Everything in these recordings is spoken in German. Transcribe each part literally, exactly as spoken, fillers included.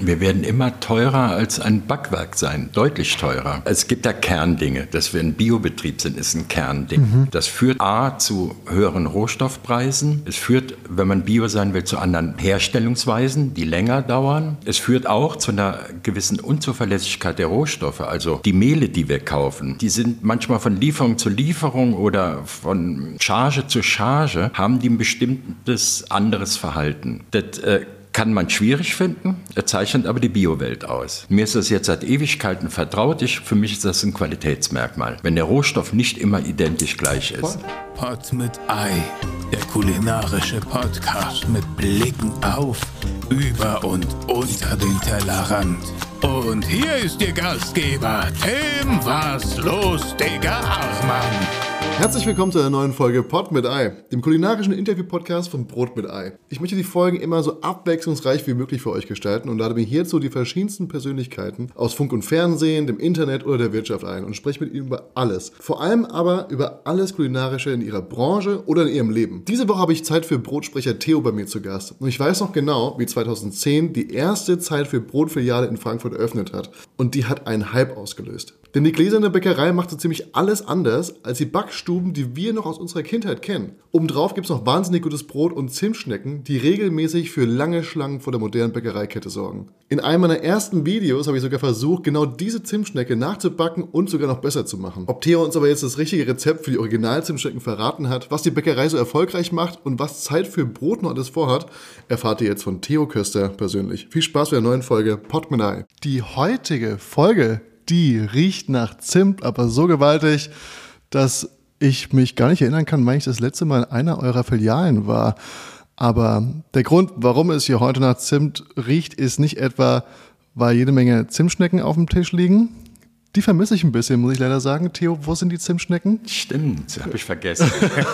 Wir werden immer teurer als ein Backwerk sein, deutlich teurer. Es gibt da Kerndinge, dass wir ein Biobetrieb sind, ist ein Kernding. Mhm. Das führt A zu höheren Rohstoffpreisen. Es führt, wenn man Bio sein will, zu anderen Herstellungsweisen, die länger dauern. Es führt auch zu einer gewissen Unzuverlässigkeit der Rohstoffe. Also die Mehle, die wir kaufen, die sind manchmal von Lieferung zu Lieferung oder von Charge zu Charge, haben die ein bestimmtes anderes Verhalten. Das äh, kann man schwierig finden, er zeichnet aber die Biowelt aus. Mir ist das jetzt seit Ewigkeiten vertraut. Ich, für mich ist das ein Qualitätsmerkmal, wenn der Rohstoff nicht immer identisch gleich ist. Pot mit Ei, der kulinarische Podcast mit Blicken auf, über und unter den Tellerrand. Und hier ist Ihr Gastgeber, Tim Was los, Digga Achmann. Herzlich willkommen zu einer neuen Folge Pot mit Ei, dem kulinarischen Interview-Podcast von Brot mit Ei. Ich möchte die Folgen immer so abwechslungsreich wie möglich für euch gestalten und lade mir hierzu die verschiedensten Persönlichkeiten aus Funk und Fernsehen, dem Internet oder der Wirtschaft ein und spreche mit ihnen über alles. Vor allem aber über alles Kulinarische in ihrer Branche oder in ihrem Leben. Diese Woche habe ich Zeit für Brotsprecher Theo bei mir zu Gast. Und ich weiß noch genau, wie zweitausendzehn die erste Zeit für Brotfiliale in Frankfurt eröffnet hat. Und die hat einen Hype ausgelöst. Denn die gläserne Bäckerei macht so ziemlich alles anders als die Backstuben, die wir noch aus unserer Kindheit kennen. Obendrauf gibt es noch wahnsinnig gutes Brot und Zimtschnecken, die regelmäßig für lange Schlangen vor der modernen Bäckereikette sorgen. In einem meiner ersten Videos habe ich sogar versucht, genau diese Zimtschnecke nachzubacken und sogar noch besser zu machen. Ob Theo uns aber jetzt das richtige Rezept für die Original-Zimtschnecken verraten hat, was die Bäckerei so erfolgreich macht und was Zeit für Brot noch alles vorhat, erfahrt ihr jetzt von Theo Köster persönlich. Viel Spaß bei der neuen Folge Pot mit Ei. Die heutige Folge, die riecht nach Zimt, aber so gewaltig, dass ich mich gar nicht erinnern kann, wann ich das letzte Mal in einer eurer Filialen war. Aber der Grund, warum es hier heute nach Zimt riecht, ist nicht etwa, weil jede Menge Zimtschnecken auf dem Tisch liegen. Die vermisse ich ein bisschen, muss ich leider sagen. Theo, wo sind die Zimtschnecken? Stimmt, habe ich vergessen.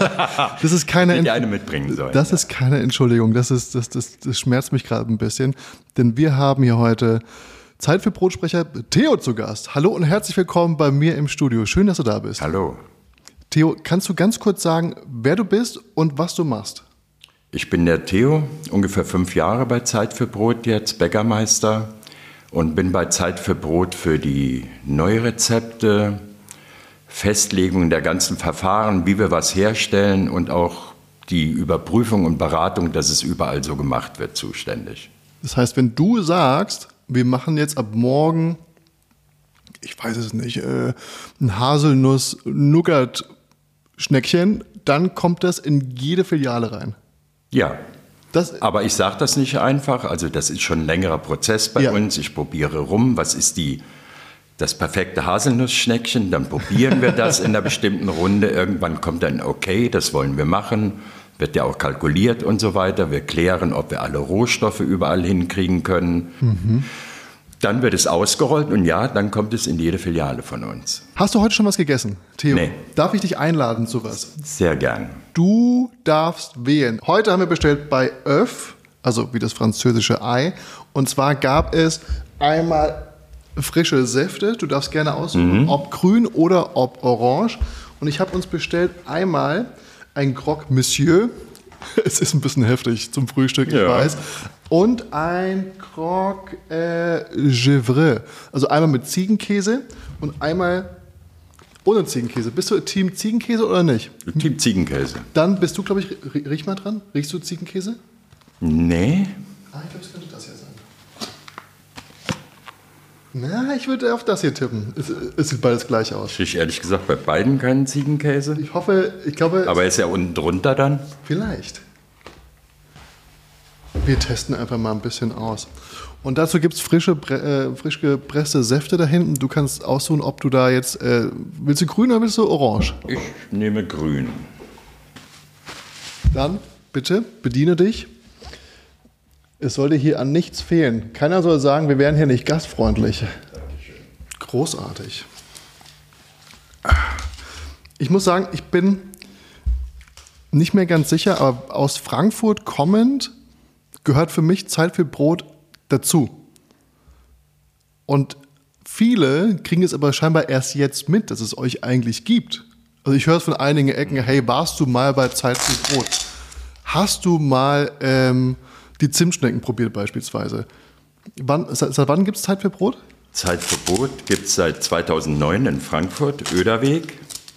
Das ist keine Ent- die eine mitbringen sollen. Das ist keine Entschuldigung, das, ist, das, das, das schmerzt mich gerade ein bisschen. Denn wir haben hier heute Zeit für Brotsprecher Theo zu Gast. Hallo und herzlich willkommen bei mir im Studio. Schön, dass du da bist. Hallo. Theo, kannst du ganz kurz sagen, wer du bist und was du machst? Ich bin der Theo, ungefähr fünf Jahre bei Zeit für Brot jetzt, Bäckermeister und bin bei Zeit für Brot für die Neurezepte, Festlegung der ganzen Verfahren, wie wir was herstellen und auch die Überprüfung und Beratung, dass es überall so gemacht wird, zuständig. Das heißt, wenn du sagst, wir machen jetzt ab morgen, ich weiß es nicht, äh, ein Haselnuss-Nougat-Schneckchen, dann kommt das in jede Filiale rein. Ja, das, aber ich sage das nicht einfach, also das ist schon ein längerer Prozess bei ja. uns. Ich probiere rum, was ist die, das perfekte Haselnussschneckchen, dann probieren wir das in einer bestimmten Runde. Irgendwann kommt dann, okay, das wollen wir machen. Wird ja auch kalkuliert und so weiter. Wir klären, ob wir alle Rohstoffe überall hinkriegen können. Mhm. Dann wird es ausgerollt und ja, dann kommt es in jede Filiale von uns. Hast du heute schon was gegessen, Theo? Nee. Darf ich dich einladen zu was? Sehr gern. Du darfst wählen. Heute haben wir bestellt bei Oeuf, also wie das französische Ei. Und zwar gab es einmal frische Säfte. Du darfst gerne aussuchen, mhm. ob grün oder ob orange. Und ich habe uns bestellt einmal ein Croque Monsieur, es ist ein bisschen heftig zum Frühstück, ich ja. weiß, und ein Croque äh, Gevrey, also einmal mit Ziegenkäse und einmal ohne Ziegenkäse. Bist du Team Ziegenkäse oder nicht? Team Ziegenkäse. Dann bist du, glaube ich, riech mal dran, riechst du Ziegenkäse? Nee. Ah, ich glaube, es könnte das hier sein. Na, ich würde auf das hier tippen. Es, es sieht beides gleich aus. Ich rieche ehrlich gesagt bei beiden keinen Ziegenkäse. Ich hoffe, ich glaube... Aber ist ja unten drunter dann? Vielleicht. Wir testen einfach mal ein bisschen aus. Und dazu gibt es frische, äh, frisch gepresste Säfte da hinten. Du kannst aussuchen, ob du da jetzt... Äh, willst du grün oder willst du orange? Ich nehme grün. Dann, bitte, bediene dich. Es sollte hier an nichts fehlen. Keiner soll sagen, wir wären hier nicht gastfreundlich. Dankeschön. Großartig. Ich muss sagen, ich bin nicht mehr ganz sicher, aber aus Frankfurt kommend gehört für mich Zeit für Brot dazu. Und viele kriegen es aber scheinbar erst jetzt mit, dass es euch eigentlich gibt. Also ich höre es von einigen Ecken, hey, warst du mal bei Zeit für Brot? Hast du mal... Ähm, die Zimtschnecken probiert beispielsweise. Wann, seit, seit wann gibt es Zeit für Brot? Zeit für Brot gibt es seit zweitausendneun in Frankfurt, Oederweg.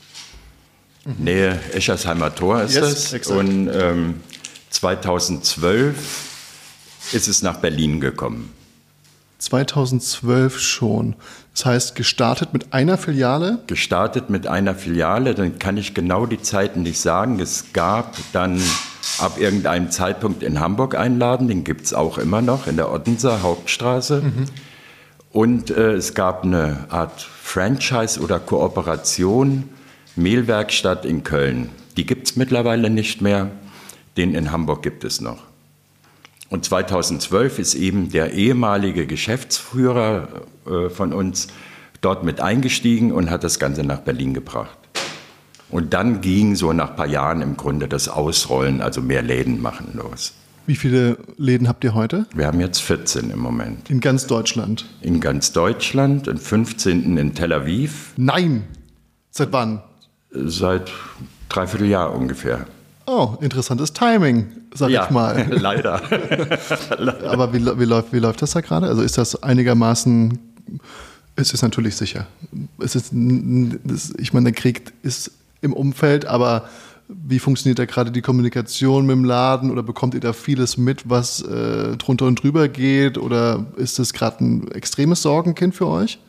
Mhm. Nähe Eschersheimer Tor ist yes, das. Exakt. Und ähm, zweitausendzwölf ist es nach Berlin gekommen. zweitausendzwölf schon. Das heißt, gestartet mit einer Filiale? Gestartet mit einer Filiale, dann kann ich genau die Zeiten nicht sagen. Es gab dann ab irgendeinem Zeitpunkt in Hamburg einen Laden, den gibt es auch immer noch, in der Ottenser Hauptstraße. Mhm. Und äh, es gab eine Art Franchise oder Kooperation, Mehlwerkstatt in Köln. Die gibt es mittlerweile nicht mehr, den in Hamburg gibt es noch. Und zweitausendzwölf ist eben der ehemalige Geschäftsführer äh, von uns dort mit eingestiegen und hat das Ganze nach Berlin gebracht. Und dann ging so nach ein paar Jahren im Grunde das Ausrollen, also mehr Läden machen los. Wie viele Läden habt ihr heute? Wir haben jetzt vierzehn im Moment. In ganz Deutschland? In ganz Deutschland, den fünfzehnten in Tel Aviv. Nein! Seit wann? Seit dreiviertel Jahr ungefähr. Oh, interessantes Timing, sag ja, ich mal. Leider. Aber wie, wie, läuft, wie läuft das da gerade? Also ist das einigermaßen, es ist natürlich sicher. Es ist, ich meine, der Krieg ist im Umfeld, aber wie funktioniert da gerade die Kommunikation mit dem Laden? Oder bekommt ihr da vieles mit, was äh, drunter und drüber geht? Oder ist das gerade ein extremes Sorgenkind für euch?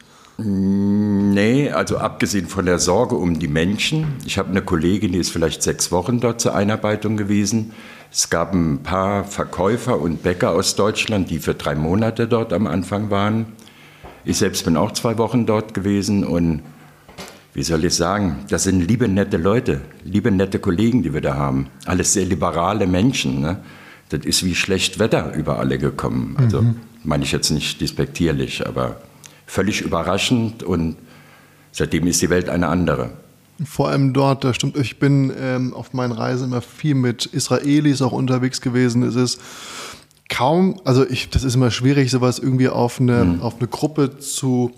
Nee, also abgesehen von der Sorge um die Menschen. Ich habe eine Kollegin, die ist vielleicht sechs Wochen dort zur Einarbeitung gewesen. Es gab ein paar Verkäufer und Bäcker aus Deutschland, die für drei Monate dort am Anfang waren. Ich selbst bin auch zwei Wochen dort gewesen und wie soll ich sagen, das sind liebe, nette Leute, liebe, nette Kollegen, die wir da haben. Alles sehr liberale Menschen. Ne? Das ist wie schlecht Wetter über alle gekommen. Also mhm. meine ich jetzt nicht despektierlich, aber völlig überraschend und seitdem ist die Welt eine andere. Vor allem dort, das stimmt, ich bin ähm, auf meinen Reisen immer viel mit Israelis auch unterwegs gewesen. Es ist kaum, also ich, das ist immer schwierig, sowas irgendwie auf eine, mhm. auf eine Gruppe zu,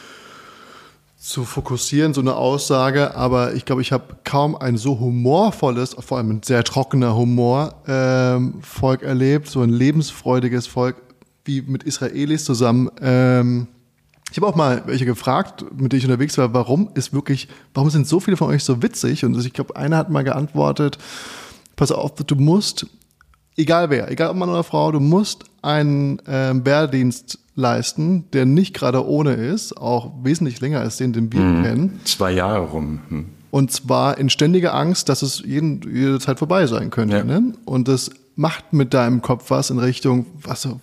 zu fokussieren, so eine Aussage, aber ich glaube, ich habe kaum ein so humorvolles, vor allem ein sehr trockener Humor, ähm, Volk erlebt, so ein lebensfreudiges Volk wie mit Israelis zusammen. Ähm, Ich habe auch mal welche gefragt, mit denen ich unterwegs war, warum ist wirklich, warum sind so viele von euch so witzig? Und ich glaube, einer hat mal geantwortet, pass auf, du musst, egal wer, egal ob Mann oder Frau, du musst einen äh, Wehrdienst leisten, der nicht gerade ohne ist, auch wesentlich länger als den, den wir hm, kennen. Zwei Jahre rum. Hm. Und zwar in ständiger Angst, dass es jeden, jede Zeit vorbei sein könnte. Ja. Ne? Und das macht mit deinem Kopf was in Richtung, was so,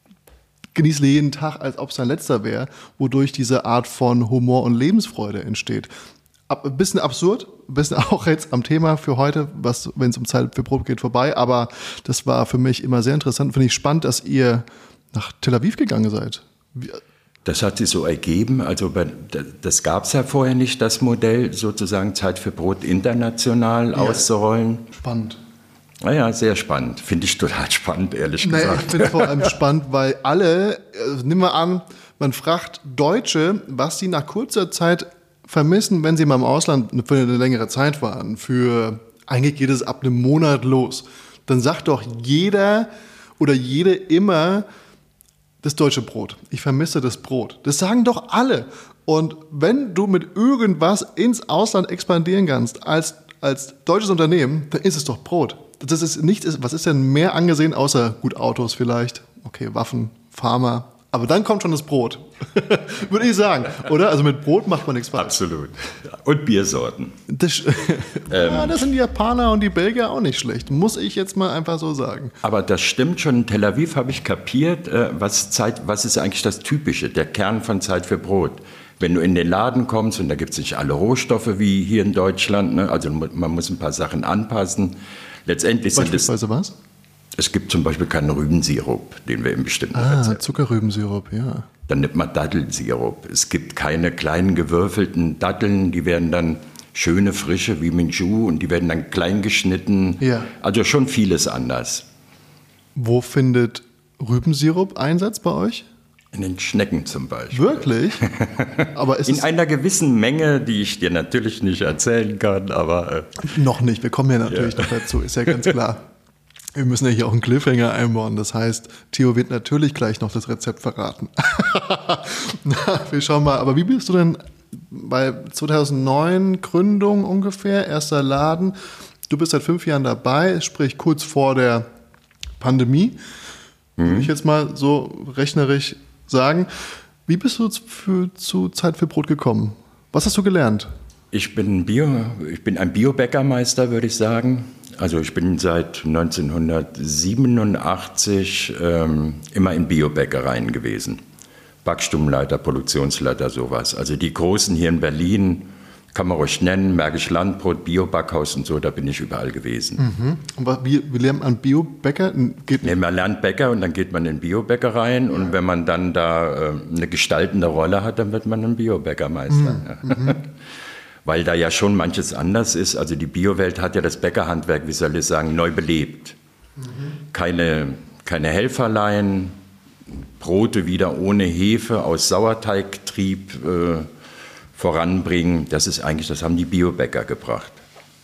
genieße jeden Tag, als ob es dein letzter wäre, wodurch diese Art von Humor und Lebensfreude entsteht. Ab, ein bisschen absurd, ein bisschen auch jetzt am Thema für heute, was, wenn es um Zeit für Brot geht, vorbei, aber das war für mich immer sehr interessant. Finde ich spannend, dass ihr nach Tel Aviv gegangen seid. Wie, das hat sich so ergeben, also das gab es ja vorher nicht, das Modell sozusagen Zeit für Brot international ja. auszurollen. Spannend. Naja, sehr spannend. Finde ich total spannend, ehrlich nee, gesagt. Ich finde es vor allem spannend, weil alle, also nimm mal an, man fragt Deutsche, was sie nach kurzer Zeit vermissen, wenn sie mal im Ausland für eine längere Zeit waren. Für, eigentlich geht es ab einem Monat los. Dann sagt doch jeder oder jede immer das deutsche Brot. Ich vermisse das Brot. Das sagen doch alle. Und wenn du mit irgendwas ins Ausland expandieren kannst, als, als deutsches Unternehmen, dann ist es doch Brot. Das ist nicht, was ist denn mehr angesehen, außer gut Autos vielleicht, okay, Waffen, Pharma, aber dann kommt schon das Brot, würde ich sagen, oder? Also mit Brot macht man nichts falsch. Absolut. Und Biersorten. Das, ähm, ja, das sind die Japaner und die Belgier auch nicht schlecht, muss ich jetzt mal einfach so sagen. Aber das stimmt schon, in Tel Aviv habe ich kapiert, was, Zeit, was ist eigentlich das Typische, der Kern von Zeit für Brot. Wenn du in den Laden kommst, und da gibt es nicht alle Rohstoffe wie hier in Deutschland, ne? Also man muss ein paar Sachen anpassen. Letztendlich sind es, Beispielsweise was? Es gibt zum Beispiel keinen Rübensirup, den wir im bestimmten Ah, Rezept. Zuckerrübensirup, ja. Dann nimmt man Dattelsirup. Es gibt keine kleinen gewürfelten Datteln, die werden dann schöne, frische wie Minju und die werden dann klein geschnitten. Ja. Also schon vieles anders. Wo findet Rübensirup Einsatz bei euch? In den Schnecken zum Beispiel. Wirklich? Aber ist in es einer gewissen Menge, die ich dir natürlich nicht erzählen kann, aber... Äh, noch nicht, wir kommen ja natürlich ja. noch dazu, ist ja ganz klar. Wir müssen ja hier auch einen Cliffhanger einbauen. Das heißt, Theo wird natürlich gleich noch das Rezept verraten. Na, wir schauen mal. Aber wie bist du denn bei zweitausendneun Gründung ungefähr, erster Laden? Du bist seit fünf Jahren dabei, sprich kurz vor der Pandemie. Mhm. Würde ich jetzt mal so rechnerisch sagen. Wie bist du für, zu Zeit für Brot gekommen? Was hast du gelernt? Ich bin, Bio, ich bin ein Biobäckermeister, würde ich sagen. Also ich bin seit neunzehnhundertsiebenundachtzig ähm, immer in Biobäckereien gewesen. Backstubenleiter, Produktionsleiter, sowas. Also die großen hier in Berlin, kann man ruhig nennen, Märkisch Landbrot, Biobackhaus und so, da bin ich überall gewesen. Mhm. Und wie, wie lernt man Biobäcker? Geht nee, man lernt Bäcker und dann geht man in Biobäckereien ja. Und wenn man dann da äh, eine gestaltende Rolle hat, dann wird man ein Biobäckermeister. Mhm. Mhm. Weil da ja schon manches anders ist. Also die Biowelt hat ja das Bäckerhandwerk, wie soll ich sagen, neu belebt. Mhm. Keine, keine Helferlein, Brote wieder ohne Hefe aus Sauerteigtrieb äh, voranbringen. Das ist eigentlich, das haben die Biobäcker gebracht.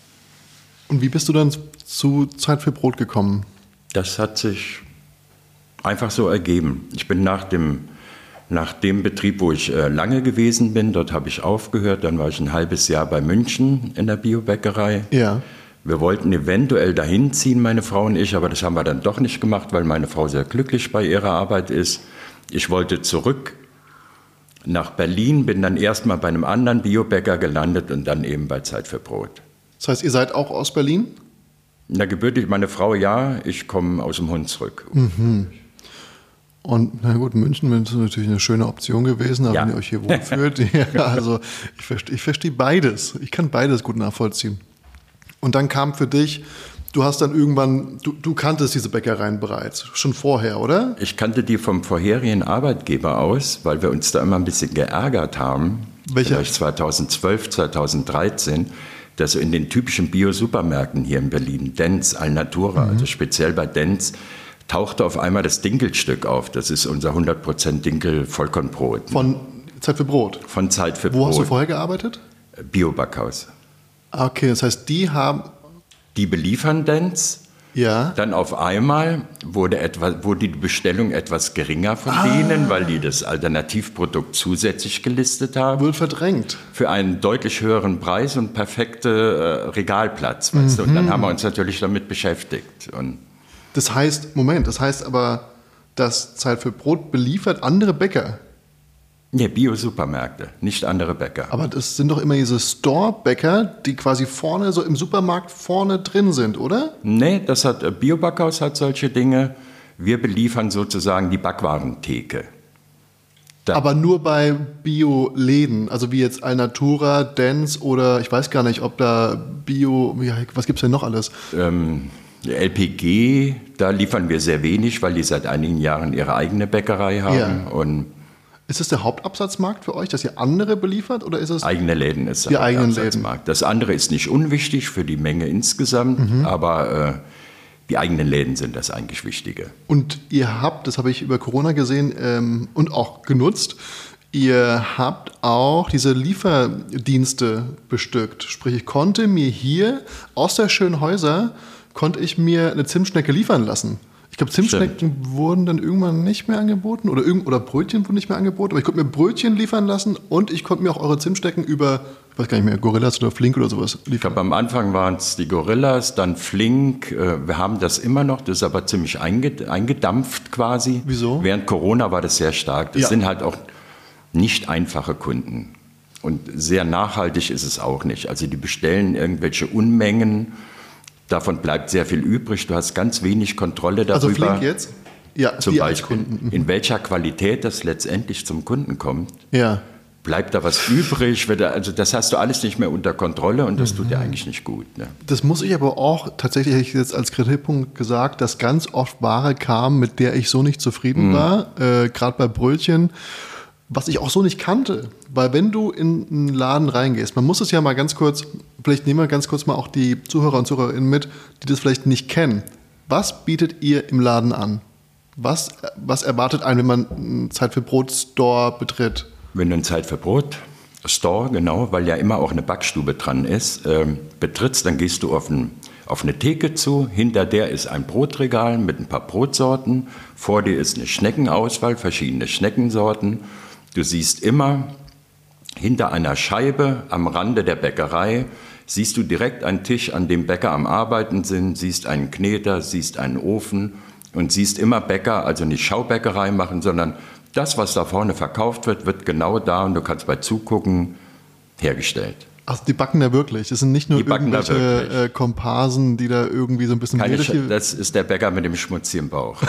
Und wie bist du dann zu Zeit für Brot gekommen? Das hat sich einfach so ergeben. Ich bin nach dem Nach dem Betrieb, wo ich äh, lange gewesen bin, dort habe ich aufgehört, dann war ich ein halbes Jahr bei München in der Biobäckerei. Ja. Wir wollten eventuell dahin ziehen, meine Frau und ich, aber das haben wir dann doch nicht gemacht, weil meine Frau sehr glücklich bei ihrer Arbeit ist. Ich wollte zurück nach Berlin, bin dann erstmal bei einem anderen Biobäcker gelandet und dann eben bei Zeit für Brot. Das heißt, ihr seid auch aus Berlin? Na, gebürtig meine Frau ja, ich komme aus dem Hunsrück. Mhm. Und na gut, München ist natürlich eine schöne Option gewesen, aber ja. Wenn ihr euch hier wohlfühlt. Ja, also ich verstehe, ich verstehe beides. Ich kann beides gut nachvollziehen. Und dann kam für dich, du hast dann irgendwann, du, du kanntest diese Bäckereien bereits, schon vorher, oder? Ich kannte die vom vorherigen Arbeitgeber aus, weil wir uns da immer ein bisschen geärgert haben. Welcher? Vielleicht zweitausendzwölf, zweitausenddreizehn, dass in den typischen Bio-Supermärkten hier in Berlin, Denz, Alnatura, mhm. also speziell bei Denz, tauchte auf einmal das Dinkelstück auf. Das ist unser hundert Prozent Dinkel-Vollkornbrot. Von Zeit für Brot? Von Zeit für Wo Brot. Wo hast du vorher gearbeitet? Biobackhaus. Okay, das heißt, die haben... Die beliefern Denz. Ja. Dann auf einmal wurde, etwa, wurde die Bestellung etwas geringer von ah. denen, weil die das Alternativprodukt zusätzlich gelistet haben. Wird verdrängt. Für einen deutlich höheren Preis und perfekte äh, Regalplatz. Weißt mhm. du? Und dann haben wir uns natürlich damit beschäftigt. Und das heißt, Moment, das heißt aber, dass Zeit für Brot beliefert andere Bäcker? Nee, Bio-Supermärkte, nicht andere Bäcker. Aber das sind doch immer diese Store-Bäcker, die quasi vorne, so im Supermarkt vorne drin sind, oder? Nee, das hat, Biobackhaus hat solche Dinge. Wir beliefern sozusagen die Backwarentheke. Da. Aber nur bei Bio-Läden, also wie jetzt Alnatura, Denz oder ich weiß gar nicht, ob da Bio, ja, was gibt es denn noch alles? Ähm, L P G, da liefern wir sehr wenig, weil die seit einigen Jahren ihre eigene Bäckerei haben. Ja. Und ist es der Hauptabsatzmarkt für euch, dass ihr andere beliefert? Oder ist es eigene Läden ist der Hauptabsatzmarkt. Das andere ist nicht unwichtig für die Menge insgesamt, mhm. aber äh, die eigenen Läden sind das eigentlich Wichtige. Und ihr habt, das habe ich über Corona gesehen ähm, und auch genutzt, ihr habt auch diese Lieferdienste bestückt. Sprich, ich konnte mir hier aus der Schönhäuser konnte ich mir eine Zimtschnecke liefern lassen. Ich glaube, Zimtschnecken Stimmt. wurden dann irgendwann nicht mehr angeboten oder, irgend, oder Brötchen wurden nicht mehr angeboten. Aber ich konnte mir Brötchen liefern lassen und ich konnte mir auch eure Zimtschnecken über, ich weiß gar nicht mehr, Gorillas oder Flink oder sowas liefern. Ich glaube, am Anfang waren es die Gorillas, dann Flink. Wir haben das immer noch, das ist aber ziemlich eingedampft quasi. Wieso? Während Corona war das sehr stark. Das ja. sind halt auch nicht einfache Kunden. Und sehr nachhaltig ist es auch nicht. Also die bestellen irgendwelche Unmengen. Davon bleibt sehr viel übrig. Du hast ganz wenig Kontrolle darüber. Also Flink jetzt? Ja, zum Beispiel, in welcher Qualität das letztendlich zum Kunden kommt. Ja. Bleibt da was übrig? Also das hast du alles nicht mehr unter Kontrolle und das mhm. tut dir eigentlich nicht gut. Ne? Das muss ich aber auch, tatsächlich hätte ich jetzt als Kritikpunkt gesagt, dass ganz oft Ware kam, mit der ich so nicht zufrieden mhm. war, äh, gerade bei Brötchen, was ich auch so nicht kannte. Weil wenn du in einen Laden reingehst, man muss es ja mal ganz kurz, vielleicht nehmen wir ganz kurz mal auch die Zuhörer und Zuhörerinnen mit, die das vielleicht nicht kennen. Was bietet ihr im Laden an? Was, was erwartet einen, wenn man einen Zeit für Brot Store betritt? Wenn du einen Zeit für Brot Store, genau, weil ja immer auch eine Backstube dran ist, äh, betrittst, dann gehst du auf ein, auf eine Theke zu, hinter der ist ein Brotregal mit ein paar Brotsorten, vor dir ist eine Schneckenauswahl, verschiedene Schneckensorten. Du siehst immer hinter einer Scheibe am Rande der Bäckerei, siehst du direkt einen Tisch, an dem Bäcker am Arbeiten sind, siehst einen Kneter, siehst einen Ofen und siehst immer Bäcker, also nicht Schaubäckerei machen, sondern das, was da vorne verkauft wird, wird genau da und du kannst bei Zugucken hergestellt. Ach, die backen da wirklich? Das sind nicht nur Die backen da irgendwelche äh, Komparsen, die da irgendwie so ein bisschen... Keine Sch- das ist der Bäcker mit dem schmutzigen Bauch.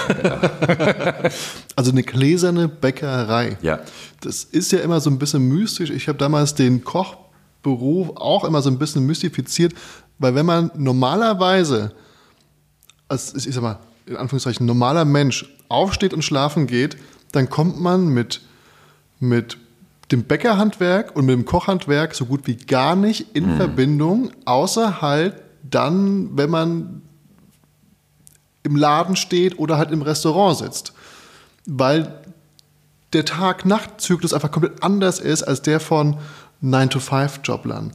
Also eine gläserne Bäckerei. Ja. Das ist ja immer so ein bisschen mystisch. Ich habe damals den Kochberuf auch immer so ein bisschen mystifiziert, weil wenn man normalerweise, als ich sag mal, in Anführungszeichen, normaler Mensch aufsteht und schlafen geht, dann kommt man mit, mit dem Bäckerhandwerk und mit dem Kochhandwerk so gut wie gar nicht in mhm. Verbindung, außer halt dann, wenn man im Laden steht oder halt im Restaurant sitzt. Weil der Tag-Nacht-Zyklus einfach komplett anders ist als der von nine to five Joblern.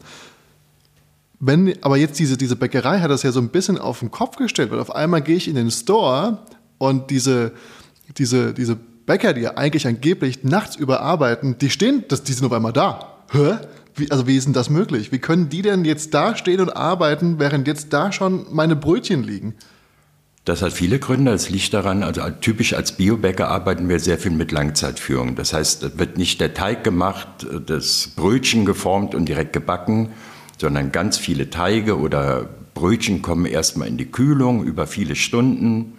Wenn, aber jetzt diese, diese Bäckerei hat das ja so ein bisschen auf den Kopf gestellt, weil auf einmal gehe ich in den Store und diese, diese, diese Bäcker, die ja eigentlich angeblich nachts überarbeiten, die stehen, das, die sind auf einmal da. Hä? Wie, also wie ist denn das möglich? Wie können die denn jetzt da stehen und arbeiten, während jetzt da schon meine Brötchen liegen? Das hat viele Gründe. Es liegt daran, also typisch als Biobäcker arbeiten wir sehr viel mit Langzeitführung. Das heißt, es wird nicht der Teig gemacht, das Brötchen geformt und direkt gebacken, sondern ganz viele Teige oder Brötchen kommen erstmal in die Kühlung über viele Stunden.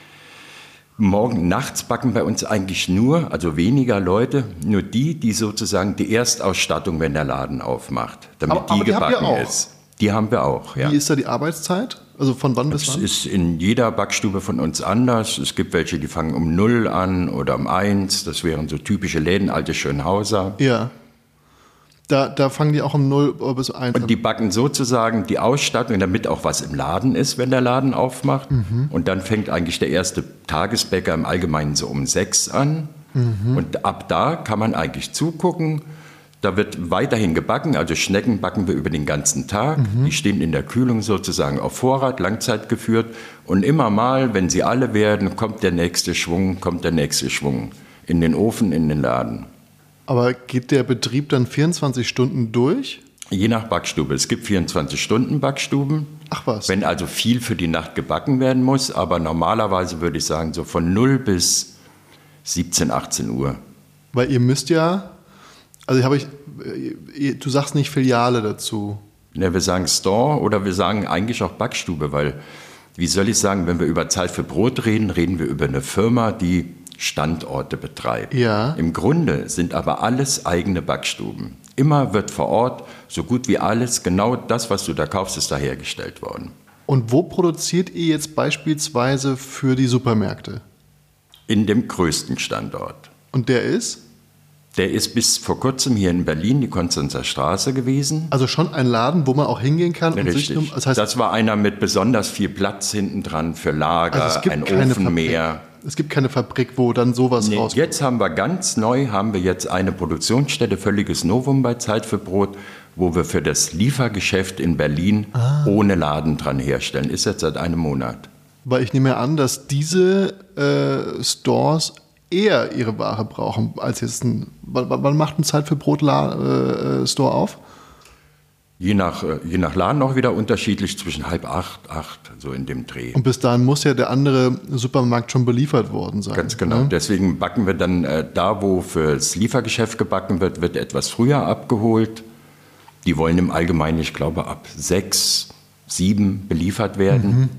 Morgen, nachts backen bei uns eigentlich nur, also weniger Leute, nur die, die sozusagen die Erstausstattung, wenn der Laden aufmacht, damit aber, die aber die gebacken habt ihr auch. ist. Die haben wir auch, ja. Wie ist da die Arbeitszeit? Also von wann bis Das wann? ist in jeder Backstube von uns anders. Es gibt welche, die fangen um null an oder um eins. Das wären so typische Läden, alte Schönhauser. Ja. Da, da fangen die auch um null bis eins an. Und die backen sozusagen die Ausstattung, damit auch was im Laden ist, wenn der Laden aufmacht. Mhm. Und dann fängt eigentlich der erste Tagesbäcker im Allgemeinen so um sechs an. Mhm. Und ab da kann man eigentlich zugucken. Da wird weiterhin gebacken, also Schnecken backen wir über den ganzen Tag. Mhm. Die stehen in der Kühlung sozusagen auf Vorrat, Langzeit geführt. Und immer mal, wenn sie alle werden, kommt der nächste Schwung, kommt der nächste Schwung. In den Ofen, in den Laden. Aber geht der Betrieb dann vierundzwanzig Stunden durch? Je nach Backstube. Es gibt vierundzwanzig Stunden Backstuben. Ach was. Wenn also viel für die Nacht gebacken werden muss. Aber normalerweise würde ich sagen, so von null bis siebzehn, achtzehn Uhr. Weil ihr müsst ja, also habe ich, du sagst nicht Filiale dazu. Ja, wir sagen Store oder wir sagen eigentlich auch Backstube, weil, wie soll ich sagen, wenn wir über Zeit für Brot reden, reden wir über eine Firma, die Standorte betreibt. Ja. Im Grunde sind aber alles eigene Backstuben. Immer wird vor Ort so gut wie alles, genau das, was du da kaufst, ist da hergestellt worden. Und wo produziert ihr jetzt beispielsweise für die Supermärkte? In dem größten Standort. Und der ist? Der ist bis vor kurzem hier in Berlin, die Konstanzer Straße gewesen. Also schon ein Laden, wo man auch hingehen kann. Und Richtig. Sich um, das, heißt, das war einer mit besonders viel Platz hinten dran für Lager, also es gibt ein keine Ofen Fabrik. mehr. Es gibt keine Fabrik, wo dann sowas Nee, rauskommt. jetzt haben wir ganz neu, haben wir jetzt eine Produktionsstätte, völliges Novum bei Zeit für Brot, wo wir für das Liefergeschäft in Berlin ah. ohne Laden dran herstellen. Ist jetzt seit einem Monat. Weil ich nehme an, dass diese äh, Stores eher ihre Ware brauchen, als jetzt ein... Wann, wann macht ein Zeit für Brot äh, Store auf? Je nach, je nach Laden auch wieder unterschiedlich, zwischen halb acht, acht, so in dem Dreh. Und bis dahin muss ja der andere Supermarkt schon beliefert worden sein. Ganz genau. Ne? Deswegen backen wir dann äh, da, wo fürs Liefergeschäft gebacken wird, wird etwas früher abgeholt. Die wollen im Allgemeinen, ich glaube, ab sechs, sieben beliefert werden. Mhm.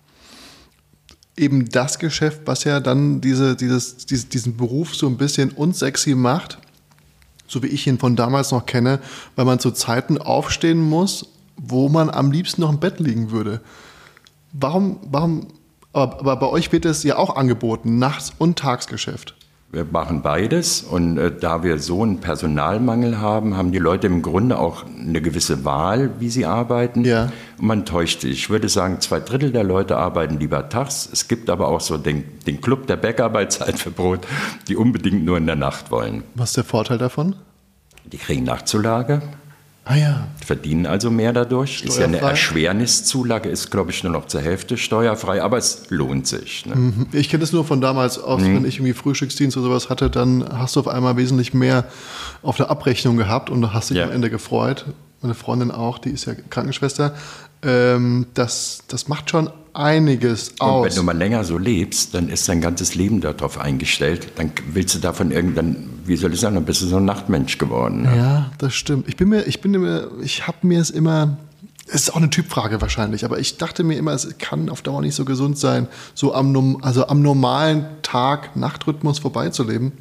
Eben das Geschäft, was ja dann diese, dieses, diesen, diesen Beruf so ein bisschen unsexy macht, so wie ich ihn von damals noch kenne, weil man zu Zeiten aufstehen muss, wo man am liebsten noch im Bett liegen würde. Warum, warum, aber, aber bei euch wird es ja auch angeboten, Nachts- und Tagsgeschäft. Wir machen beides und äh, da wir so einen Personalmangel haben, haben die Leute im Grunde auch eine gewisse Wahl, wie sie arbeiten. Ja. Und man täuscht sich. Ich würde sagen, zwei Drittel der Leute arbeiten lieber tags. Es gibt aber auch so den, den Club der Bäcker bei Zeit für Brot, die unbedingt nur in der Nacht wollen. Was ist der Vorteil davon? Die kriegen Nachtzulage. Ah ja. Verdienen also mehr dadurch. Steuerfrei. Ist ja eine Erschwerniszulage, ist, glaube ich, nur noch zur Hälfte steuerfrei, aber es lohnt sich. Ne? Ich kenne das nur von damals aus, mhm. wenn ich irgendwie Frühstücksdienst oder sowas hatte, dann hast du auf einmal wesentlich mehr auf der Abrechnung gehabt und da hast dich ja. am Ende gefreut. Meine Freundin auch, die ist ja Krankenschwester. Ähm, das, das macht schon einiges aus. Und wenn du mal länger so lebst, dann ist dein ganzes Leben darauf eingestellt. Dann willst du davon irgendwann, wie soll ich sagen, dann bist du so ein Nachtmensch geworden. Ne? Ja, das stimmt. Ich bin mir, ich bin mir, ich habe mir es immer, es ist auch eine Typfrage wahrscheinlich, aber ich dachte mir immer, es kann auf Dauer nicht so gesund sein, so am, also am normalen Tag-Nacht-Rhythmus vorbeizuleben.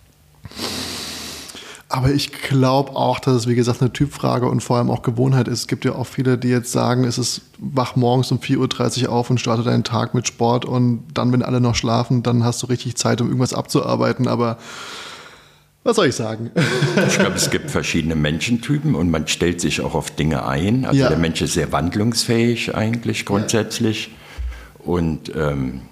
Aber ich glaube auch, dass es, wie gesagt, eine Typfrage und vor allem auch Gewohnheit ist. Es gibt ja auch viele, die jetzt sagen, es ist, wach morgens um vier Uhr dreißig auf und starte deinen Tag mit Sport und dann, wenn alle noch schlafen, dann hast du richtig Zeit, um irgendwas abzuarbeiten. Aber was soll ich sagen? Ich glaube, es gibt verschiedene Menschentypen und man stellt sich auch auf Dinge ein. Also ja. der Mensch ist sehr wandlungsfähig eigentlich grundsätzlich. Ja. Und ähm,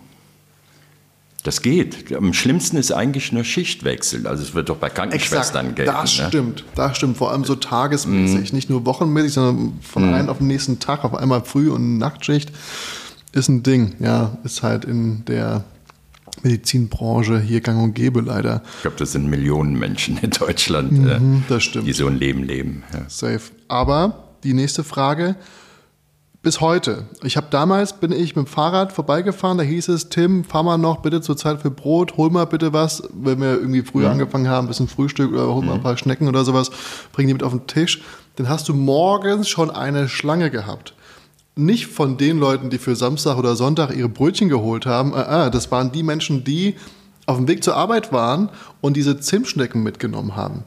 das geht. Am schlimmsten ist eigentlich nur Schichtwechsel. Also es wird doch bei Krankenschwestern gelten. Das ne? stimmt, das stimmt. Vor allem so tagesmäßig, mm. nicht nur wochenmäßig, sondern von mm. einem auf den nächsten Tag auf einmal Früh- und Nachtschicht ist ein Ding. Ja, ist halt in der Medizinbranche hier gang und gäbe leider. Ich glaube, das sind Millionen Menschen in Deutschland, mhm, das stimmt. die so ein Leben leben. Ja. Safe. Aber die nächste Frage: Bis heute. Ich habe damals, bin ich mit dem Fahrrad vorbeigefahren, da hieß es, Tim, fahr mal noch bitte zur Zeit für Brot, hol mal bitte was, wenn wir irgendwie früher ja. angefangen haben, ein bisschen Frühstück oder hol mal ein paar Schnecken oder sowas, bring die mit auf den Tisch. Dann hast du morgens schon eine Schlange gehabt. Nicht von den Leuten, die für Samstag oder Sonntag ihre Brötchen geholt haben, äh, äh, das waren die Menschen, die auf dem Weg zur Arbeit waren und diese Zimtschnecken mitgenommen haben.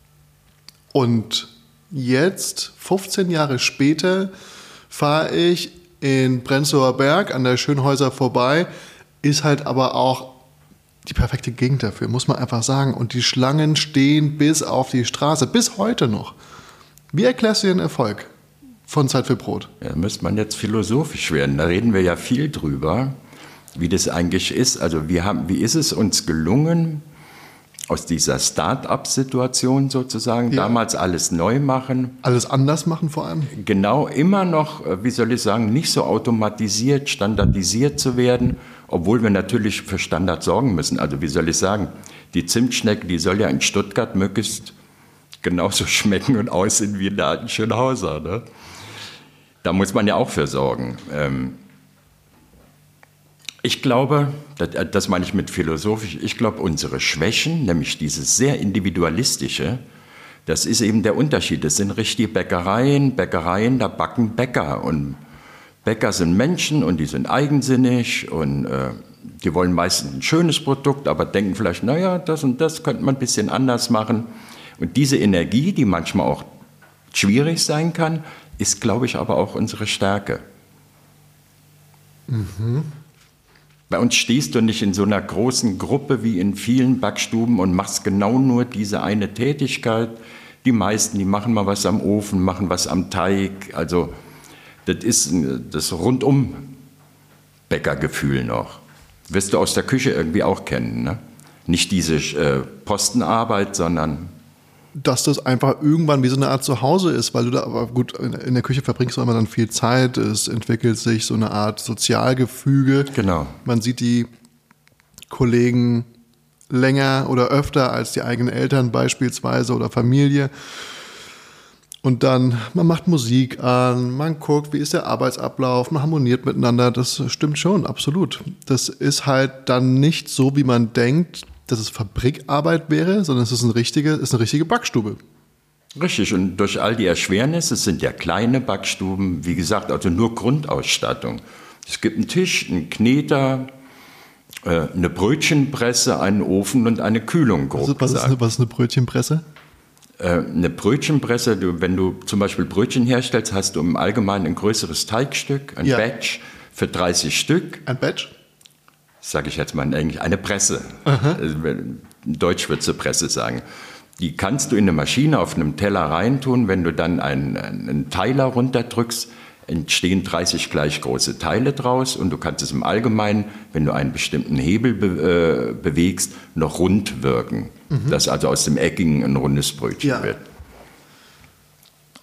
Und jetzt, fünfzehn Jahre später, fahre ich in Prenzlauer Berg an der Schönhäuser vorbei, ist halt aber auch die perfekte Gegend dafür, muss man einfach sagen. Und die Schlangen stehen bis auf die Straße, bis heute noch. Wie erklärst du den Erfolg von Zeit für Brot? Ja, da müsste man jetzt philosophisch werden. Da reden wir ja viel drüber, wie das eigentlich ist. Also wir haben, wie ist es uns gelungen, aus dieser Start-up-Situation sozusagen, ja. damals alles neu machen. Alles anders machen vor allem? Genau, immer noch, wie soll ich sagen, nicht so automatisiert, standardisiert zu werden, obwohl wir natürlich für Standard sorgen müssen. Also wie soll ich sagen, die Zimtschnecke, die soll ja in Stuttgart möglichst genauso schmecken und aussehen wie in der alten Schönhauser. Ne? Da muss man ja auch für sorgen. Ähm, Ich glaube, das, das meine ich mit philosophisch, ich glaube, unsere Schwächen, nämlich dieses sehr individualistische, das ist eben der Unterschied. Das sind richtige Bäckereien, Bäckereien, da backen Bäcker. Und Bäcker sind Menschen und die sind eigensinnig und äh, die wollen meistens ein schönes Produkt, aber denken vielleicht, naja, das und das könnte man ein bisschen anders machen. Und diese Energie, die manchmal auch schwierig sein kann, ist, glaube ich, aber auch unsere Stärke. Mhm. Bei uns stehst du nicht in so einer großen Gruppe wie in vielen Backstuben und machst genau nur diese eine Tätigkeit. Die meisten, die machen mal was am Ofen, machen was am Teig. Also das ist das Rundum-Bäckergefühl noch. Wirst du aus der Küche irgendwie auch kennen, ne? Nicht diese äh, Postenarbeit, sondern... Dass das einfach irgendwann wie so eine Art Zuhause ist, weil du da, aber gut, in der Küche verbringst du immer dann viel Zeit, es entwickelt sich so eine Art Sozialgefüge. Genau. Man sieht die Kollegen länger oder öfter als die eigenen Eltern beispielsweise oder Familie. Und dann, man macht Musik an, man guckt, wie ist der Arbeitsablauf, man harmoniert miteinander, das stimmt schon, absolut. Das ist halt dann nicht so, wie man denkt, dass es Fabrikarbeit wäre, sondern es ist eine richtige, ist eine richtige Backstube. Richtig, und durch all die Erschwernisse, es sind ja kleine Backstuben, wie gesagt, also nur Grundausstattung. Es gibt einen Tisch, einen Kneter, eine Brötchenpresse, einen Ofen und eine Kühlung, grob was ist, was gesagt. Ist eine, was ist eine Brötchenpresse? Eine Brötchenpresse, du, wenn du zum Beispiel Brötchen herstellst, hast du im Allgemeinen ein größeres Teigstück, ein ja. Batch für dreißig Stück. Ein Batch? Sage ich jetzt mal in Englisch, eine Presse. Also, in Deutsch würdest du Presse sagen. Die kannst du in eine Maschine auf einem Teller reintun. Wenn du dann einen, einen Teiler runterdrückst, entstehen dreißig gleich große Teile draus. Und du kannst es im Allgemeinen, wenn du einen bestimmten Hebel be, äh, bewegst, noch rund wirken. Mhm. Dass also aus dem Eckigen ein rundes Brötchen ja. wird.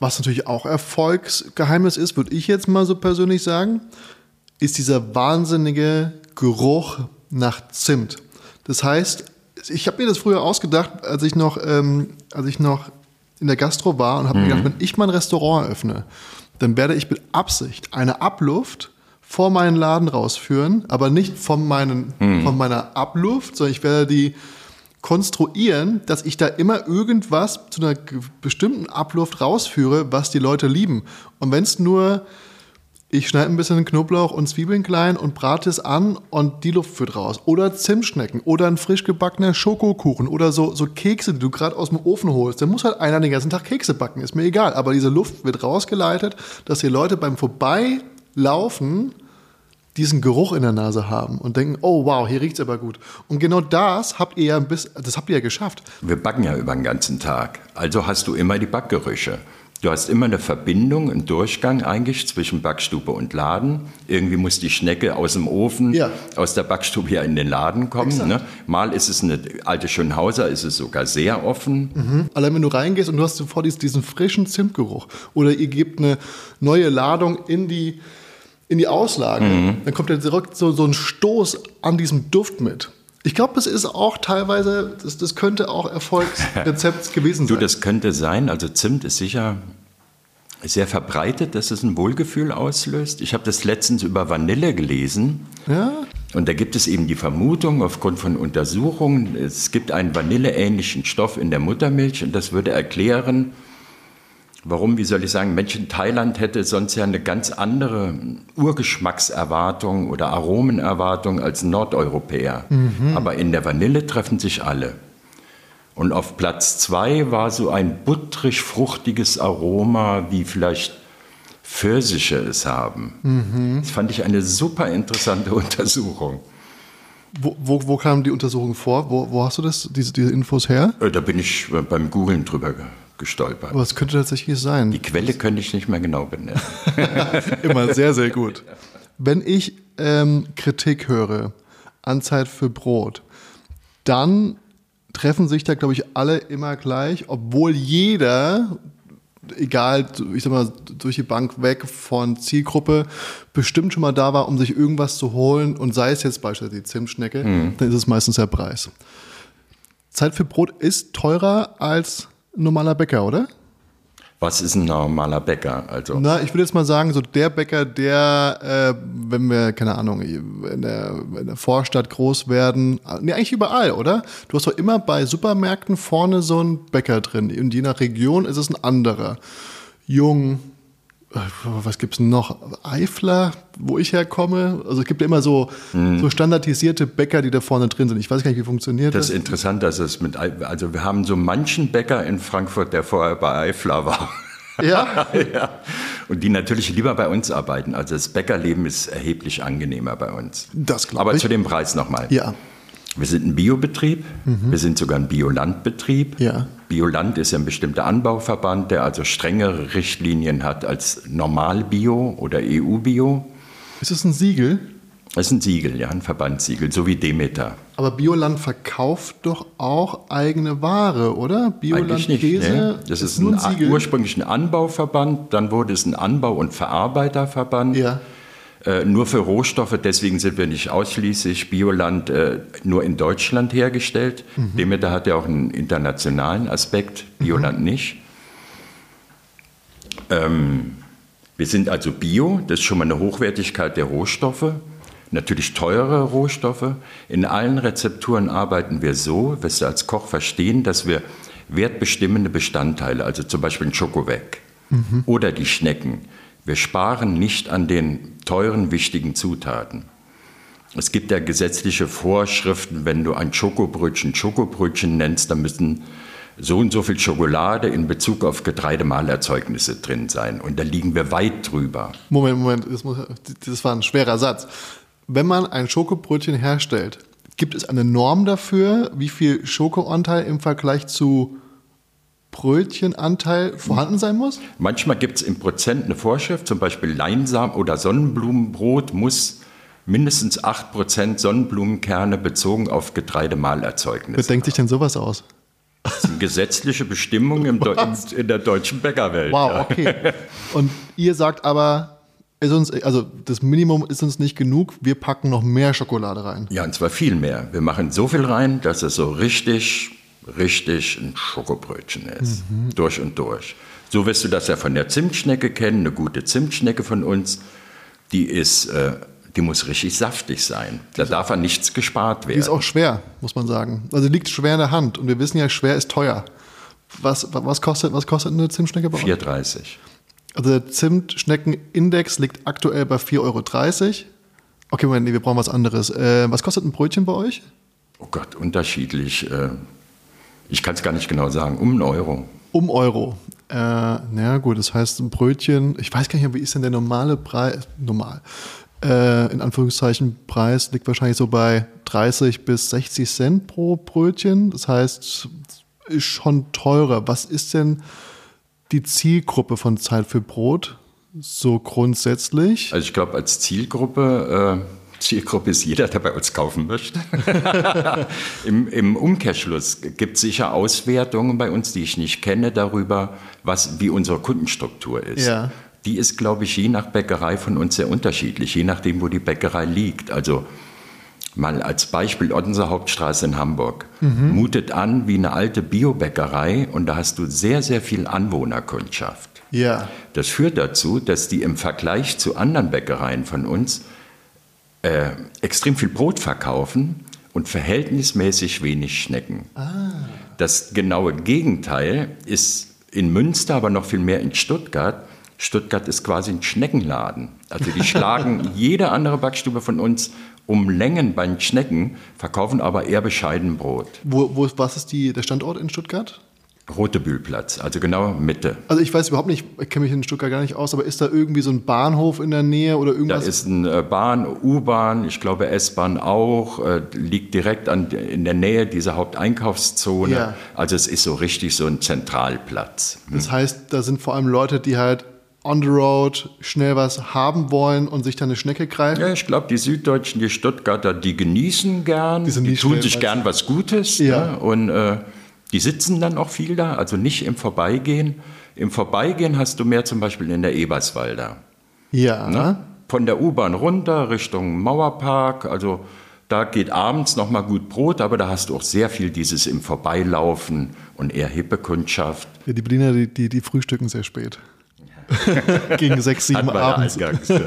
Was natürlich auch Erfolgsgeheimnis ist, würde ich jetzt mal so persönlich sagen, ist dieser wahnsinnige Geruch nach Zimt. Das heißt, ich habe mir das früher ausgedacht, als ich noch, ähm, als ich noch in der Gastro war und habe mhm. mir gedacht, wenn ich mein Restaurant eröffne, dann werde ich mit Absicht eine Abluft vor meinen Laden rausführen, aber nicht von, meinen, mhm. von meiner Abluft, sondern ich werde die konstruieren, dass ich da immer irgendwas zu einer bestimmten Abluft rausführe, was die Leute lieben. Und wenn es nur, ich schneide ein bisschen Knoblauch und Zwiebeln klein und brate es an und die Luft wird raus. Oder Zimtschnecken oder ein frisch gebackener Schokokuchen oder so, so Kekse, die du gerade aus dem Ofen holst. Da muss halt einer den ganzen Tag Kekse backen, ist mir egal. Aber diese Luft wird rausgeleitet, dass die Leute beim Vorbeilaufen diesen Geruch in der Nase haben und denken, oh wow, hier riecht's aber gut. Und genau das habt ihr ja ein bisschen, das habt ihr ja geschafft. Wir backen ja über den ganzen Tag. Also hast du immer die Backgerüche. Du hast immer eine Verbindung, einen Durchgang eigentlich zwischen Backstube und Laden. Irgendwie muss die Schnecke aus dem Ofen, ja. aus der Backstube hier in den Laden kommen. Ne? Mal ist es eine alte Schönhauser, ist es sogar sehr offen. Mhm. Allein wenn du reingehst und du hast sofort diesen frischen Zimtgeruch oder ihr gebt eine neue Ladung in die in die Auslage, mhm. dann kommt ja direkt so, so ein Stoß an diesem Duft mit. Ich glaube, das ist auch teilweise, das, das könnte auch Erfolgsrezept gewesen sein. Du, das könnte sein. Also Zimt ist sicher sehr verbreitet, dass es ein Wohlgefühl auslöst. Ich habe das letztens über Vanille gelesen. Ja? Und da gibt es eben die Vermutung aufgrund von Untersuchungen, es gibt einen vanilleähnlichen Stoff in der Muttermilch und das würde erklären, warum, wie soll ich sagen, Mensch in Thailand hätte sonst ja eine ganz andere Urgeschmackserwartung oder Aromenerwartung als ein Nordeuropäer. Mhm. Aber in der Vanille treffen sich alle. Und auf Platz zwei war so ein buttrig-fruchtiges Aroma, wie vielleicht Pfirsiche es haben. Mhm. Das fand ich eine super interessante Untersuchung. Wo, wo, wo kamen die Untersuchungen vor? Wo, wo hast du das, diese, diese Infos her? Da bin ich beim Googlen drüber gestolpert. Aber es könnte tatsächlich sein. Die Quelle könnte ich nicht mehr genau benennen. Immer sehr, sehr gut. Wenn ich ähm, Kritik höre an Zeit für Brot, dann treffen sich da, glaube ich, alle immer gleich, obwohl jeder, egal, ich sag mal, durch die Bank weg von Zielgruppe, bestimmt schon mal da war, um sich irgendwas zu holen und sei es jetzt beispielsweise die Zimtschnecke, mhm. dann ist es meistens der Preis. Zeit für Brot ist teurer als ein normaler Bäcker, oder? Was ist ein normaler Bäcker? Also Na, ich würde jetzt mal sagen, so der Bäcker, der, äh, wenn wir, keine Ahnung, in der, in der Vorstadt groß werden, nee, eigentlich überall, oder? Du hast doch immer bei Supermärkten vorne so einen Bäcker drin und je nach Region ist es ein anderer. Jung, äh, was gibt's denn noch? Eifler, wo ich herkomme. Also es gibt ja immer so, mhm. so standardisierte Bäcker, die da vorne drin sind. Ich weiß gar nicht, wie funktioniert das. Das ist interessant, dass es mit, also wir haben so manchen Bäcker in Frankfurt, der vorher bei Eifler war. Ja? Ja. Und die natürlich lieber bei uns arbeiten. Also das Bäckerleben ist erheblich angenehmer bei uns. Das glaube ich. Aber zu dem Preis nochmal. Ja. Wir sind ein Biobetrieb, mhm. wir sind sogar ein Biolandbetrieb. Ja. Bioland ist ja ein bestimmter Anbauverband, der also strengere Richtlinien hat als Normal-Bio oder E U-Bio. Ist das ein Siegel? Das ist ein Siegel, ja, ein Verbandssiegel, so wie Demeter. Aber Bioland verkauft doch auch eigene Ware, oder? Bioland Käse? Nee. Das ist, ist nur ein, ein Siegel. Ursprünglich ein Anbauverband, dann wurde es ein Anbau- und Verarbeiterverband. Ja. Äh, nur für Rohstoffe, deswegen sind wir nicht ausschließlich Bioland äh, nur in Deutschland hergestellt. Mhm. Demeter hat ja auch einen internationalen Aspekt, Bioland mhm. nicht. Ähm, wir sind also Bio, das ist schon mal eine Hochwertigkeit der Rohstoffe. Natürlich teure Rohstoffe. In allen Rezepturen arbeiten wir so, wirst du als Koch verstehen, dass wir wertbestimmende Bestandteile, also zum Beispiel ein Schokoweg mhm. oder die Schnecken, wir sparen nicht an den teuren, wichtigen Zutaten. Es gibt ja gesetzliche Vorschriften, wenn du ein Schokobrötchen Schokobrötchen nennst, dann müssen so und so viel Schokolade in Bezug auf Getreidemahlerzeugnisse drin sein. Und da liegen wir weit drüber. Moment, Moment, das, muss, das war ein schwerer Satz. Wenn man ein Schokobrötchen herstellt, gibt es eine Norm dafür, wie viel Schokoanteil im Vergleich zu Brötchenanteil vorhanden sein muss? Manchmal gibt es im Prozent eine Vorschrift, zum Beispiel Leinsamen oder Sonnenblumenbrot muss mindestens acht Prozent Sonnenblumenkerne bezogen auf Getreidemahlerzeugnisse. Wer denkt sich denn sowas aus? Das ist ein gesetzliche Bestimmung im Deu- in, in der deutschen Bäckerwelt. Wow, ja. okay. Und ihr sagt aber, ist uns, also das Minimum ist uns nicht genug, wir packen noch mehr Schokolade rein. Ja, und zwar viel mehr. Wir machen so viel rein, dass es so richtig, richtig ein Schokobrötchen ist. Mhm. Durch und durch. So wirst du das ja von der Zimtschnecke kennen, eine gute Zimtschnecke von uns. Die ist, äh, die muss richtig saftig sein. Da darf an nichts gespart werden. Die ist auch schwer, muss man sagen. Also liegt schwer in der Hand. Und wir wissen ja, schwer ist teuer. Was, was, kostet, was kostet eine Zimtschnecke bei euch? vier Euro dreißig. Also der Zimtschneckenindex liegt aktuell bei vier Euro dreißig. Okay, Moment, nee, wir brauchen was anderes. Äh, was kostet ein Brötchen bei euch? Oh Gott, unterschiedlich. Äh, ich kann es gar nicht genau sagen. Um einen Euro. Um Euro. Äh, na gut, das heißt ein Brötchen, ich weiß gar nicht, wie ist denn der normale Preis, normal, äh, in Anführungszeichen Preis liegt wahrscheinlich so bei dreißig bis sechzig Cent pro Brötchen. Das heißt, ist schon teurer. Was ist denn die Zielgruppe von Zeit für Brot so grundsätzlich? Also ich glaube, als Zielgruppe, äh, Zielgruppe ist jeder, der bei uns kaufen möchte. Im, Im Umkehrschluss gibt es sicher Auswertungen bei uns, die ich nicht kenne, darüber, was, wie unsere Kundenstruktur ist. Ja. Die ist, glaube ich, je nach Bäckerei von uns sehr unterschiedlich, je nachdem, wo die Bäckerei liegt. Also mal als Beispiel Ottenser Hauptstraße in Hamburg. Mhm. Mutet an wie eine alte Biobäckerei und da hast du sehr, sehr viel Anwohnerkundschaft. Ja. Das führt dazu, dass die im Vergleich zu anderen Bäckereien von uns äh, extrem viel Brot verkaufen und verhältnismäßig wenig Schnecken. Ah. Das genaue Gegenteil ist in Münster, aber noch viel mehr in Stuttgart. Stuttgart ist quasi ein Schneckenladen. Also die schlagen jede andere Backstube von uns um Längen bei den Schnecken, verkaufen aber eher bescheiden Brot. Wo, wo, was ist die, der Standort in Stuttgart? Rotebühlplatz, also genau Mitte. Also ich weiß überhaupt nicht, ich kenne mich in Stuttgart gar nicht aus, aber ist da irgendwie so ein Bahnhof in der Nähe oder irgendwas? Da ist eine Bahn, U-Bahn, ich glaube S-Bahn auch, äh, liegt direkt an, in der Nähe dieser Haupteinkaufszone. Ja. Also es ist so richtig so ein Zentralplatz. Hm. Das heißt, da sind vor allem Leute, die halt on the road schnell was haben wollen und sich dann eine Schnecke greifen? Ja, ich glaube, die Süddeutschen, die Stuttgarter, die genießen gern, die, die tun sich gern was Gutes. Ja. Ne? Und äh, die sitzen dann auch viel da, also nicht im Vorbeigehen. Im Vorbeigehen hast du mehr zum Beispiel in der Eberswalder. Ja. Ne? Von der U-Bahn runter Richtung Mauerpark, also da geht abends noch mal gut Brot, aber da hast du auch sehr viel dieses im Vorbeilaufen und eher hippe Kundschaft. Ja, die Berliner, die, die, die frühstücken sehr spät. Gegen sechs, sieben abends. Eingangs, ja.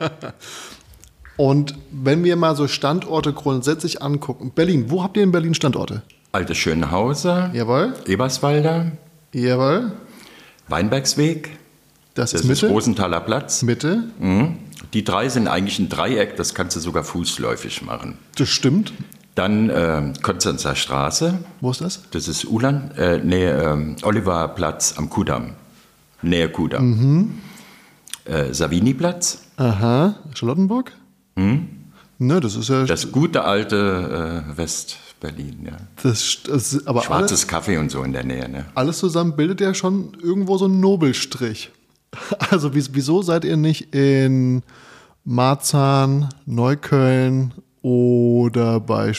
Und wenn wir mal so Standorte grundsätzlich angucken, Berlin, wo habt ihr in Berlin Standorte? Altes Schönhauser. Jawohl. Eberswalder. Jawohl. Weinbergsweg. Das, das ist Mitte. ist Rosenthaler Platz. Mitte. Mhm. Die drei sind eigentlich ein Dreieck, das kannst du sogar fußläufig machen. Das stimmt. Dann äh, Konstanzer Straße. Wo ist das? Das ist Ulan, äh, nee, äh, Oliverplatz am Kudamm. Nähe Kudamm. Mhm. Äh, Saviniplatz. Aha. Charlottenburg? Mhm. Ne, das ist ja... Das gute alte äh, West-Berlin, ja. Das, das, aber Schwarzes alles, Kaffee und so in der Nähe, ne? Alles zusammen bildet ja schon irgendwo so einen Nobelstrich. Also wieso seid ihr nicht in Marzahn, Neukölln oder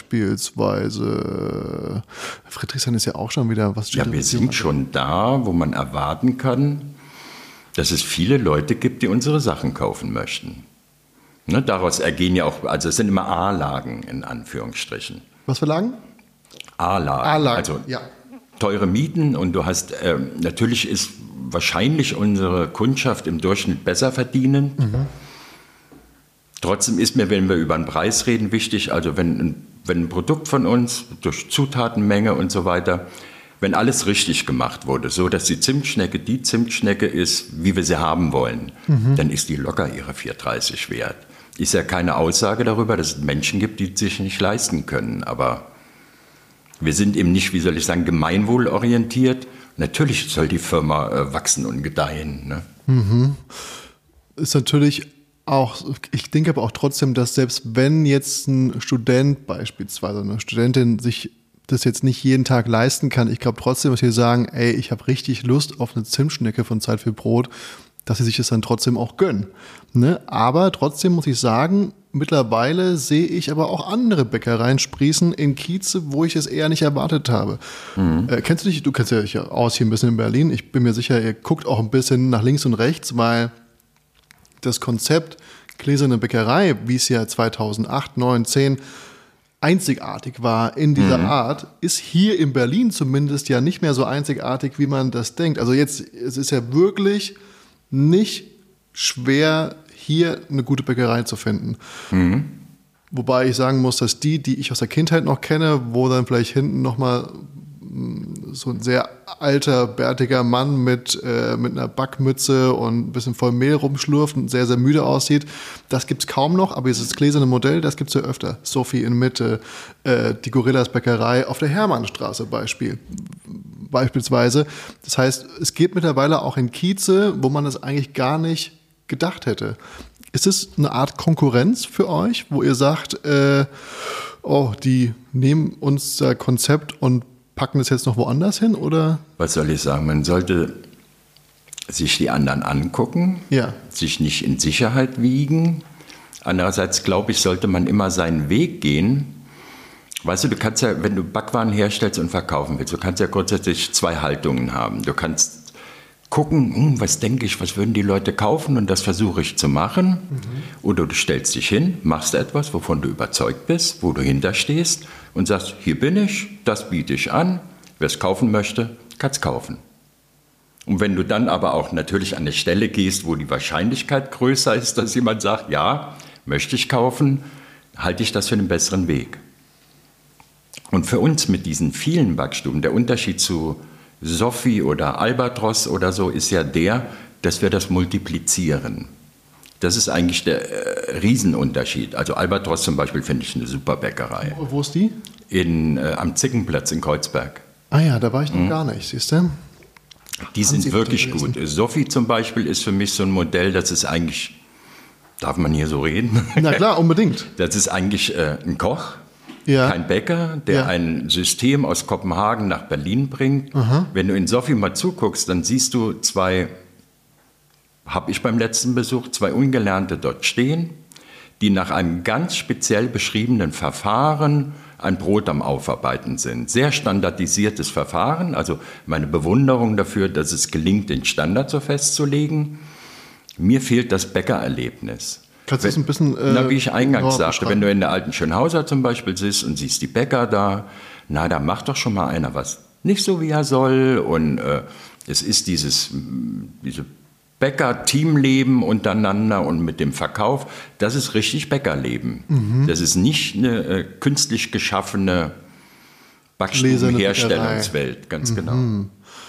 beispielsweise Friedrichshain ist ja auch schon wieder was. Ja, wir sind schon da, wo man erwarten kann, dass es viele Leute gibt, die unsere Sachen kaufen möchten. Ne, daraus ergehen ja auch, also es sind immer A-Lagen in Anführungsstrichen. Was für Lagen? A-Lagen. A-Lagen, also ja. Teure Mieten und du hast, äh, natürlich ist wahrscheinlich unsere Kundschaft im Durchschnitt besser verdienend. Mhm. Trotzdem ist mir, wenn wir über den Preis reden, wichtig, also wenn, wenn ein Produkt von uns durch Zutatenmenge und so weiter, wenn alles richtig gemacht wurde, so dass die Zimtschnecke die Zimtschnecke ist, wie wir sie haben wollen, mhm. dann ist die locker ihre vier Euro dreißig wert. Ist ja keine Aussage darüber, dass es Menschen gibt, die es sich nicht leisten können, aber wir sind eben nicht, wie soll ich sagen, gemeinwohlorientiert. Natürlich soll die Firma äh, wachsen und gedeihen. Ne? Mhm. Ist natürlich auch, ich denke aber auch trotzdem, dass selbst wenn jetzt ein Student beispielsweise, eine Studentin sich das jetzt nicht jeden Tag leisten kann, ich glaube trotzdem, dass wir sagen, ey, ich habe richtig Lust auf eine Zimtschnecke von Zeit für Brot, dass sie sich das dann trotzdem auch gönnen. Ne? Aber trotzdem muss ich sagen, Mittlerweile sehe ich aber auch andere Bäckereien sprießen in Kieze, wo ich es eher nicht erwartet habe. Mhm. Äh, kennst du dich, du kennst ja dich aus hier ein bisschen in Berlin. Ich bin mir sicher, ihr guckt auch ein bisschen nach links und rechts, weil das Konzept gläserne Bäckerei, wie es ja zweitausendacht, neun, zehn einzigartig war in dieser mhm. Art, ist hier in Berlin zumindest ja nicht mehr so einzigartig, wie man das denkt. Also jetzt, es ist ja wirklich nicht schwer, hier eine gute Bäckerei zu finden. Mhm. Wobei ich sagen muss, dass die, die ich aus der Kindheit noch kenne, wo dann vielleicht hinten nochmal so ein sehr alter, bärtiger Mann mit, äh, mit einer Backmütze und ein bisschen voll Mehl rumschlürft und sehr, sehr müde aussieht, das gibt es kaum noch, aber dieses gläserne Modell, das gibt es ja öfter. Sophie in Mitte, äh, die Gorillas Bäckerei auf der Hermannstraße Beispiel. beispielsweise. Das heißt, es geht mittlerweile auch in Kieze, wo man das eigentlich gar nicht gedacht hätte. Ist es eine Art Konkurrenz für euch, wo ihr sagt, äh, oh, die nehmen unser Konzept und packen das jetzt noch woanders hin, oder? Was soll ich sagen? Man sollte sich die anderen angucken, ja. sich nicht in Sicherheit wiegen. Andererseits, glaube ich, sollte man immer seinen Weg gehen. Weißt du, du kannst ja, wenn du Backwaren herstellst und verkaufen willst, du kannst ja grundsätzlich zwei Haltungen haben. Du kannst gucken, hm, was denke ich, was würden die Leute kaufen, und das versuche ich zu machen. Mhm. Oder du stellst dich hin, machst etwas, wovon du überzeugt bist, wo du hinterstehst und sagst, hier bin ich, das biete ich an, wer es kaufen möchte, kann es kaufen. Und wenn du dann aber auch natürlich an eine Stelle gehst, wo die Wahrscheinlichkeit größer ist, dass jemand sagt, ja, möchte ich kaufen, halte ich das für einen besseren Weg. Und für uns mit diesen vielen Backstuben, der Unterschied zu Sophie oder Albatros oder so ist ja der, dass wir das multiplizieren. Das ist eigentlich der äh, Riesenunterschied. Also Albatros zum Beispiel finde ich eine super Bäckerei. Wo, wo ist die? In, äh, am Zickenplatz in Kreuzberg. Ah ja, da war ich noch mhm. gar nicht, siehst du? Die sind Sie wirklich gut. Sophie zum Beispiel ist für mich so ein Modell, das ist eigentlich, darf man hier so reden? Na klar, unbedingt. Das ist eigentlich äh, ein Koch. Ja. Kein Bäcker, der ja. ein System aus Kopenhagen nach Berlin bringt. Aha. Wenn du in Sophie mal zuguckst, dann siehst du zwei, habe ich beim letzten Besuch, zwei Ungelernte dort stehen, die nach einem ganz speziell beschriebenen Verfahren ein Brot am Aufarbeiten sind. Sehr standardisiertes Verfahren, also meine Bewunderung dafür, dass es gelingt, den Standard so festzulegen. Mir fehlt das Bäckererlebnis. Kannst du das ein bisschen, äh, na, wie ich eingangs sagte, wenn du in der alten Schönhauser zum Beispiel sitzt und siehst die Bäcker da, na, da macht doch schon mal einer was nicht so, wie er soll. Und äh, es ist dieses diese Bäcker-Teamleben untereinander und mit dem Verkauf, das ist richtig Bäckerleben. Mhm. Das ist nicht eine äh, künstlich geschaffene Backstubenherstellungswelt, ganz mhm. genau.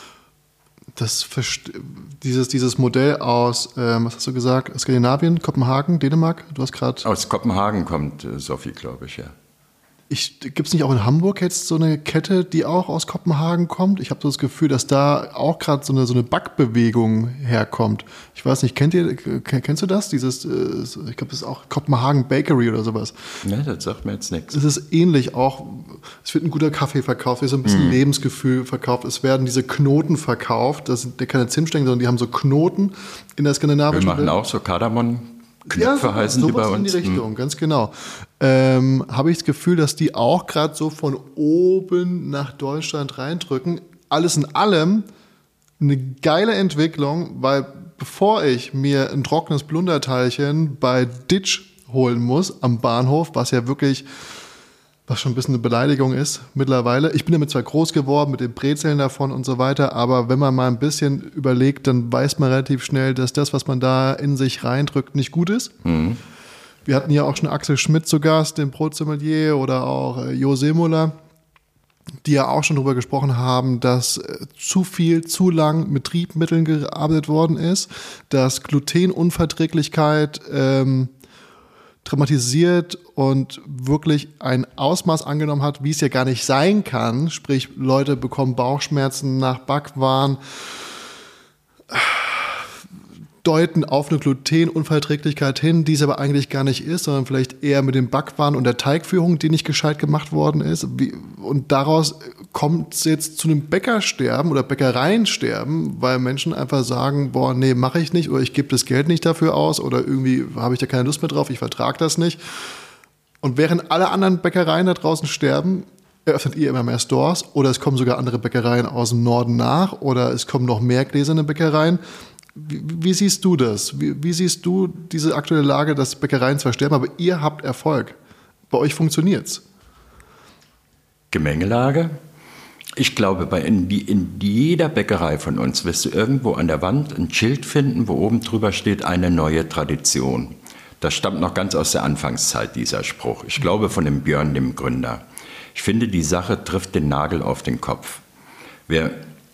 Das, dieses, dieses Modell aus, ähm, was hast du gesagt, Skandinavien, Kopenhagen, Dänemark? Du hast gerade. Aus Kopenhagen kommt äh, Sophie, glaube ich, ja. Gibt es nicht auch in Hamburg jetzt so eine Kette, die auch aus Kopenhagen kommt? Ich habe so das Gefühl, dass da auch gerade so eine, so eine Backbewegung herkommt. Ich weiß nicht, kennt ihr, kennst du das? Dieses, äh, ich glaube, das ist auch Kopenhagen Bakery oder sowas. Ne, das sagt mir jetzt nichts. Es ist ähnlich auch, es wird ein guter Kaffee verkauft, es wird so ein bisschen mm. Lebensgefühl verkauft, es werden diese Knoten verkauft, das sind keine Zimtstängel, sondern die haben so Knoten in der skandinavischen Welt. Wir machen Welt. auch so Kardamom. Knöpfe ja, heißen die bei uns. In die Richtung, hm. ganz genau. Ähm, habe ich das Gefühl, dass die auch gerade so von oben nach Deutschland reindrücken. Alles in allem eine geile Entwicklung, weil bevor ich mir ein trockenes Blunderteilchen bei Ditch holen muss am Bahnhof, was ja wirklich, was schon ein bisschen eine Beleidigung ist mittlerweile. Ich bin damit zwar groß geworden mit den Brezeln davon und so weiter, aber wenn man mal ein bisschen überlegt, dann weiß man relativ schnell, dass das, was man da in sich reindrückt, nicht gut ist. Mhm. Wir hatten ja auch schon Axel Schmidt zu Gast, den Brotsommelier, oder auch äh, Jo Seemuller, die ja auch schon darüber gesprochen haben, dass äh, zu viel, zu lang mit Triebmitteln gearbeitet worden ist, dass Glutenunverträglichkeit ähm, dramatisiert und wirklich ein Ausmaß angenommen hat, wie es ja gar nicht sein kann. Sprich, Leute bekommen Bauchschmerzen nach Backwaren. deuten auf eine Glutenunverträglichkeit hin, die es aber eigentlich gar nicht ist, sondern vielleicht eher mit dem Backwaren und der Teigführung, die nicht gescheit gemacht worden ist. Wie, und daraus kommt es jetzt zu einem Bäckersterben oder Bäckereiensterben, weil Menschen einfach sagen, boah, nee, mache ich nicht oder ich gebe das Geld nicht dafür aus oder irgendwie habe ich da keine Lust mehr drauf, ich vertrage das nicht. Und während alle anderen Bäckereien da draußen sterben, eröffnet ihr immer mehr Stores oder es kommen sogar andere Bäckereien aus dem Norden nach oder es kommen noch mehr gläserne Bäckereien. Wie, wie siehst du das? Wie, wie siehst du diese aktuelle Lage, dass Bäckereien zwar sterben, aber ihr habt Erfolg? Bei euch funktioniert's. Gemengelage? Ich glaube, bei in, die, in jeder Bäckerei von uns wirst du irgendwo an der Wand ein Schild finden, wo oben drüber steht, eine neue Tradition. Das stammt noch ganz aus der Anfangszeit, dieser Spruch. Ich glaube von dem Björn, dem Gründer. Ich finde, die Sache trifft den Nagel auf den Kopf. Wir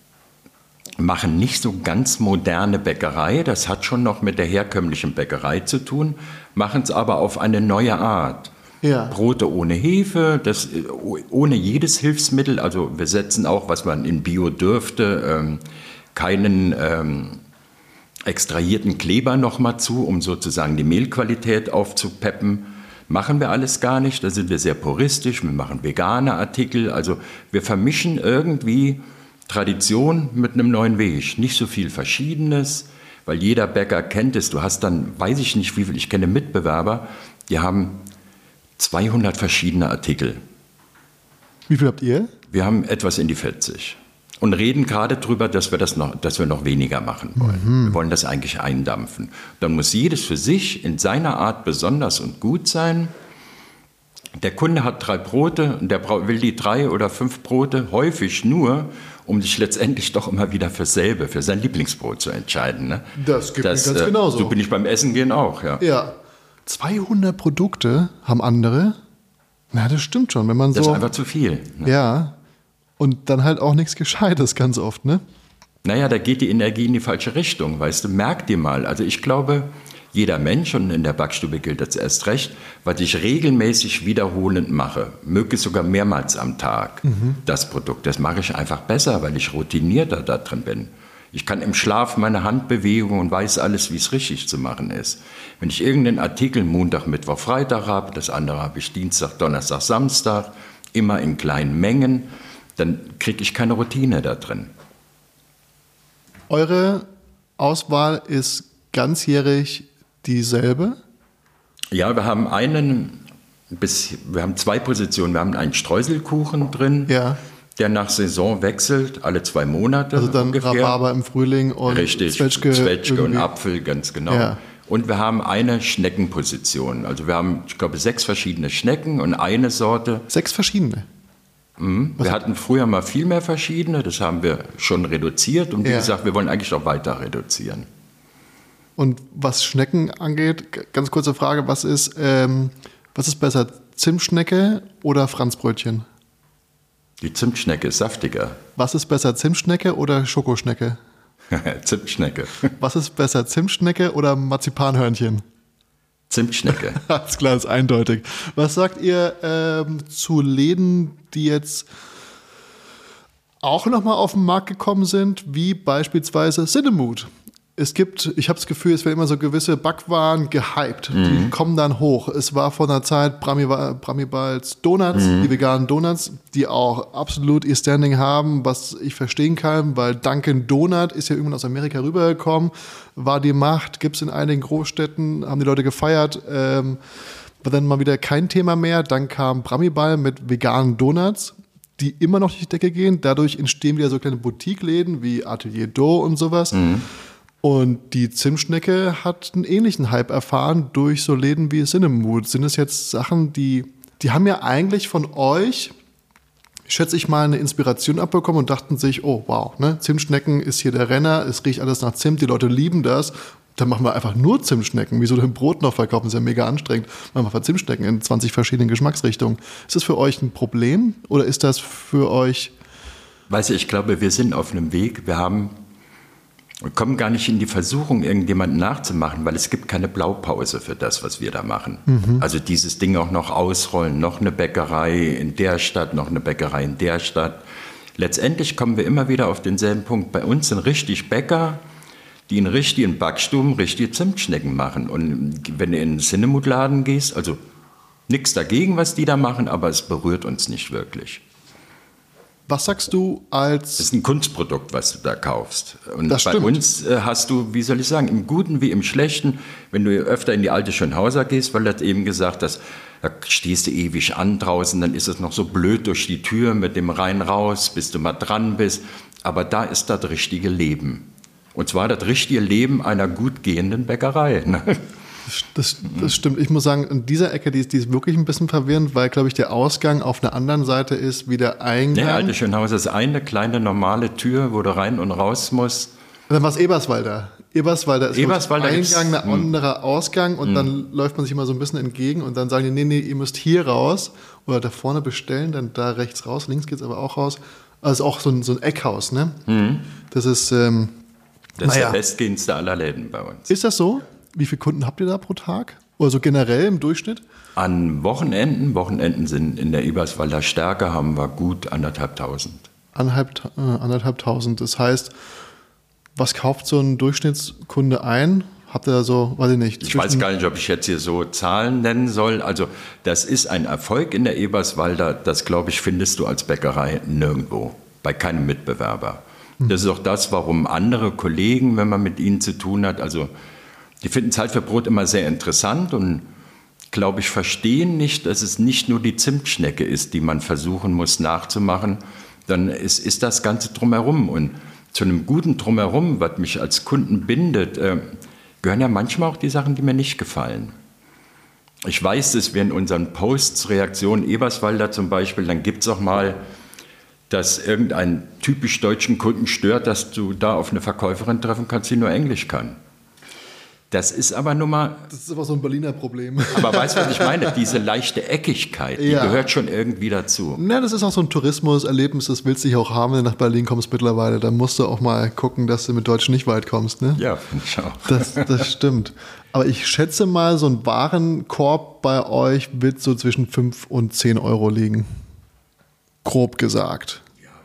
machen nicht so ganz moderne Bäckerei, das hat schon noch mit der herkömmlichen Bäckerei zu tun, machen es aber auf eine neue Art. Ja. Brote ohne Hefe, das, ohne jedes Hilfsmittel, also wir setzen auch, was man in Bio dürfte, ähm, keinen ähm, extrahierten Kleber nochmal zu, um sozusagen die Mehlqualität aufzupeppen. Machen wir alles gar nicht, da sind wir sehr puristisch, wir machen vegane Artikel, also wir vermischen irgendwie Tradition mit einem neuen Weg. Nicht so viel Verschiedenes, weil jeder Bäcker kennt es. Du hast dann, weiß ich nicht wie viel, ich kenne Mitbewerber, die haben zweihundert verschiedene Artikel. Wie viel habt ihr? Wir haben etwas in die vierzig und reden gerade darüber, dass wir das noch, dass wir noch weniger machen wollen. Mhm. Wir wollen das eigentlich eindampfen. Dann muss jedes für sich in seiner Art besonders und gut sein. Der Kunde hat drei Brote und der will die drei oder fünf Brote häufig nur, um sich letztendlich doch immer wieder für selbe, für sein Lieblingsbrot zu entscheiden. Ne? Das gibt es ganz äh, genauso. So bin ich beim Essen gehen auch. Ja. Ja. zweihundert Produkte haben andere. Na, das stimmt schon. Wenn man so, das ist einfach zu viel. Ne? Ja. Und dann halt auch nichts Gescheites ganz oft, ne? Naja, da geht die Energie in die falsche Richtung, weißt du. Merk dir mal. Also ich glaube, jeder Mensch, und in der Backstube gilt das erst recht, was ich regelmäßig wiederholend mache, möglichst sogar mehrmals am Tag, mhm. das Produkt, das mache ich einfach besser, weil ich routinierter da drin bin. Ich kann im Schlaf meine Hand bewegen und weiß alles, wie es richtig zu machen ist. Wenn ich irgendeinen Artikel Montag, Mittwoch, Freitag habe, das andere habe ich Dienstag, Donnerstag, Samstag, immer in kleinen Mengen, dann kriege ich keine Routine da drin. Eure Auswahl ist ganzjährig dieselbe? Ja, wir haben einen, bis, wir haben zwei Positionen. Wir haben einen Streuselkuchen drin, ja. der nach Saison wechselt, alle zwei Monate. Also dann ungefähr. Rhabarber im Frühling und Richtig, Zwetschge, Zwetschge und Apfel, ganz genau. Ja. Und wir haben eine Schneckenposition. Also wir haben, ich glaube, sechs verschiedene Schnecken und eine Sorte. Sechs verschiedene? Mhm. Wir hatten früher mal viel mehr verschiedene, das haben wir schon reduziert. Und wie ja. gesagt, wir wollen eigentlich auch weiter reduzieren. Und was Schnecken angeht, ganz kurze Frage, was ist, ähm, was ist besser, Zimtschnecke oder Franzbrötchen? Die Zimtschnecke ist saftiger. Was ist besser, Zimtschnecke oder Schokoschnecke? Zimtschnecke. Was ist besser, Zimtschnecke oder Marzipanhörnchen? Zimtschnecke. Alles klar, ist eindeutig. Was sagt ihr ähm, zu Läden, die jetzt auch nochmal auf den Markt gekommen sind, wie beispielsweise Cinemood? Es gibt, ich habe das Gefühl, es werden immer so gewisse Backwaren gehypt. Mhm. Die kommen dann hoch. Es war vor einer Zeit Bramibals Donuts, mhm. die veganen Donuts, die auch absolut ihr Standing haben, was ich verstehen kann, weil Dunkin' Donut ist ja irgendwann aus Amerika rübergekommen, war die Macht, gibt es in einigen Großstädten, haben die Leute gefeiert, ähm, war dann mal wieder kein Thema mehr. Dann kam Bramibal mit veganen Donuts, die immer noch durch die Decke gehen. Dadurch entstehen wieder so kleine Boutique-Läden wie Atelier d'O und sowas. Mhm. Und die Zimtschnecke hat einen ähnlichen Hype erfahren durch so Läden wie Cinemood. Sind es jetzt Sachen, die, die haben ja eigentlich von euch, schätze ich mal, eine Inspiration abbekommen und dachten sich, oh wow, ne, Zimtschnecken ist hier der Renner, es riecht alles nach Zimt, die Leute lieben das. Dann machen wir einfach nur Zimtschnecken. Wieso denn Brot noch verkaufen? Das ist ja mega anstrengend. Machen wir einfach Zimtschnecken in zwanzig verschiedenen Geschmacksrichtungen. Ist das für euch ein Problem oder ist das für euch... Weißt du, ich glaube, wir sind auf einem Weg, wir haben... Wir kommen gar nicht in die Versuchung, irgendjemanden nachzumachen, weil es gibt keine Blaupause für das, was wir da machen. Mhm. Also dieses Ding auch noch ausrollen, noch eine Bäckerei in der Stadt, noch eine Bäckerei in der Stadt. Letztendlich kommen wir immer wieder auf denselben Punkt. Bei uns sind richtig Bäcker, die in richtigen Backstuben richtige Zimtschnecken machen. Und wenn du in einen Cinnamon-Laden gehst, also nichts dagegen, was die da machen, aber es berührt uns nicht wirklich. Was sagst du als... Es ist ein Kunstprodukt, was du da kaufst. Und Das bei stimmt. uns äh, hast du, wie soll ich sagen, im Guten wie im Schlechten, wenn du öfter in die alte Schönhauser gehst, weil das eben gesagt hast, da stehst du ewig an draußen, dann ist es noch so blöd durch die Tür mit dem rein raus, bis du mal dran bist. Aber da ist das richtige Leben. Und zwar das richtige Leben einer gut gehenden Bäckerei. Ne? Das, das stimmt. Ich muss sagen, in dieser Ecke, die ist, die ist wirklich ein bisschen verwirrend, weil, glaube ich, der Ausgang auf einer anderen Seite ist wie der Eingang. Ne, alte Schönhauser ist eine kleine normale Tür, wo du rein und raus musst. Und dann war es Eberswalder. Eberswalder ist Eberswalder ein gibt's- Eingang, ein anderer Ausgang und dann läuft man sich immer so ein bisschen entgegen und dann sagen die, nee, nee, ihr müsst hier raus oder da vorne bestellen, dann da rechts raus, links geht es aber auch raus. Also auch so ein, so ein Eckhaus, ne? Das ist, ähm, Das ist Naja. der bestgehendste aller Läden bei uns. ist das so? Wie viele Kunden habt ihr da pro Tag? Oder so generell im Durchschnitt? An Wochenenden, Wochenenden sind in der Eberswalder Stärke, haben wir gut anderthalbtausend. Anderthalb, äh, anderthalbtausend. Das heißt, was kauft so ein Durchschnittskunde ein? Habt ihr da so, weiß ich nicht. Ich weiß gar nicht, ob ich jetzt hier so Zahlen nennen soll. Also das ist ein Erfolg in der Eberswalder, das, glaube ich, findest du als Bäckerei nirgendwo, bei keinem Mitbewerber. Das ist auch das, warum andere Kollegen, wenn man mit ihnen zu tun hat, also die finden Zeit für Brot immer sehr interessant und, glaube ich, verstehen nicht, dass es nicht nur die Zimtschnecke ist, die man versuchen muss nachzumachen, dann ist, ist das Ganze drumherum. Und zu einem guten Drumherum, was mich als Kunden bindet, äh, gehören ja manchmal auch die Sachen, die mir nicht gefallen. Ich weiß, dass wir in unseren Posts, Reaktionen Eberswalder zum Beispiel, dann gibt es auch mal, dass irgendeinen typisch deutschen Kunden stört, dass du da auf eine Verkäuferin treffen kannst, die nur Englisch kann. Das ist aber nun mal, Das ist aber so ein Berliner Problem. aber weißt du, was ich meine? Diese leichte Eckigkeit, die Ja. gehört schon irgendwie dazu. Na, das ist auch so ein Tourismus-Erlebnis, das willst du dich auch haben, wenn du nach Berlin kommst mittlerweile. Da musst du auch mal gucken, dass du mit Deutschen nicht weit kommst, ne? Ja, finde ich auch. Das, das stimmt. Aber ich schätze mal, so ein Warenkorb bei euch wird so zwischen fünf und zehn Euro liegen. Grob gesagt.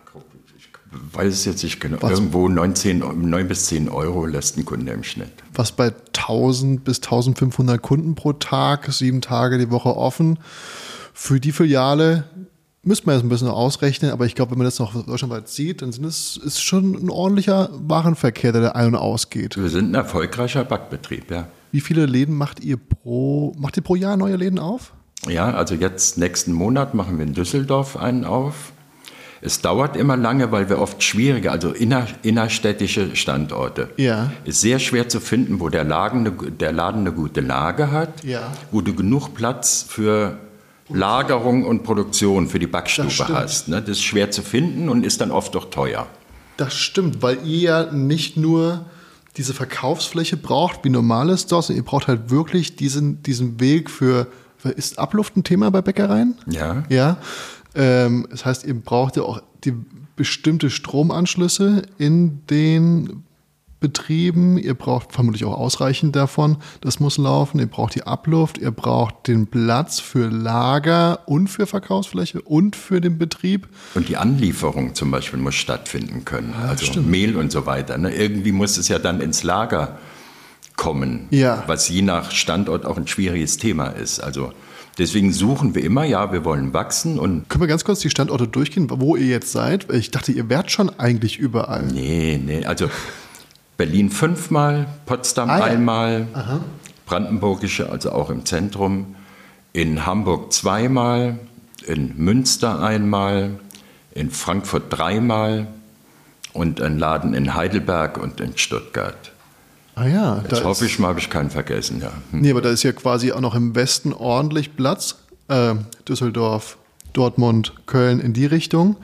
Ich weiß es jetzt nicht genau. Was? Irgendwo neun bis zehn Euro lässt ein Kunde im Schnitt. Was bei tausend bis eintausendfünfhundert Kunden pro Tag, sieben Tage die Woche offen. Für die Filiale müsste man jetzt ein bisschen ausrechnen, aber ich glaube, wenn man das noch deutschlandweit sieht, dann sind es, ist schon ein ordentlicher Warenverkehr, der da ein- und ausgeht. Wir sind ein erfolgreicher Backbetrieb, ja. Wie viele Läden macht ihr pro, macht ihr pro Jahr neue Läden auf? Ja, also jetzt nächsten Monat machen wir in Düsseldorf einen auf. Es dauert immer lange, weil wir oft schwierige, also inner, innerstädtische Standorte. Ja. Ist sehr schwer zu finden, wo der Laden, eine, der Laden eine gute Lage hat, Ja. wo du genug Platz für Lagerung und Produktion für die Backstube Das stimmt. hast. Ne? Das ist schwer zu finden und ist dann oft auch teuer. Das stimmt, weil ihr ja nicht nur diese Verkaufsfläche braucht, wie normale Stores, ihr braucht halt wirklich diesen, diesen Weg für, für, ist Abluft ein Thema bei Bäckereien? Ja. Ja. Ähm, das heißt, ihr braucht ja auch die bestimmte Stromanschlüsse in den Betrieben. Ihr braucht vermutlich auch ausreichend davon. Das muss laufen. Ihr braucht die Abluft. Ihr braucht den Platz für Lager und für Verkaufsfläche und für den Betrieb. Und die Anlieferung zum Beispiel muss stattfinden können. Also stimmt. Mehl und so weiter. Ne? Irgendwie muss es ja dann ins Lager kommen, Ja. was je nach Standort auch ein schwieriges Thema ist. Also deswegen suchen wir immer, ja, wir wollen wachsen und Können wir ganz kurz die Standorte durchgehen, wo ihr jetzt seid? Ich dachte, ihr wärt schon eigentlich überall. nee, nee, also Berlin fünfmal, Potsdam Ah, ja. einmal, Brandenburgische, also auch im Zentrum, in Hamburg zweimal, in Münster einmal, in Frankfurt dreimal und ein Laden in Heidelberg und in Stuttgart. Ah ja, da Jetzt hoffe ist, ich mal, habe ich keinen vergessen, ja. Hm. nee, aber da ist ja quasi auch noch im Westen ordentlich Platz. Äh, Düsseldorf, Dortmund, Köln in die Richtung.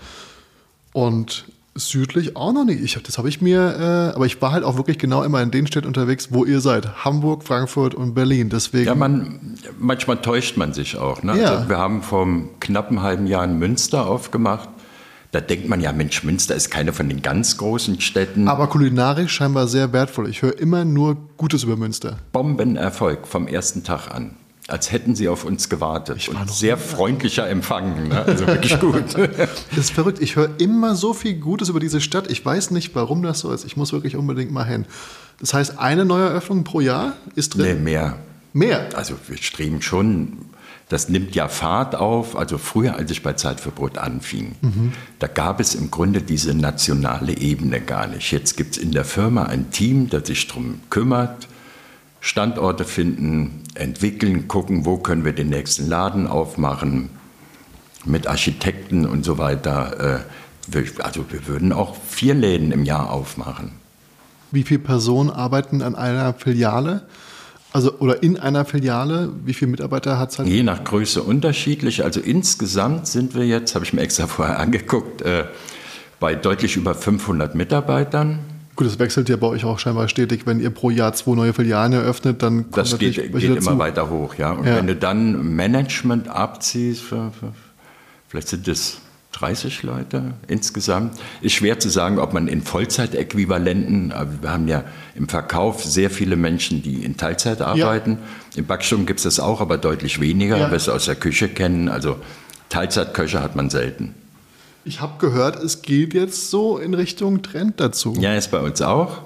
Und südlich auch noch nicht. Ich, hab- das habe ich mir, äh, aber ich war halt auch wirklich genau immer in den Städten unterwegs, wo ihr seid. Hamburg, Frankfurt und Berlin. Deswegen. Ja, man, manchmal täuscht man sich auch. Ne? Ja. Also wir haben vor einem knappen halben Jahr in Münster aufgemacht. Da denkt man ja, Mensch, Münster ist keine von den ganz großen Städten. aber kulinarisch scheinbar sehr wertvoll. Ich höre immer nur Gutes über Münster. Bombenerfolg vom ersten Tag an. als hätten sie auf uns gewartet. Ich war und noch sehr freundlicher Empfang, ne? Also wirklich gut. Das ist verrückt. Ich höre immer so viel Gutes über diese Stadt. Ich weiß nicht, warum das so ist. Ich muss wirklich unbedingt mal hin. Das heißt, eine Neueröffnung pro Jahr ist drin? Nee, mehr. Mehr? Also wir streben schon, das nimmt ja Fahrt auf. Also früher, als ich bei Zeit für Brot anfing, mhm. da gab es im Grunde diese nationale Ebene gar nicht. Jetzt gibt es in der Firma ein Team, das sich darum kümmert, Standorte finden, entwickeln, gucken, wo können wir den nächsten Laden aufmachen, mit Architekten und so weiter. Also wir würden auch vier Läden im Jahr aufmachen. Wie viele Personen arbeiten an einer Filiale? Also, oder in einer Filiale? Wie viele Mitarbeiter hat es halt? Je nach Größe unterschiedlich. Also insgesamt sind wir jetzt, habe ich mir extra vorher angeguckt, äh, bei deutlich über fünfhundert Mitarbeitern. Gut, das wechselt ja bei euch auch scheinbar stetig. Wenn ihr pro Jahr zwei neue Filialen eröffnet, dann kommt das geht, geht geht dazu. immer weiter hoch. Ja? Und ja. wenn du dann Management abziehst, für, für, vielleicht sind es dreißig Leute insgesamt. Ist schwer zu sagen, ob man in Vollzeitäquivalenten, wir haben ja im Verkauf sehr viele Menschen, die in Teilzeit arbeiten. Ja. Im Backstuben gibt es das auch, aber deutlich weniger, ja. was wir aus der Küche kennen. Also Teilzeitköche hat man selten. Ich habe gehört, es geht jetzt so in Richtung Trend dazu. Ja, ist bei uns auch.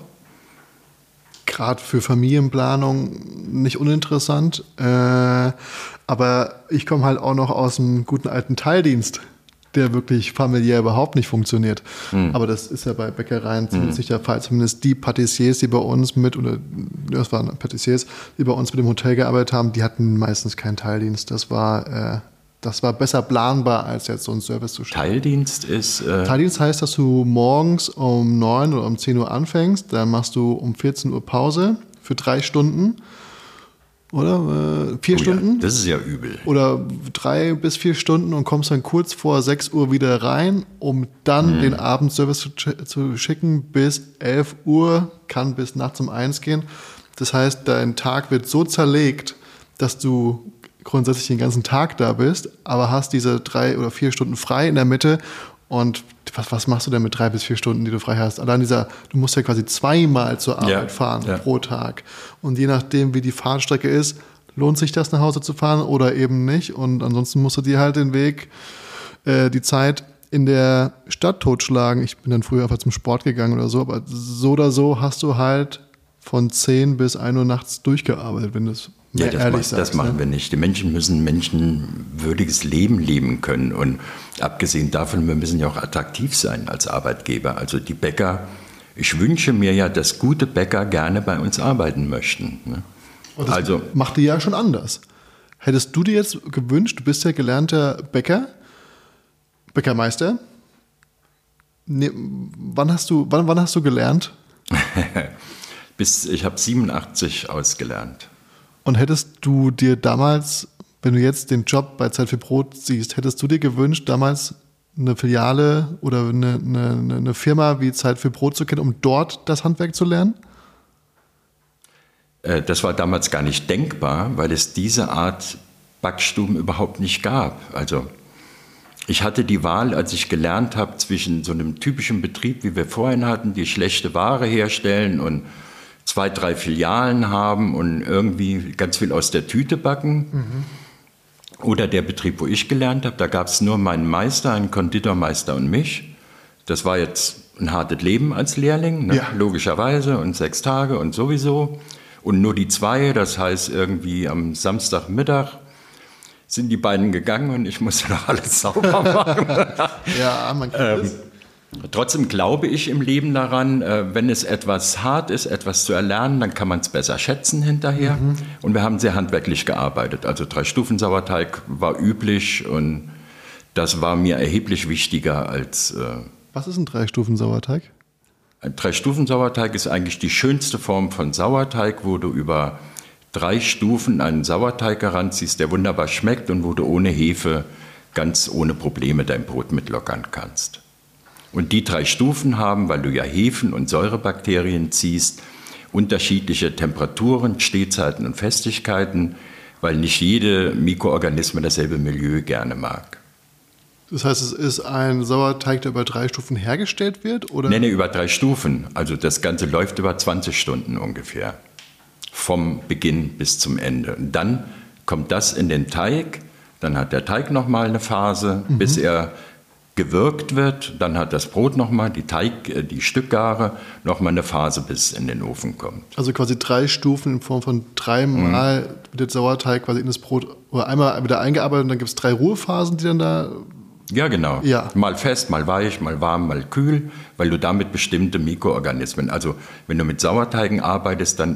Gerade für Familienplanung nicht uninteressant. Äh, aber ich komme halt auch noch aus einem guten alten Teildienst, der wirklich familiär überhaupt nicht funktioniert. Hm. Aber das ist ja bei Bäckereien ziemlich hm. sicher Fall. Zumindest die Patissiers, die bei uns mit, oder das waren Patissiers, die bei uns mit dem Hotel gearbeitet haben, die hatten meistens keinen Teildienst. Das war, äh, das war besser planbar, als jetzt so einen Service zu schaffen. Teildienst ist... Äh Teildienst heißt, dass du morgens um neun oder um zehn Uhr anfängst, dann machst du um vierzehn Uhr Pause für drei Stunden. Oder? Äh, vier oh Stunden? Ja, das ist ja übel. Oder drei bis vier Stunden und kommst dann kurz vor sechs Uhr wieder rein, um dann hm. den Abendservice zu, zu schicken bis elf Uhr, kann bis nachts um eins gehen. Das heißt, dein Tag wird so zerlegt, dass du grundsätzlich den ganzen Tag da bist, aber hast diese drei oder vier Stunden frei in der Mitte. Und was, was machst du denn mit drei bis vier Stunden, die du frei hast? Allein dieser, du musst ja quasi zweimal zur Arbeit ja, fahren ja. pro Tag. Und je nachdem, wie die Fahrtstrecke ist, lohnt sich das, nach Hause zu fahren oder eben nicht. Und ansonsten musst du dir halt den Weg, äh, die Zeit in der Stadt totschlagen. Ich bin dann früher einfach zum Sport gegangen oder so, aber so oder so hast du halt von zehn bis ein Uhr nachts durchgearbeitet, wenn das Ja, das, ehrlich macht, sagst, das machen ne? wir nicht. Die Menschen müssen menschenwürdiges Leben leben können. Und abgesehen davon, wir müssen ja auch attraktiv sein als Arbeitgeber. Also die Bäcker, ich wünsche mir ja, dass gute Bäcker gerne bei uns arbeiten möchten. Ne? Und das also, macht die ja schon anders. Hättest du dir jetzt gewünscht, du bist ja gelernter Bäcker, Bäckermeister. Nee, wann hast du, wann, wann hast du gelernt? Bis, ich habe siebenundachtzig ausgelernt. Und hättest du dir damals, wenn du jetzt den Job bei Zeit für Brot siehst, hättest du dir gewünscht, damals eine Filiale oder eine, eine, eine Firma wie Zeit für Brot zu kennen, um dort das Handwerk zu lernen? Das war damals gar nicht denkbar, weil es diese Art Backstuben überhaupt nicht gab. Also ich hatte die Wahl, als ich gelernt habe, zwischen so einem typischen Betrieb, wie wir vorhin hatten, die schlechte Ware herstellen und zwei, drei Filialen haben und irgendwie ganz viel aus der Tüte backen. Mhm. Oder der Betrieb, wo ich gelernt habe, da gab es nur meinen Meister, einen Konditormeister und mich. Das war jetzt ein hartes Leben als Lehrling, ne? Ja. Logischerweise, und sechs Tage und sowieso. Und nur die zwei, das heißt irgendwie am Samstagmittag sind die beiden gegangen und ich musste noch alles sauber machen. Ja, man kann das. Ähm, Trotzdem glaube ich im Leben daran, wenn es etwas hart ist, etwas zu erlernen, dann kann man es besser schätzen hinterher. Mhm. Und wir haben sehr handwerklich gearbeitet. Also Drei-Stufen-Sauerteig war üblich und das war mir erheblich wichtiger als... Äh, Was ist ein Drei-Stufen-Sauerteig? Ein Drei-Stufen-Sauerteig ist eigentlich die schönste Form von Sauerteig, wo du über drei Stufen einen Sauerteig heranziehst, der wunderbar schmeckt und wo du ohne Hefe ganz ohne Probleme dein Brot mitlockern kannst. Und die drei Stufen haben, weil du ja Hefen und Säurebakterien ziehst, unterschiedliche Temperaturen, Stehzeiten und Festigkeiten, weil nicht jede Mikroorganisme dasselbe Milieu gerne mag. Das heißt, es ist ein Sauerteig, der über drei Stufen hergestellt wird? Oder? Nee, nee, über drei Stufen. Also das Ganze läuft über zwanzig Stunden ungefähr. Vom Beginn bis zum Ende. Und dann kommt das in den Teig, dann hat der Teig nochmal eine Phase, mhm. bis er gewirkt wird, dann hat das Brot nochmal, die Teig, die Stückgare, nochmal eine Phase, bis es in den Ofen kommt. Also quasi drei Stufen in Form von dreimal mhm. mit dem Sauerteig quasi in das Brot oder einmal wieder eingearbeitet und dann gibt es drei Ruhephasen, die dann da... Ja, genau. Ja. Mal fest, mal weich, mal warm, mal kühl, weil du damit bestimmte Mikroorganismen, also wenn du mit Sauerteigen arbeitest, dann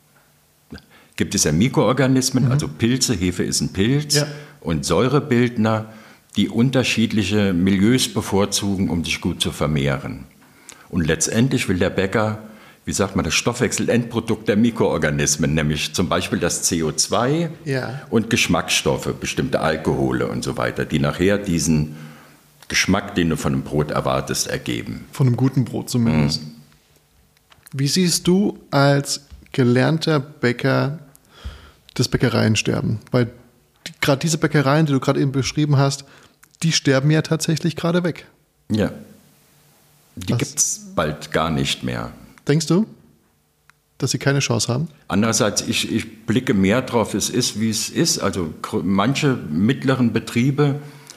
gibt es ja Mikroorganismen, mhm. also Pilze, Hefe ist ein Pilz ja. und Säurebildner, die unterschiedliche Milieus bevorzugen, um sich gut zu vermehren. Und letztendlich will der Bäcker, wie sagt man, das Stoffwechselendprodukt der Mikroorganismen, nämlich zum Beispiel das C O zwei ja. und Geschmacksstoffe, bestimmte Alkohole und so weiter, die nachher diesen Geschmack, den du von einem Brot erwartest, ergeben. Von einem guten Brot zumindest. Mhm. Wie siehst du als gelernter Bäcker das Bäckereiensterben? Weil gerade diese Bäckereien, die du gerade eben beschrieben hast, die sterben ja tatsächlich gerade weg. Ja, die gibt es bald gar nicht mehr. Denkst du, dass sie keine Chance haben? Andererseits, ich, ich blicke mehr drauf, es ist, wie es ist. Also manche mittleren Betriebe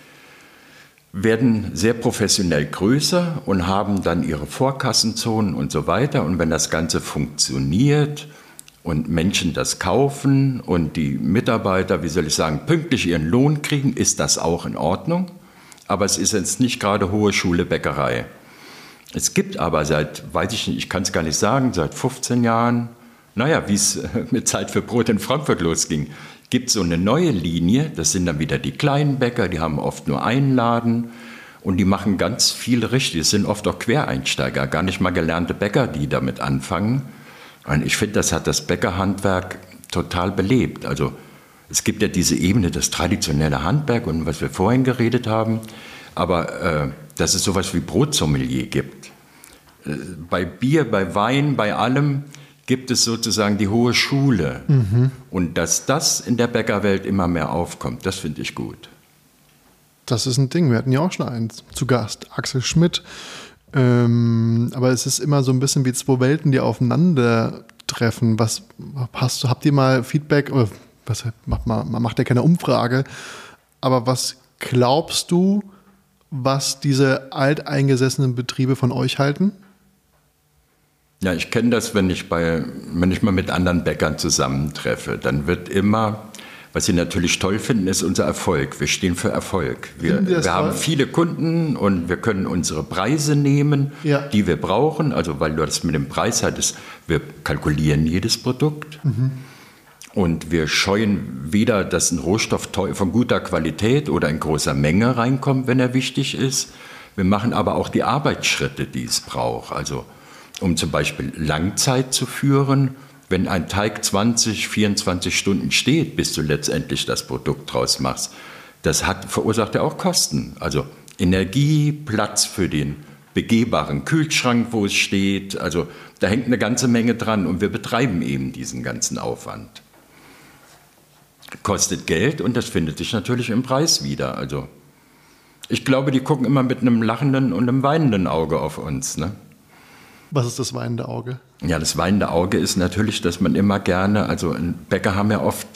werden sehr professionell größer und haben dann ihre Vorkassenzonen und so weiter. Und wenn das Ganze funktioniert und Menschen das kaufen und die Mitarbeiter, wie soll ich sagen, pünktlich ihren Lohn kriegen, ist das auch in Ordnung. Aber es ist jetzt nicht gerade hohe Schule Bäckerei. Es gibt aber seit, weiß ich nicht, ich kann es gar nicht sagen, seit fünfzehn Jahren, naja, wie es mit Zeit für Brot in Frankfurt losging, gibt es so eine neue Linie. Das sind dann wieder die kleinen Bäcker, die haben oft nur einen Laden und die machen ganz viel richtig. Es sind oft auch Quereinsteiger, gar nicht mal gelernte Bäcker, die damit anfangen. Und ich finde, das hat das Bäckerhandwerk total belebt. Also es gibt ja diese Ebene, das traditionelle Handwerk und was wir vorhin geredet haben, aber äh, dass es sowas wie Brotsommelier gibt. Äh, bei Bier, bei Wein, bei allem gibt es sozusagen die hohe Schule. Mhm. Und dass das in der Bäckerwelt immer mehr aufkommt, das finde ich gut. Das ist ein Ding. Wir hatten ja auch schon einen zu Gast, Axel Schmidt. Ähm, aber es ist immer so ein bisschen wie zwei Welten, die aufeinandertreffen. Was hast du, habt ihr mal Feedback? Oder was, macht man, man macht ja keine Umfrage. Aber was glaubst du, was diese alteingesessenen Betriebe von euch halten? Ja, ich kenne das, wenn ich, bei, wenn ich mal mit anderen Bäckern zusammentreffe. Dann wird immer, was sie natürlich toll finden, ist unser Erfolg. Wir stehen für Erfolg. Wir, wir haben viele Kunden und wir können unsere Preise nehmen, ja. die wir brauchen. Also weil du das mit dem Preis hattest, wir kalkulieren jedes Produkt. Mhm. Und wir scheuen weder, dass ein Rohstoff von guter Qualität oder in großer Menge reinkommt, wenn er wichtig ist. Wir machen aber auch die Arbeitsschritte, die es braucht. Also um zum Beispiel Langzeit zu führen, wenn ein Teig zwanzig, vierundzwanzig Stunden steht, bis du letztendlich das Produkt draus machst, das hat, verursacht ja auch Kosten. Also Energie, Platz für den begehbaren Kühlschrank, wo es steht. Also da hängt eine ganze Menge dran und wir betreiben eben diesen ganzen Aufwand. Kostet Geld und das findet sich natürlich im Preis wieder. Also ich glaube, die gucken immer mit einem lachenden und einem weinenden Auge auf uns, ne? Was ist das weinende Auge? Ja, das weinende Auge ist natürlich, dass man immer gerne, also Bäcker haben ja oft,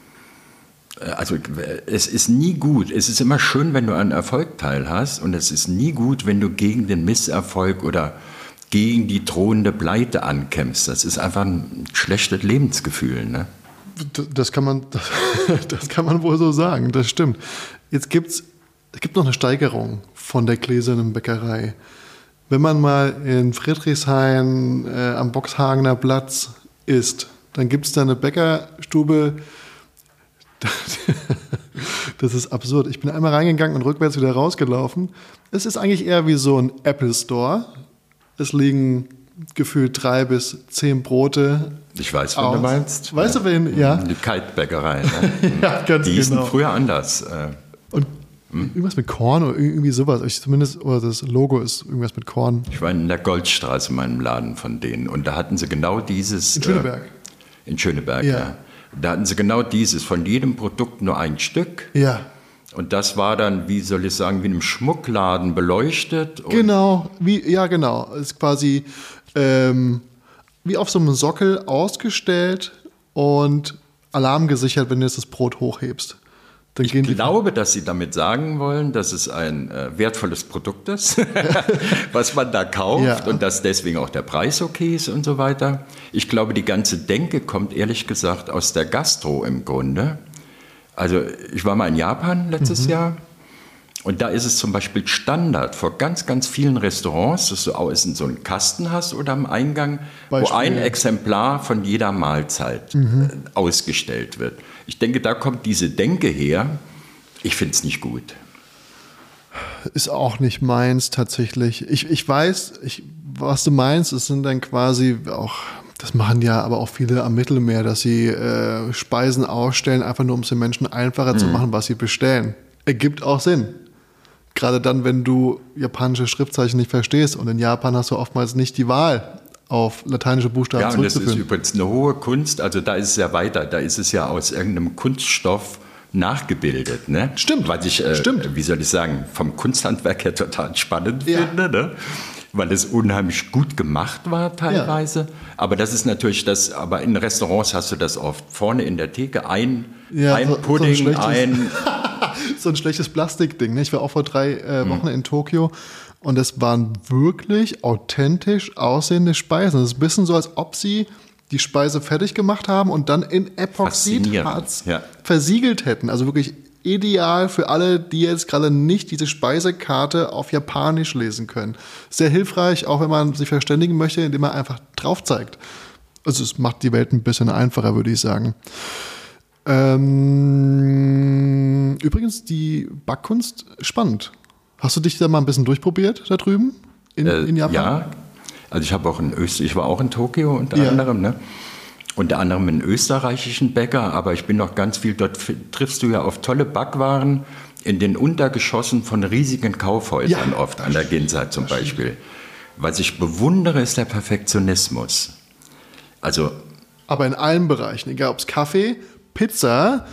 also es ist nie gut, es ist immer schön, wenn du an Erfolg teil hast und es ist nie gut, wenn du gegen den Misserfolg oder gegen die drohende Pleite ankämpfst. Das ist einfach ein schlechtes Lebensgefühl, ne? Das kann man, das, das kann man wohl so sagen, das stimmt. Jetzt gibt's, es gibt noch eine Steigerung von der gläsernen Bäckerei. Wenn man mal in Friedrichshain äh, am Boxhagener Platz ist, dann gibt es da eine Bäckerstube. Das ist absurd. Ich bin einmal reingegangen und rückwärts wieder rausgelaufen. Es ist eigentlich eher wie so ein Apple Store. Es liegen gefühlt drei bis zehn Brote. Ich weiß, wen du meinst. Weißt ja. du, wen? Ja. Die Kaltbäckerei. Ne? Ja, ganz Die hießen genau. früher anders. Und irgendwas mit Korn oder irgendwie sowas. Ich zumindest, oder das Logo ist irgendwas mit Korn. Ich war in der Goldstraße in meinem Laden von denen und da hatten sie genau dieses. In Schöneberg. Äh, in Schöneberg, ja. ja. Da hatten sie genau dieses, von jedem Produkt nur ein Stück. Ja. Und das war dann, wie soll ich sagen, wie in einem Schmuckladen beleuchtet. Und genau, wie, ja genau. Es ist quasi ähm, wie auf so einem Sockel ausgestellt und Alarm gesichert, wenn du jetzt das Brot hochhebst. Dann Ich gehen die glaube, dass Sie damit sagen wollen, dass es ein äh, wertvolles Produkt ist, was man da kauft Ja. und dass deswegen auch der Preis okay ist und so weiter. Ich glaube, die ganze Denke kommt ehrlich gesagt aus der Gastro im Grunde. Also ich war mal in Japan letztes Mhm. Jahr und da ist es zum Beispiel Standard vor ganz, ganz vielen Restaurants, dass du außen so einen Kasten hast oder am Eingang, Beispiel. wo ein Exemplar von jeder Mahlzeit äh, ausgestellt wird. Ich denke, da kommt diese Denke her. Ich finde es nicht gut. Ist auch nicht meins tatsächlich. Ich, ich weiß, ich, was du meinst, es sind dann quasi auch, das machen ja aber auch viele am Mittelmeer, dass sie äh, Speisen ausstellen, einfach nur um es den Menschen einfacher zu machen, was sie bestellen. Ergibt auch Sinn. Gerade dann, wenn du japanische Schriftzeichen nicht verstehst. Und in Japan hast du oftmals nicht die Wahl, auf lateinische Buchstaben Ja, und das ist zurückzuführen. übrigens eine hohe Kunst. Also da ist es ja weiter. Da ist es ja aus irgendeinem Kunststoff nachgebildet. Ne? Stimmt, Was ich, äh, stimmt. wie soll ich sagen, vom Kunsthandwerk her total spannend Ja. finde. Ne? Weil es unheimlich gut gemacht war teilweise. Aber das ist natürlich das, aber in Restaurants hast du das oft. Vorne in der Theke ein, Ja, ein so- so ein Pudding, schlechtes- ein... So ein schlechtes Plastikding. Ne? Ich war auch vor drei äh, Mhm. Wochen in Tokio und es waren wirklich authentisch aussehende Speisen. Es ist ein bisschen so, als ob sie die Speise fertig gemacht haben und dann in Epoxidharz Faszinierend, ja. versiegelt hätten. Also wirklich ideal für alle, die jetzt gerade nicht diese Speisekarte auf Japanisch lesen können. Sehr hilfreich, auch wenn man sich verständigen möchte, indem man einfach drauf zeigt. Also es macht die Welt ein bisschen einfacher, würde ich sagen. Ähm, übrigens, die Backkunst, spannend. Hast du dich da mal ein bisschen durchprobiert da drüben in, Äh, in Japan? Ja, also ich habe auch in Österreich, ich war auch in Tokio unter Ja. anderem, ne? Unter anderem einen österreichischen Bäcker, aber ich bin noch ganz viel, dort f- triffst du ja auf tolle Backwaren in den Untergeschossen von riesigen Kaufhäusern Ja, oft, an der Ginzeit zum Beispiel. Was ich bewundere, ist der Perfektionismus. Also Aber in allen Bereichen, egal ob es Kaffee, Pizza,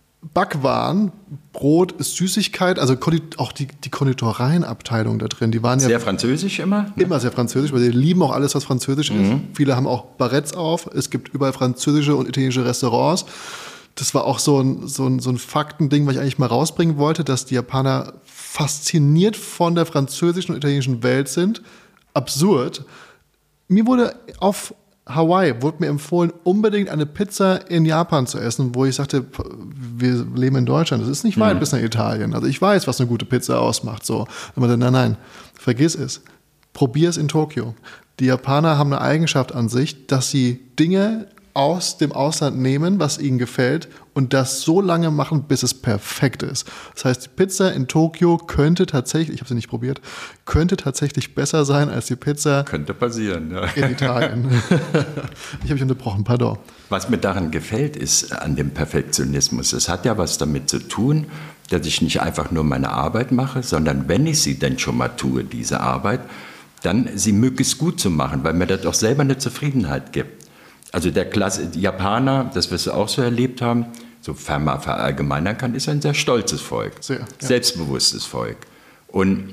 Backwaren, Brot, Süßigkeit, also Kondi- auch die, die Konditoreienabteilung da drin, die waren ja sehr französisch immer. Ne? immer sehr französisch, weil sie lieben auch alles, was französisch ist. Viele haben auch Barretts auf. Es gibt überall französische und italienische Restaurants. Das war auch so ein, so ein, so ein Faktending, was ich eigentlich mal rausbringen wollte, dass die Japaner fasziniert von der französischen und italienischen Welt sind. Absurd. Mir wurde auf Hawaii wurde mir empfohlen, unbedingt eine Pizza in Japan zu essen, wo ich sagte, wir leben in Deutschland, das ist nicht weit bis nach Italien. Also ich weiß, was eine gute Pizza ausmacht. So. Aber dann, nein, nein, vergiss es. Probier es in Tokio. Die Japaner haben eine Eigenschaft an sich, dass sie Dinge aus dem Ausland nehmen, was ihnen gefällt und das so lange machen, bis es perfekt ist. Das heißt, die Pizza in Tokio könnte tatsächlich, ich habe sie nicht probiert, könnte tatsächlich besser sein als die Pizza Könnte passieren. Ja. in Italien. Ich habe dich unterbrochen, pardon. Was mir daran gefällt, ist an dem Perfektionismus. Es hat ja was damit zu tun, dass ich nicht einfach nur meine Arbeit mache, sondern wenn ich sie denn schon mal tue, diese Arbeit, dann sie möglichst gut zu machen, weil mir das auch selber eine Zufriedenheit gibt. Also der Klasse, die Japaner, das wirst du auch so erlebt haben, sofern man verallgemeinern kann, ist ein sehr stolzes Volk, Sehr, ja. selbstbewusstes Volk. Und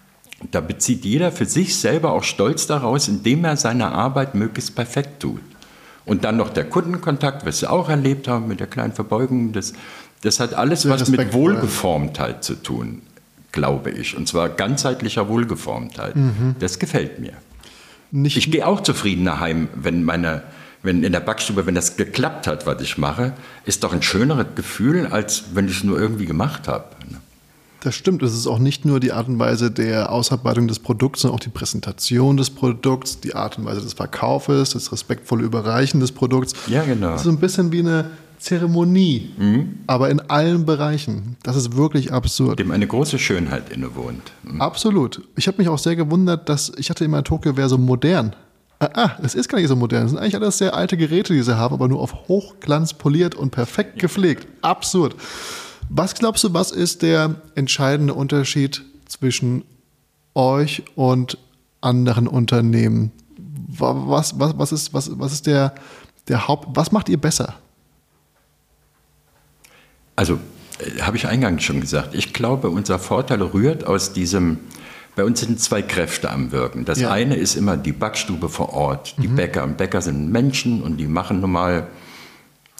da bezieht jeder für sich selber auch Stolz daraus, indem er seine Arbeit möglichst perfekt tut. Und dann noch der Kundenkontakt, was Sie auch erlebt haben mit der kleinen Verbeugung, das, das hat alles Sehr was mit respektvoll. Wohlgeformtheit zu tun, glaube ich. Und zwar ganzheitlicher Wohlgeformtheit. Mhm. Das gefällt mir. Nicht, Ich gehe auch zufrieden nach Heim, wenn meine, wenn in der Backstube, wenn das geklappt hat, was ich mache, ist doch ein schöneres Gefühl, als wenn ich es nur irgendwie gemacht habe. Das stimmt, es ist auch nicht nur die Art und Weise der Ausarbeitung des Produkts, sondern auch die Präsentation des Produkts, die Art und Weise des Verkaufes, das respektvolle Überreichen des Produkts. Ja, genau. Das ist so ein bisschen wie eine Zeremonie, aber in allen Bereichen. Das ist wirklich absurd. Dem eine große Schönheit innewohnt. Absolut. Ich habe mich auch sehr gewundert, dass ich hatte immer, Tokio wäre so modern. Ah, ah, es ist gar nicht so modern. Es sind eigentlich alles sehr alte Geräte, die sie haben, aber nur auf Hochglanz poliert und perfekt gepflegt. Absurd. Was glaubst du, was ist der entscheidende Unterschied zwischen euch und anderen Unternehmen? Was, was, was ist, was, was ist der, der Haupt... Was macht ihr besser? Also, äh, habe ich eingangs schon gesagt, ich glaube, unser Vorteil rührt aus diesem, bei uns sind zwei Kräfte am Wirken. Das Ja. eine ist immer die Backstube vor Ort, die Bäcker. Und Bäcker sind Menschen und die machen nun mal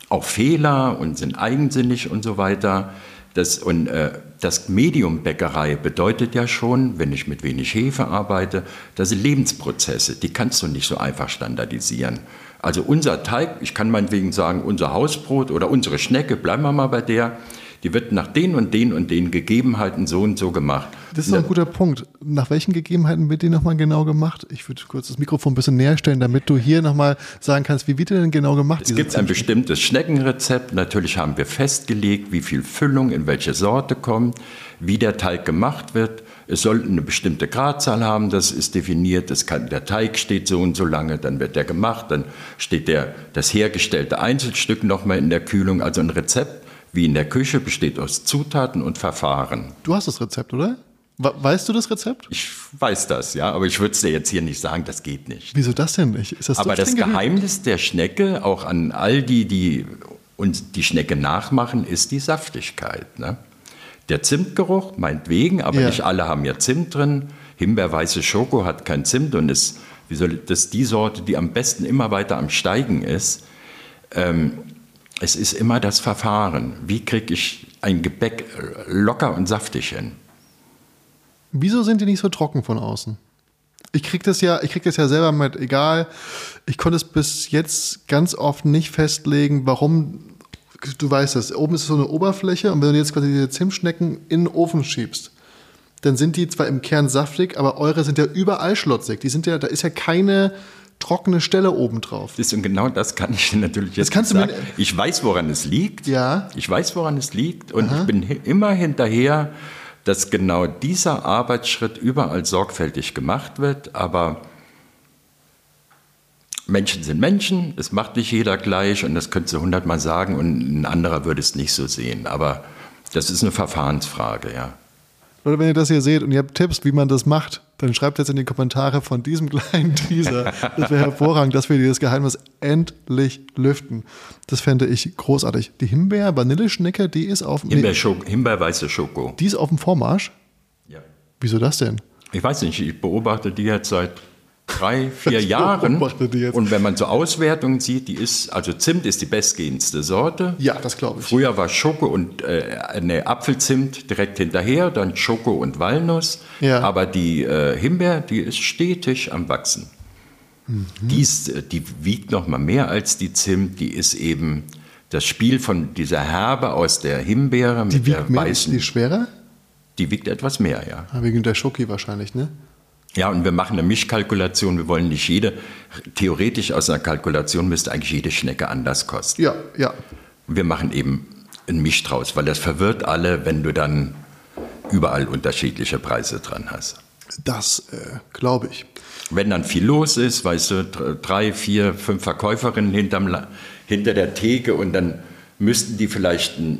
auch Fehler und sind eigensinnig und so weiter. Das, und äh, das Medium Bäckerei bedeutet ja schon, wenn ich mit wenig Hefe arbeite, das sind Lebensprozesse, die kannst du nicht so einfach standardisieren. Also unser Teig, ich kann meinetwegen sagen, unser Hausbrot oder unsere Schnecke, bleiben wir mal bei der, die wird nach den und den und den Gegebenheiten so und so gemacht. Das ist doch ein guter Punkt. Nach welchen Gegebenheiten wird die nochmal genau gemacht? Ich würde kurz das Mikrofon ein bisschen näher stellen, damit du hier nochmal sagen kannst, wie wird die denn genau gemacht? Es gibt ein bestimmtes Schneckenrezept. Natürlich haben wir festgelegt, wie viel Füllung in welche Sorte kommt, wie der Teig gemacht wird. Es soll eine bestimmte Gradzahl haben, das ist definiert. Das kann, der Teig steht so und so lange, dann wird der gemacht, dann steht der, das hergestellte Einzelstück nochmal in der Kühlung. Also ein Rezept, wie in der Küche, besteht aus Zutaten und Verfahren. Du hast das Rezept, oder? Weißt du das Rezept? Ich weiß das, ja, aber ich würde es dir jetzt hier nicht sagen, das geht nicht. Wieso das denn nicht? Ist das aber so das Geheimnis der Schnecke, auch an all die, die uns die Schnecke nachmachen, ist die Saftigkeit. Ne? Der Zimtgeruch, meinetwegen, aber ja. Nicht alle haben ja Zimt drin. Himbeerweiße Schoko hat kein Zimt und ist, wie soll, das ist die Sorte, die am besten immer weiter am Steigen ist. Ähm, es ist immer das Verfahren. Wie kriege ich ein Gebäck locker und saftig hin? Wieso sind die nicht so trocken von außen? Ich kriege das ja, ich krieg das ja selber mit, egal. Ich konnte es bis jetzt ganz oft nicht festlegen, warum. Du weißt das, oben ist so eine Oberfläche und wenn du jetzt quasi diese Zimtschnecken in den Ofen schiebst, dann sind die zwar im Kern saftig, aber eure sind ja überall schlotzig. Die sind ja, da ist ja keine trockene Stelle oben drauf. Das, und genau das kann ich dir natürlich jetzt das kannst sagen. Du mir, ich weiß, woran es liegt. Ja. Ich weiß, woran es liegt und Aha. ich bin immer hinterher, dass genau dieser Arbeitsschritt überall sorgfältig gemacht wird, aber Menschen sind Menschen, es macht nicht jeder gleich und das könntest du hundertmal sagen und ein anderer würde es nicht so sehen, aber das ist eine Verfahrensfrage, ja. Leute, wenn ihr das hier seht und ihr habt Tipps, wie man das macht, dann schreibt jetzt in die Kommentare von diesem kleinen Teaser. Das wäre hervorragend, dass wir dieses Geheimnis endlich lüften. Das fände ich großartig. Die Himbeer-Vanilleschnecke, die ist auf dem... Himbeer nee, Himbeerweiße Schoko. Die ist auf dem Vormarsch? Ja. Wieso das denn? Ich weiß nicht, ich beobachte die jetzt seit drei, vier Jahren. Und wenn man so Auswertungen sieht, die ist, also Zimt ist die bestgehendste Sorte. Ja, das glaube ich. Früher war Schoko und äh, ne, Apfelzimt direkt hinterher, dann Schoko und Walnuss. Ja. Aber die äh, Himbeer, die ist stetig am Wachsen. Mhm. Die, ist, die wiegt noch mal mehr als die Zimt. Die ist eben das Spiel von dieser Herbe aus der Himbeere mit die wiegt der mehr, weißen. Ist die schwerer? Die wiegt etwas mehr, ja. Wegen der Schoki wahrscheinlich, ne? Ja, und wir machen eine Mischkalkulation. Wir wollen nicht jede, theoretisch aus einer Kalkulation müsste eigentlich jede Schnecke anders kosten. Ja, ja. Wir machen eben einen Misch draus, weil das verwirrt alle, wenn du dann überall unterschiedliche Preise dran hast. Das äh, glaube ich. Wenn dann viel los ist, weißt du, drei, vier, fünf Verkäuferinnen hinterm, hinter der Theke und dann müssten die vielleicht ein,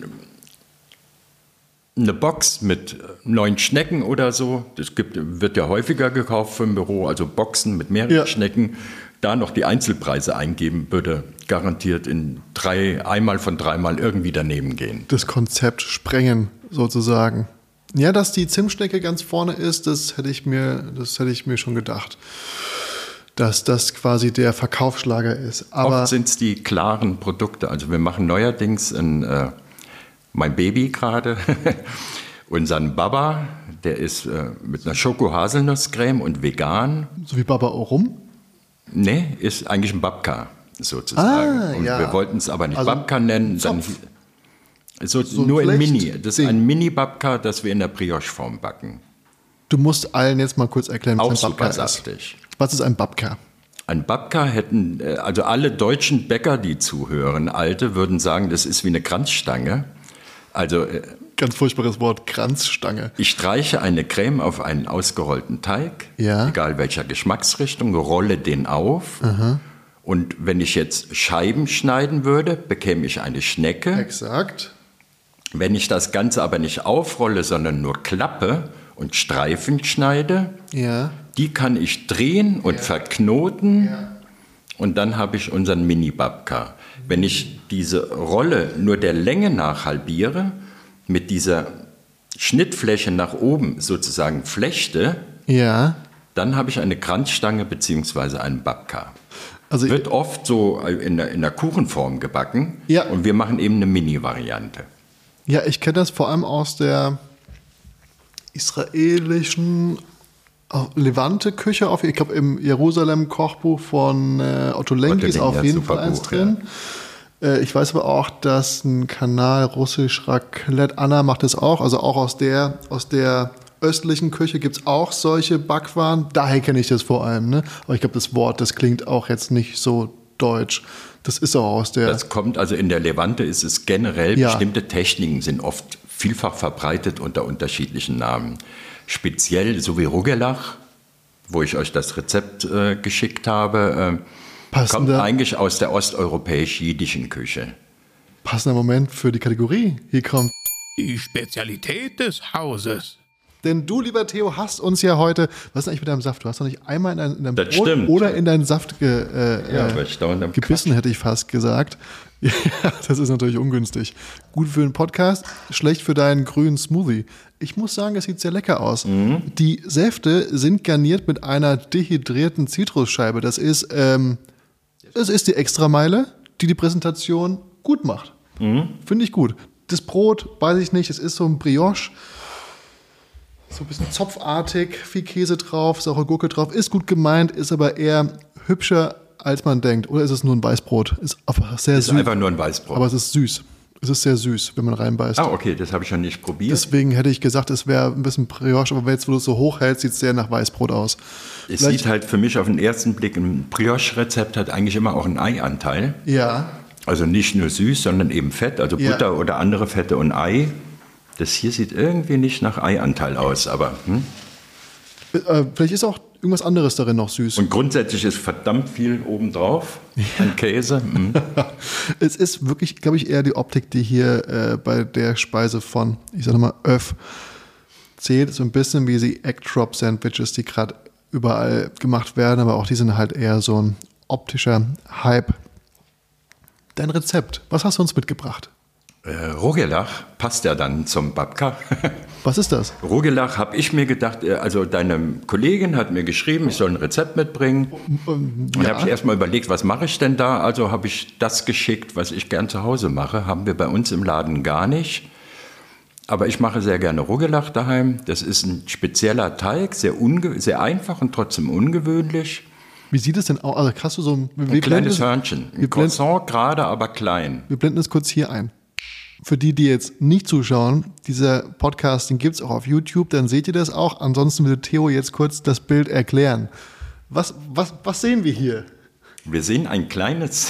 eine Box mit neun Schnecken oder so, das gibt, wird ja häufiger gekauft für ein Büro, also Boxen mit mehreren ja. Schnecken, da noch die Einzelpreise eingeben, würde garantiert in drei, einmal von dreimal irgendwie daneben gehen. Das Konzept sprengen sozusagen. Ja, dass die Zimtschnecke ganz vorne ist, das hätte ich mir, das hätte ich mir schon gedacht, dass das quasi der Verkaufsschlager ist. Aber oft sind es die klaren Produkte, also wir machen neuerdings ein äh, mein Baby gerade, unseren Baba, der ist äh, mit einer Schoko-Haselnusscreme und vegan. So wie Baba Orum? Nee, ist eigentlich ein Babka sozusagen. Ah, und ja. wir wollten es aber nicht also Babka nennen, dann so, so nur in Mini. Das ist ein Mini-Babka, das wir in der Brioche-Form backen. Du musst allen jetzt mal kurz erklären, was Auch ein Babka super ist. saftig. Was ist ein Babka? Ein Babka hätten, also alle deutschen Bäcker, die zuhören, alte, würden sagen, das ist wie eine Kranzstange. Also, ganz furchtbares Wort, Kranzstange. Ich streiche eine Creme auf einen ausgerollten Teig, ja. egal welcher Geschmacksrichtung, rolle den auf. Aha. Und wenn ich jetzt Scheiben schneiden würde, bekäme ich eine Schnecke. Exakt. Wenn ich das Ganze aber nicht aufrolle, sondern nur klappe und Streifen schneide, ja. die kann ich drehen und ja. verknoten. Ja. Und dann habe ich unseren Mini-Babka. Wenn ich diese Rolle nur der Länge nach halbiere, mit dieser Schnittfläche nach oben sozusagen flechte, ja. dann habe ich eine Kranzstange bzw. einen Babka. Also Wird oft so in der, in der Kuchenform gebacken. Ja. Und wir machen eben eine Mini-Variante. Ja, ich kenne das vor allem aus der israelischen Levante-Küche. Ich glaube, im Jerusalem-Kochbuch von äh, Otto Lengi ist auf jeden Fall eins drin. Ja. Äh, ich weiß aber auch, dass ein Kanal Russisch Raclette, Anna macht das auch. Also auch aus der, aus der östlichen Küche gibt es auch solche Backwaren. Daher kenne ich das vor allem. Ne? Aber ich glaube, das Wort, das klingt auch jetzt nicht so deutsch. Das ist auch aus der... Das kommt, also in der Levante ist es generell, Ja. bestimmte Techniken sind oft vielfach verbreitet unter unterschiedlichen Namen. Speziell so wie Rugelach, wo ich euch das Rezept äh, geschickt habe, äh, kommt Passender, eigentlich aus der osteuropäisch-jiddischen Küche. passender Moment für die Kategorie. Hier kommt... Die Spezialität des Hauses. Denn du, lieber Theo, hast uns ja heute... Was ist denn eigentlich mit deinem Saft? Du hast noch nicht einmal in, dein, in deinem Das Brot stimmt. oder in deinen Saft ge, äh, Ja, äh, weil ich dauernd am gebissen, hätte ich fast gesagt. Ja, das ist natürlich ungünstig. Gut für einen Podcast, schlecht für deinen grünen Smoothie. Ich muss sagen, es sieht sehr lecker aus. Mhm. Die Säfte sind garniert mit einer dehydrierten Zitrusscheibe. Das ist, ähm, das ist die Extrameile, die die Präsentation gut macht. Mhm. Finde ich gut. Das Brot, weiß ich nicht, es ist so ein Brioche. So ein bisschen zopfartig, viel Käse drauf, saure Gurke drauf. Ist gut gemeint, ist aber eher hübscher, als man denkt. Oder ist es nur ein Weißbrot? Ist einfach sehr ist süß. einfach nur ein Weißbrot. Aber es ist süß. Es ist sehr süß, wenn man reinbeißt. Ah, okay, das habe ich schon nicht probiert. Deswegen hätte ich gesagt, es wäre ein bisschen Brioche, aber jetzt, wo du es so hoch hältst, sieht es sehr nach Weißbrot aus. es Vielleicht- sieht halt für mich auf den ersten Blick, ein Brioche-Rezept hat eigentlich immer auch einen Eianteil. Ja, Also nicht nur süß, sondern eben Fett, also Ja. Butter oder andere Fette und Ei. Das hier sieht irgendwie nicht nach Eianteil aus, aber hm? äh, vielleicht ist auch irgendwas anderes darin noch süß. Und grundsätzlich ist verdammt viel obendrauf an Käse. Hm. Es ist wirklich, glaube ich, eher die Optik, die hier äh, bei der Speise von, ich sage mal, Öff zählt. So ein bisschen wie die Egg-Drop-Sandwiches, die gerade überall gemacht werden, aber auch die sind halt eher so ein optischer Hype. Dein Rezept, was hast du uns mitgebracht? Äh, Rugelach passt ja dann zum Babka. Was ist das? Rugelach habe ich mir gedacht, äh, also deine Kollegin hat mir geschrieben, ich soll ein Rezept mitbringen. Ähm, Und ja. habe ich erstmal überlegt, was mache ich denn da? Also habe ich das geschickt, was ich gern zu Hause mache. Haben wir bei uns im Laden gar nicht. Aber ich mache sehr gerne Rugelach daheim. Das ist ein spezieller Teig, sehr, unge sehr einfach und trotzdem ungewöhnlich. Wie sieht es denn aus? Also hast du so ein, wir Ein kleines blenden- Hörnchen. wir Ein blenden- Croissant, gerade, aber klein. Wir blenden es kurz hier ein. Für die, die jetzt nicht zuschauen, dieser Podcast, den gibt es auch auf YouTube, dann seht ihr das auch. Ansonsten will Theo jetzt kurz das Bild erklären. Was, was, was sehen wir hier? Wir sehen ein kleines,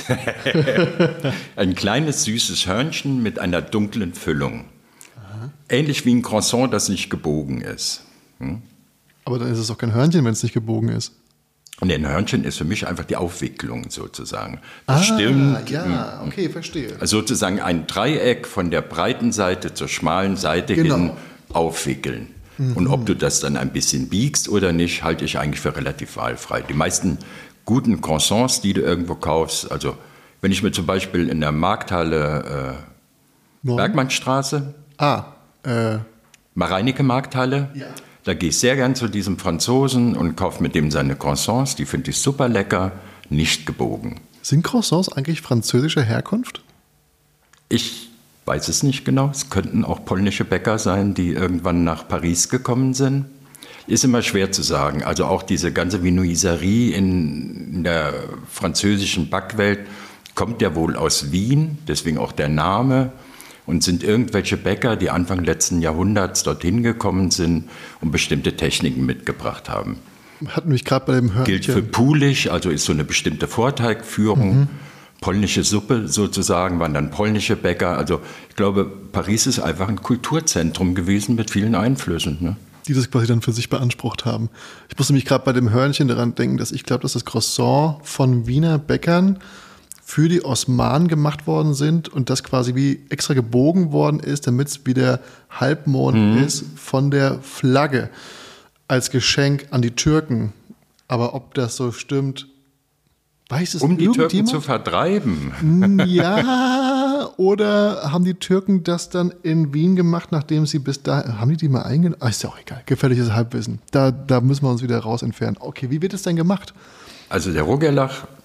ein kleines süßes Hörnchen mit einer dunklen Füllung. Ähnlich wie ein Croissant, das nicht gebogen ist. Aber dann ist es doch kein Hörnchen, wenn es nicht gebogen ist. Und ein Hörnchen ist für mich einfach die Aufwicklung sozusagen. Das stimmt. Ja, okay, verstehe. Also sozusagen ein Dreieck von der breiten Seite zur schmalen Seite Genau. hin aufwickeln. Und ob du das dann ein bisschen biegst oder nicht, halte ich eigentlich für relativ wahlfrei. Die meisten guten Croissants, die du irgendwo kaufst, also wenn ich mir zum Beispiel in der Markthalle äh, Norden? Bergmannstraße, Ah, äh, Mareinike Markthalle, Ja. da gehe ich sehr gern zu diesem Franzosen und kaufe mit dem seine Croissants. Die finde ich super lecker, nicht gebogen. sind Croissants eigentlich französischer Herkunft? Ich weiß es nicht genau. Es könnten auch polnische Bäcker sein, die irgendwann nach Paris gekommen sind. Ist immer schwer zu sagen. Also auch diese ganze Viennoiserie in, in der französischen Backwelt kommt ja wohl aus Wien, deswegen auch der Name. Und sind irgendwelche Bäcker, die Anfang letzten Jahrhunderts dorthin gekommen sind und bestimmte Techniken mitgebracht haben. Hatten mich gerade bei dem Hörnchen. Gilt für Pulisch, also ist so eine bestimmte Vorteigführung. Mhm. Polnische Suppe sozusagen, waren dann polnische Bäcker. Also ich glaube, Paris ist einfach ein Kulturzentrum gewesen mit vielen Einflüssen. Ne? Die das quasi dann für sich beansprucht haben. Ich musste mich gerade bei dem Hörnchen daran denken, dass ich glaube, dass das Croissant von Wiener Bäckern für die Osmanen gemacht worden sind und das quasi wie extra gebogen worden ist, damit es wie der Halbmond Mhm. ist von der Flagge als Geschenk an die Türken. Aber ob das so stimmt, weiß es Um die Türken irgendjemand? zu vertreiben. Ja, oder haben die Türken das dann in Wien gemacht, nachdem sie bis da, haben die die mal eingenommen? Ah, ist ja auch egal, gefährliches Halbwissen. Da, da müssen wir uns wieder raus entfernen. Okay, wie wird es denn gemacht? Also der Rugelach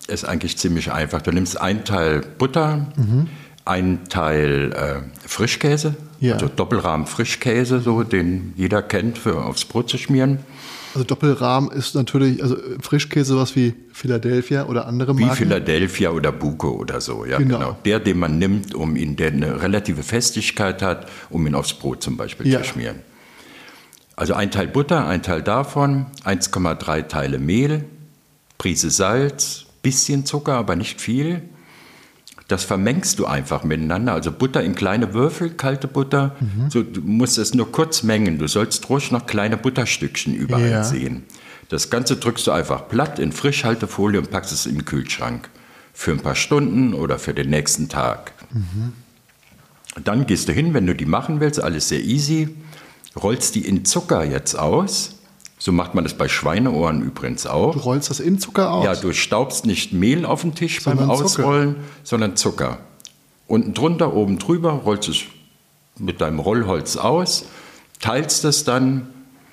ist eigentlich ziemlich einfach. Du nimmst einen Teil Butter, mhm. einen Teil äh, Frischkäse, ja. also Doppelrahmen Frischkäse, so, den jeder kennt, für aufs Brot zu schmieren. Also Doppelrahmen ist natürlich, also Frischkäse, was wie Philadelphia oder andere Marken. Wie Philadelphia oder Buko oder so, ja genau. genau. Der, den man nimmt, um ihn, der eine relative Festigkeit hat, um ihn aufs Brot zum Beispiel ja. zu schmieren. Also ein Teil Butter, ein Teil davon, eins Komma drei Teile Mehl, Prise Salz, bisschen Zucker, aber nicht viel. Das vermengst du einfach miteinander. Also Butter in kleine Würfel, kalte Butter. Mhm. So, du musst es nur kurz mengen. Du sollst ruhig noch kleine Butterstückchen überall ja. sehen. Das Ganze drückst du einfach platt in Frischhaltefolie und packst es in den Kühlschrank. Für ein paar Stunden oder für den nächsten Tag. Mhm. Dann gehst du hin, wenn du die machen willst, alles sehr easy. Rollst die in Zucker jetzt aus. So macht man das bei Schweineohren übrigens auch. Du rollst das in Zucker aus? Ja, du staubst nicht Mehl auf den Tisch sondern beim Ausrollen, Zucker. sondern Zucker. Unten drunter, oben drüber, rollst es mit deinem Rollholz aus, teilst es dann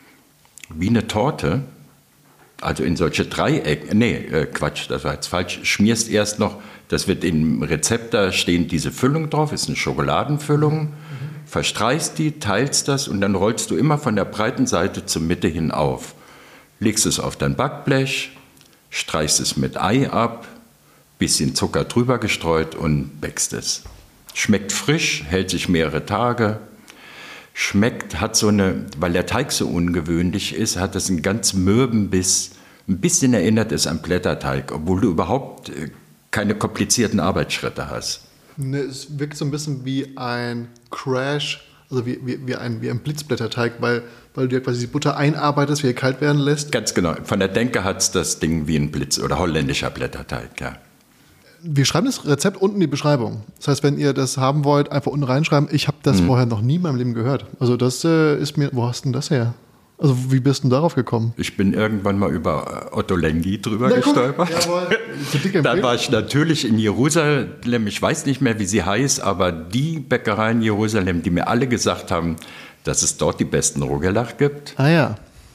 wie eine Torte, also in solche Dreiecke, nee, äh, Quatsch, das war jetzt falsch, schmierst erst noch, das wird im Rezept, da stehen diese Füllung drauf, ist eine Schokoladenfüllung, mhm. verstreichst die, teilst das und dann rollst du immer von der breiten Seite zur Mitte hin auf. Legst es auf dein Backblech, streichst es mit Ei ab, bisschen Zucker drüber gestreut und bäckst es. Schmeckt frisch, hält sich mehrere Tage. Schmeckt, hat so eine, weil der Teig so ungewöhnlich ist, hat es einen ganz mürben Biss. Ein bisschen erinnert es an Blätterteig, obwohl du überhaupt keine komplizierten Arbeitsschritte hast. Ne, es wirkt so ein bisschen wie ein Crash, also wie, wie, wie, ein, wie ein Blitzblätterteig, weil, weil du ja quasi die Butter einarbeitest, wie er kalt werden lässt. Ganz genau. Von der Denke hat es das Ding wie ein Blitz oder holländischer Blätterteig, ja. Wir schreiben das Rezept unten in die Beschreibung. Das heißt, wenn ihr das haben wollt, einfach unten reinschreiben. Ich habe das mhm. vorher noch nie in meinem Leben gehört. Also das äh, ist mir, wo hast du denn das her? Also wie bist du darauf gekommen? Ich bin irgendwann mal über Otto Lengi drüber Na, gestolpert. Dann war ich natürlich in Jerusalem, ich weiß nicht mehr, wie sie heißt, aber die Bäckerei in Jerusalem, die mir alle gesagt haben, dass es dort die besten Rogelach gibt. Ah ja.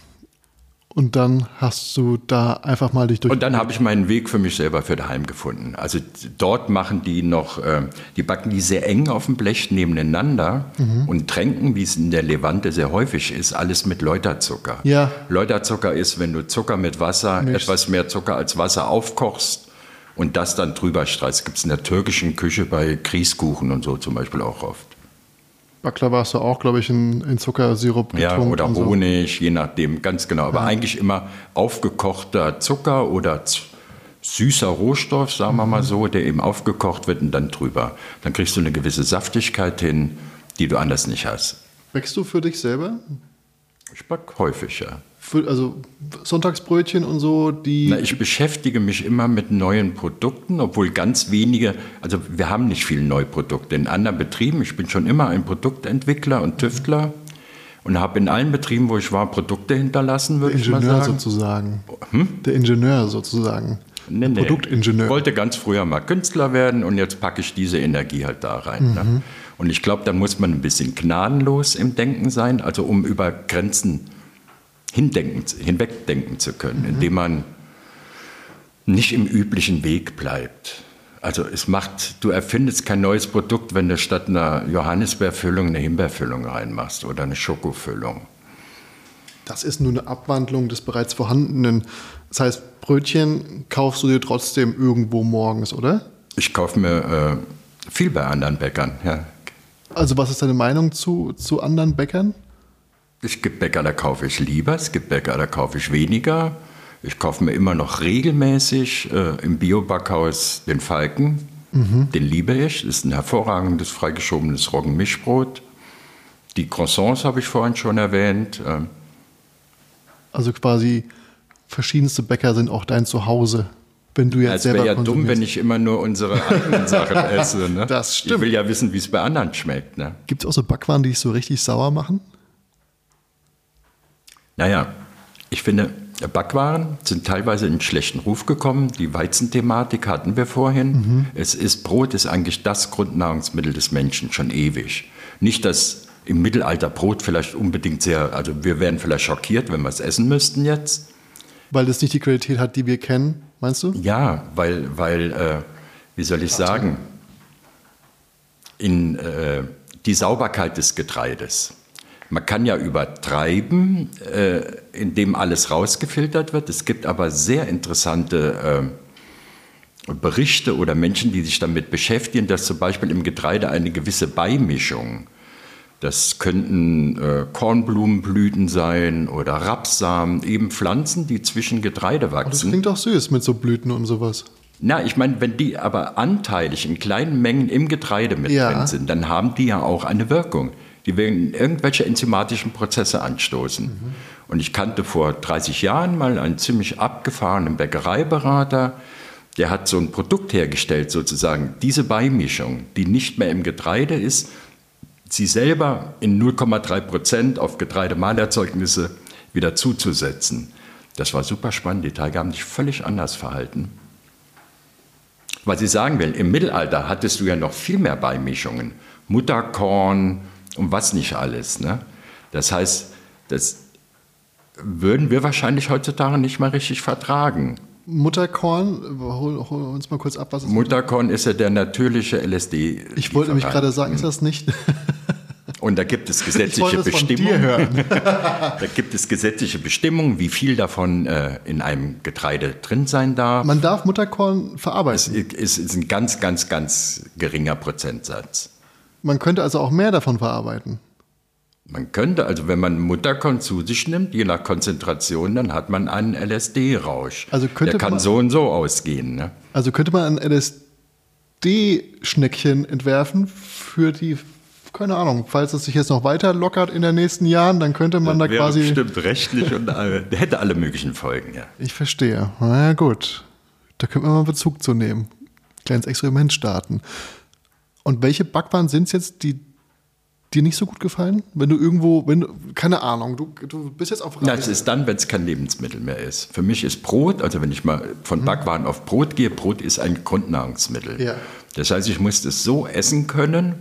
Und dann hast du da einfach mal dich durch... Und dann habe ich meinen Weg für mich selber für daheim gefunden. Also dort machen die noch, äh, die backen die sehr eng auf dem Blech nebeneinander mhm. und tränken, wie es in der Levante sehr häufig ist, alles mit Läuterzucker. Ja. Läuterzucker ist, wenn du Zucker mit Wasser, Mischst. etwas mehr Zucker als Wasser aufkochst und das dann drüber streichst. Gibt es in der türkischen Küche bei Grießkuchen und so zum Beispiel auch oft. Baklava hast du auch, glaube ich, in, in Zuckersirup getunkt. Ja, oder Honig, so. Je nachdem, ganz genau. Aber ja. eigentlich immer aufgekochter Zucker oder z- süßer Rohstoff, sagen wir mal so, der eben aufgekocht wird und dann drüber. Dann kriegst du eine gewisse Saftigkeit hin, die du anders nicht hast. Backst du für dich selber? Ich back häufig, ja. Für, also Sonntagsbrötchen und so, die... Na, ich beschäftige mich immer mit neuen Produkten, obwohl ganz wenige, also wir haben nicht viele neue Produkte in anderen Betrieben. Ich bin schon immer ein Produktentwickler und Tüftler und habe in allen Betrieben, wo ich war, Produkte hinterlassen, würde ich mal sagen. Der Ingenieur sozusagen. Hm? Der Ingenieur sozusagen. Nee, nee. Produktingenieur. Ich wollte ganz früher mal Künstler werden und jetzt packe ich diese Energie halt da rein. Mhm. Ne? Und ich glaube, da muss man ein bisschen gnadenlos im Denken sein, also um über Grenzen hindenken, hinwegdenken zu können, mhm. indem man nicht im üblichen Weg bleibt. Also es macht, du erfindest kein neues Produkt, wenn du statt einer Johannisbeerfüllung eine Himbeerfüllung reinmachst oder eine Schokofüllung. Das ist nur eine Abwandlung des bereits vorhandenen. Das heißt, Brötchen kaufst du dir trotzdem irgendwo morgens, oder? Ich kaufe mir äh, viel bei anderen Bäckern, ja. Also was ist deine Meinung zu, zu anderen Bäckern? Es gibt Bäcker, da kaufe ich lieber, es gibt Bäcker, da kaufe ich weniger. Ich kaufe mir immer noch regelmäßig äh, im Bio-Backhaus den Falken. Mhm. Den liebe ich. Das ist ein hervorragendes, freigeschobenes Roggenmischbrot. Die Croissants habe ich vorhin schon erwähnt. Ähm, also quasi verschiedenste Bäcker sind auch dein Zuhause. Wenn du jetzt es wäre ja dumm, wenn ich immer nur unsere eigenen Sachen esse. Ne? Das stimmt. Ich will ja wissen, wie es bei anderen schmeckt. Ne? Gibt es auch so Backwaren, die dich so richtig sauer machen? Naja, ich finde, Backwaren sind teilweise in einen schlechten Ruf gekommen. Die Weizenthematik hatten wir vorhin. Mhm. Es ist, Brot ist eigentlich das Grundnahrungsmittel des Menschen, schon ewig. Nicht, dass im Mittelalter Brot vielleicht unbedingt sehr, also wir wären vielleicht schockiert, wenn wir es essen müssten jetzt. Weil es nicht die Qualität hat, die wir kennen, meinst du? Ja, weil, weil äh, wie soll ich sagen, in äh, die Sauberkeit des Getreides. Man kann ja übertreiben, äh, indem alles rausgefiltert wird. Es gibt aber sehr interessante äh, Berichte oder Menschen, die sich damit beschäftigen, dass zum Beispiel im Getreide eine gewisse Beimischung, das könnten äh, Kornblumenblüten sein oder Rapssamen, eben Pflanzen, die zwischen Getreide wachsen. Das klingt doch süß mit so Blüten und sowas. Na, ich meine, wenn die aber anteilig in kleinen Mengen im Getreide mit Ja. drin sind, dann haben die ja auch eine Wirkung. Die werden irgendwelche enzymatischen Prozesse anstoßen. Mhm. Und ich kannte vor dreißig Jahren mal einen ziemlich abgefahrenen Bäckereiberater, der hat so ein Produkt hergestellt, sozusagen, diese Beimischung, die nicht mehr im Getreide ist, sie selber in null Komma drei Prozent auf Getreidemahlerzeugnisse wieder zuzusetzen. Das war super spannend. Die Tiger haben sich völlig anders verhalten. Was ich sagen will, im Mittelalter hattest du ja noch viel mehr Beimischungen. Mutterkorn und was nicht alles. Ne? Das heißt, das würden wir wahrscheinlich heutzutage nicht mal richtig vertragen. Mutterkorn, hol, hol uns mal kurz ab, was ist Mutterkorn ist ja der natürliche L S D. Ich wollte nämlich gerade sagen, ist das nicht? Und da gibt es gesetzliche Ich wollte das von dir Bestimmungen. hören. Da gibt es gesetzliche Bestimmungen, wie viel davon äh, in einem Getreide drin sein darf. Man darf Mutterkorn Es verarbeiten. ist, ist ein ganz, ganz, ganz geringer Prozentsatz. Man könnte also auch mehr davon verarbeiten. Man könnte, also wenn man Mutterkorn zu sich nimmt, je nach Konzentration, dann hat man einen L S D-Rausch. Also könnte Der kann man- so und so ausgehen. Ne? Also könnte man ein L S D-Schneckchen entwerfen für die, keine Ahnung, falls es sich jetzt noch weiter lockert in den nächsten Jahren, dann könnte man da Wäre quasi... bestimmt rechtlich und alle, hätte alle möglichen Folgen. Ja. Ich verstehe. Na ja, gut. Da könnte man mal Bezug zu nehmen. Kleines Experiment starten. Und welche Backwaren sind es jetzt, die dir nicht so gut gefallen? Wenn du irgendwo, wenn du, keine Ahnung, du, du bist jetzt auf Na, es ist dann, wenn es kein Lebensmittel mehr ist. Für mich ist Brot, also wenn ich mal von Backwaren auf Brot gehe, Brot ist ein Grundnahrungsmittel. Ja. Das heißt, ich muss es so essen können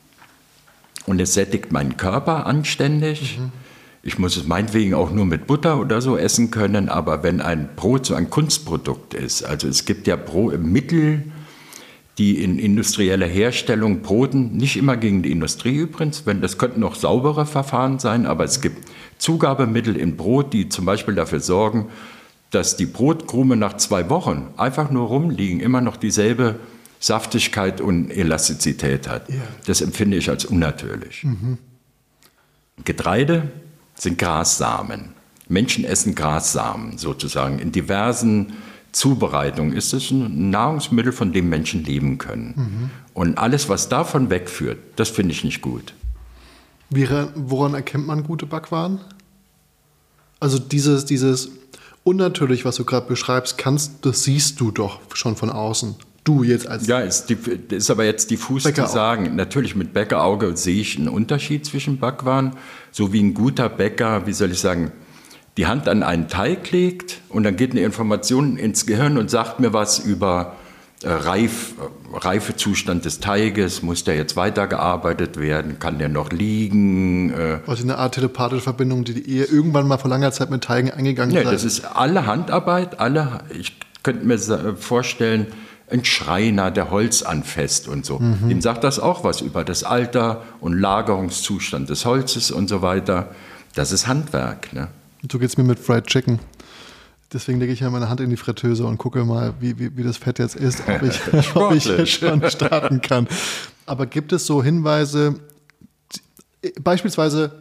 und es sättigt meinen Körper anständig. Mhm. Ich muss es meinetwegen auch nur mit Butter oder so essen können, aber wenn ein Brot so ein Kunstprodukt ist, also es gibt ja Brot, Mittel, die in industrieller Herstellung broten, nicht immer gegen die Industrie übrigens, wenn, das könnten auch saubere Verfahren sein, aber es gibt Zugabemittel in Brot, die zum Beispiel dafür sorgen, dass die Brotkrume nach zwei Wochen einfach nur rumliegen, immer noch dieselbe Saftigkeit und Elastizität hat. Ja. Das empfinde ich als unnatürlich. Mhm. Getreide sind Grassamen. Menschen essen Grassamen sozusagen in diversen Zubereitung ist es ein Nahrungsmittel, von dem Menschen leben können. Mhm. Und alles, was davon wegführt, das finde ich nicht gut. Wie, woran erkennt man gute Backwaren? Also dieses, dieses unnatürlich, was du gerade beschreibst, kannst, das siehst du doch schon von außen. Du jetzt als Ja, ist, die, ist aber jetzt diffus zu sagen. Natürlich mit Bäckerauge sehe ich einen Unterschied zwischen Backwaren. So wie ein guter Bäcker, wie soll ich sagen, die Hand an einen Teig legt und dann geht eine Information ins Gehirn und sagt mir was über äh, Reif, äh, Reifezustand des Teiges. Muss der jetzt weitergearbeitet werden? Kann der noch liegen? Äh, also eine Art telepathische Verbindung, die ihr irgendwann mal vor langer Zeit mit Teigen eingegangen nee, seid. Das ist alle Handarbeit. Alle, ich könnte mir vorstellen, ein Schreiner, der Holz anfasst und so. Mhm. Dem sagt das auch was über das Alter und Lagerungszustand des Holzes und so weiter. Das ist Handwerk, ne? So geht es mir mit Fried Chicken. Deswegen lege ich ja meine Hand in die Fritteuse und gucke mal, wie, wie, wie das Fett jetzt ist, ob ich, ob ich jetzt schon starten kann. Aber gibt es so Hinweise, beispielsweise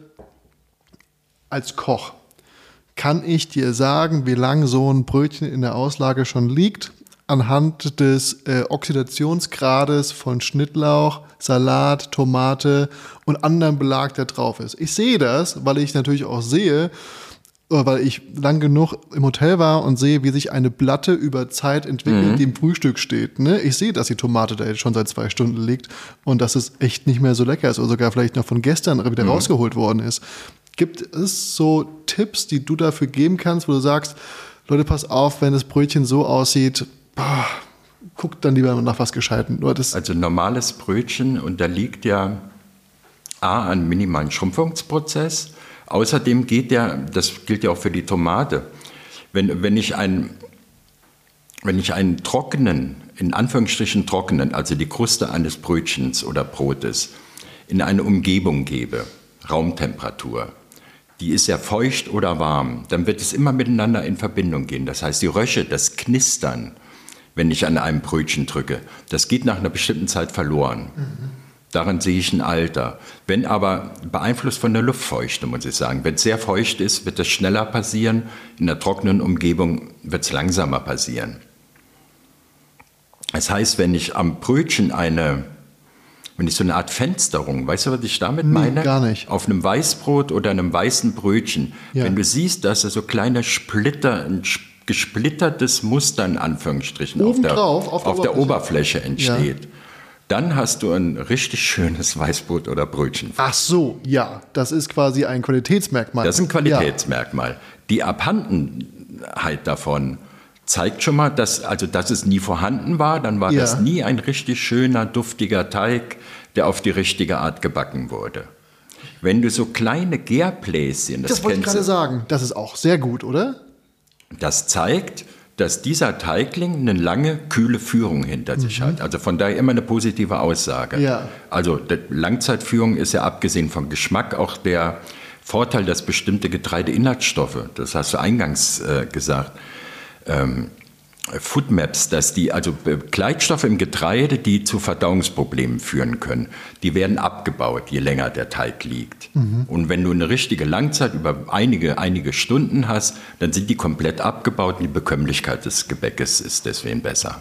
als Koch, kann ich dir sagen, wie lange so ein Brötchen in der Auslage schon liegt, anhand des äh, Oxidationsgrades von Schnittlauch, Salat, Tomate und anderem Belag, der drauf ist. Ich sehe das, weil ich natürlich auch sehe, weil ich lang genug im Hotel war und sehe, wie sich eine Platte über Zeit entwickelt, mhm. die im Frühstück steht. Ne? Ich sehe, dass die Tomate da jetzt schon seit zwei Stunden liegt und dass es echt nicht mehr so lecker ist oder sogar vielleicht noch von gestern wieder mhm. rausgeholt worden ist. Gibt es so Tipps, die du dafür geben kannst, wo du sagst, Leute, pass auf, wenn das Brötchen so aussieht, boah, guckt dann lieber nach was Gescheitem. Also normales Brötchen unterliegt ja A, einem minimalen Schrumpfungsprozess. Außerdem geht der, das gilt ja auch für die Tomate, wenn, wenn ich ein, wenn ich einen trockenen, in Anführungsstrichen trockenen, also die Kruste eines Brötchens oder Brotes, in eine Umgebung gebe, Raumtemperatur, die ist ja feucht oder warm, dann wird es immer miteinander in Verbindung gehen. Das heißt, die Rösche, das Knistern, wenn ich an einem Brötchen drücke, das geht nach einer bestimmten Zeit verloren. Mhm. Daran sehe ich ein Alter. Wenn aber beeinflusst von der Luftfeuchte, muss ich sagen, wenn es sehr feucht ist, wird das schneller passieren. In der trockenen Umgebung wird es langsamer passieren. Das heißt, wenn ich am Brötchen eine, wenn ich so eine Art Fensterung, weißt du, was ich damit nee, meine? Gar nicht. Auf einem Weißbrot oder einem weißen Brötchen, ja. Wenn du siehst, dass da so kleine Splitter, ein gesplittertes Muster in Anführungsstrichen auf der, drauf, auf, auf der Oberfläche, Oberfläche entsteht, ja. Dann hast du ein richtig schönes Weißbrot oder Brötchen. Ach so, ja, das ist quasi ein Qualitätsmerkmal. Das ist ein Qualitätsmerkmal. Ja. Die Abhandenheit davon zeigt schon mal, dass, also, dass es nie vorhanden war. Dann war ja. das nie ein richtig schöner, duftiger Teig, der auf die richtige Art gebacken wurde. Wenn du so kleine Gärbläschen... Das, das wollte ich gerade sagen. Das ist auch sehr gut, oder? Das zeigt, dass dieser Teigling eine lange, kühle Führung hinter sich mhm. hat. Also von daher immer eine positive Aussage. Ja. Also Langzeitführung ist ja abgesehen vom Geschmack auch der Vorteil, dass bestimmte Getreideinhaltsstoffe, das hast du eingangs äh, gesagt, ähm, Foodmaps, dass die, also Begleitstoffe im Getreide, die zu Verdauungsproblemen führen können, die werden abgebaut, je länger der Teig liegt. Mhm. Und wenn du eine richtige Langzeit über einige, einige Stunden hast, dann sind die komplett abgebaut und die Bekömmlichkeit des Gebäckes ist deswegen besser.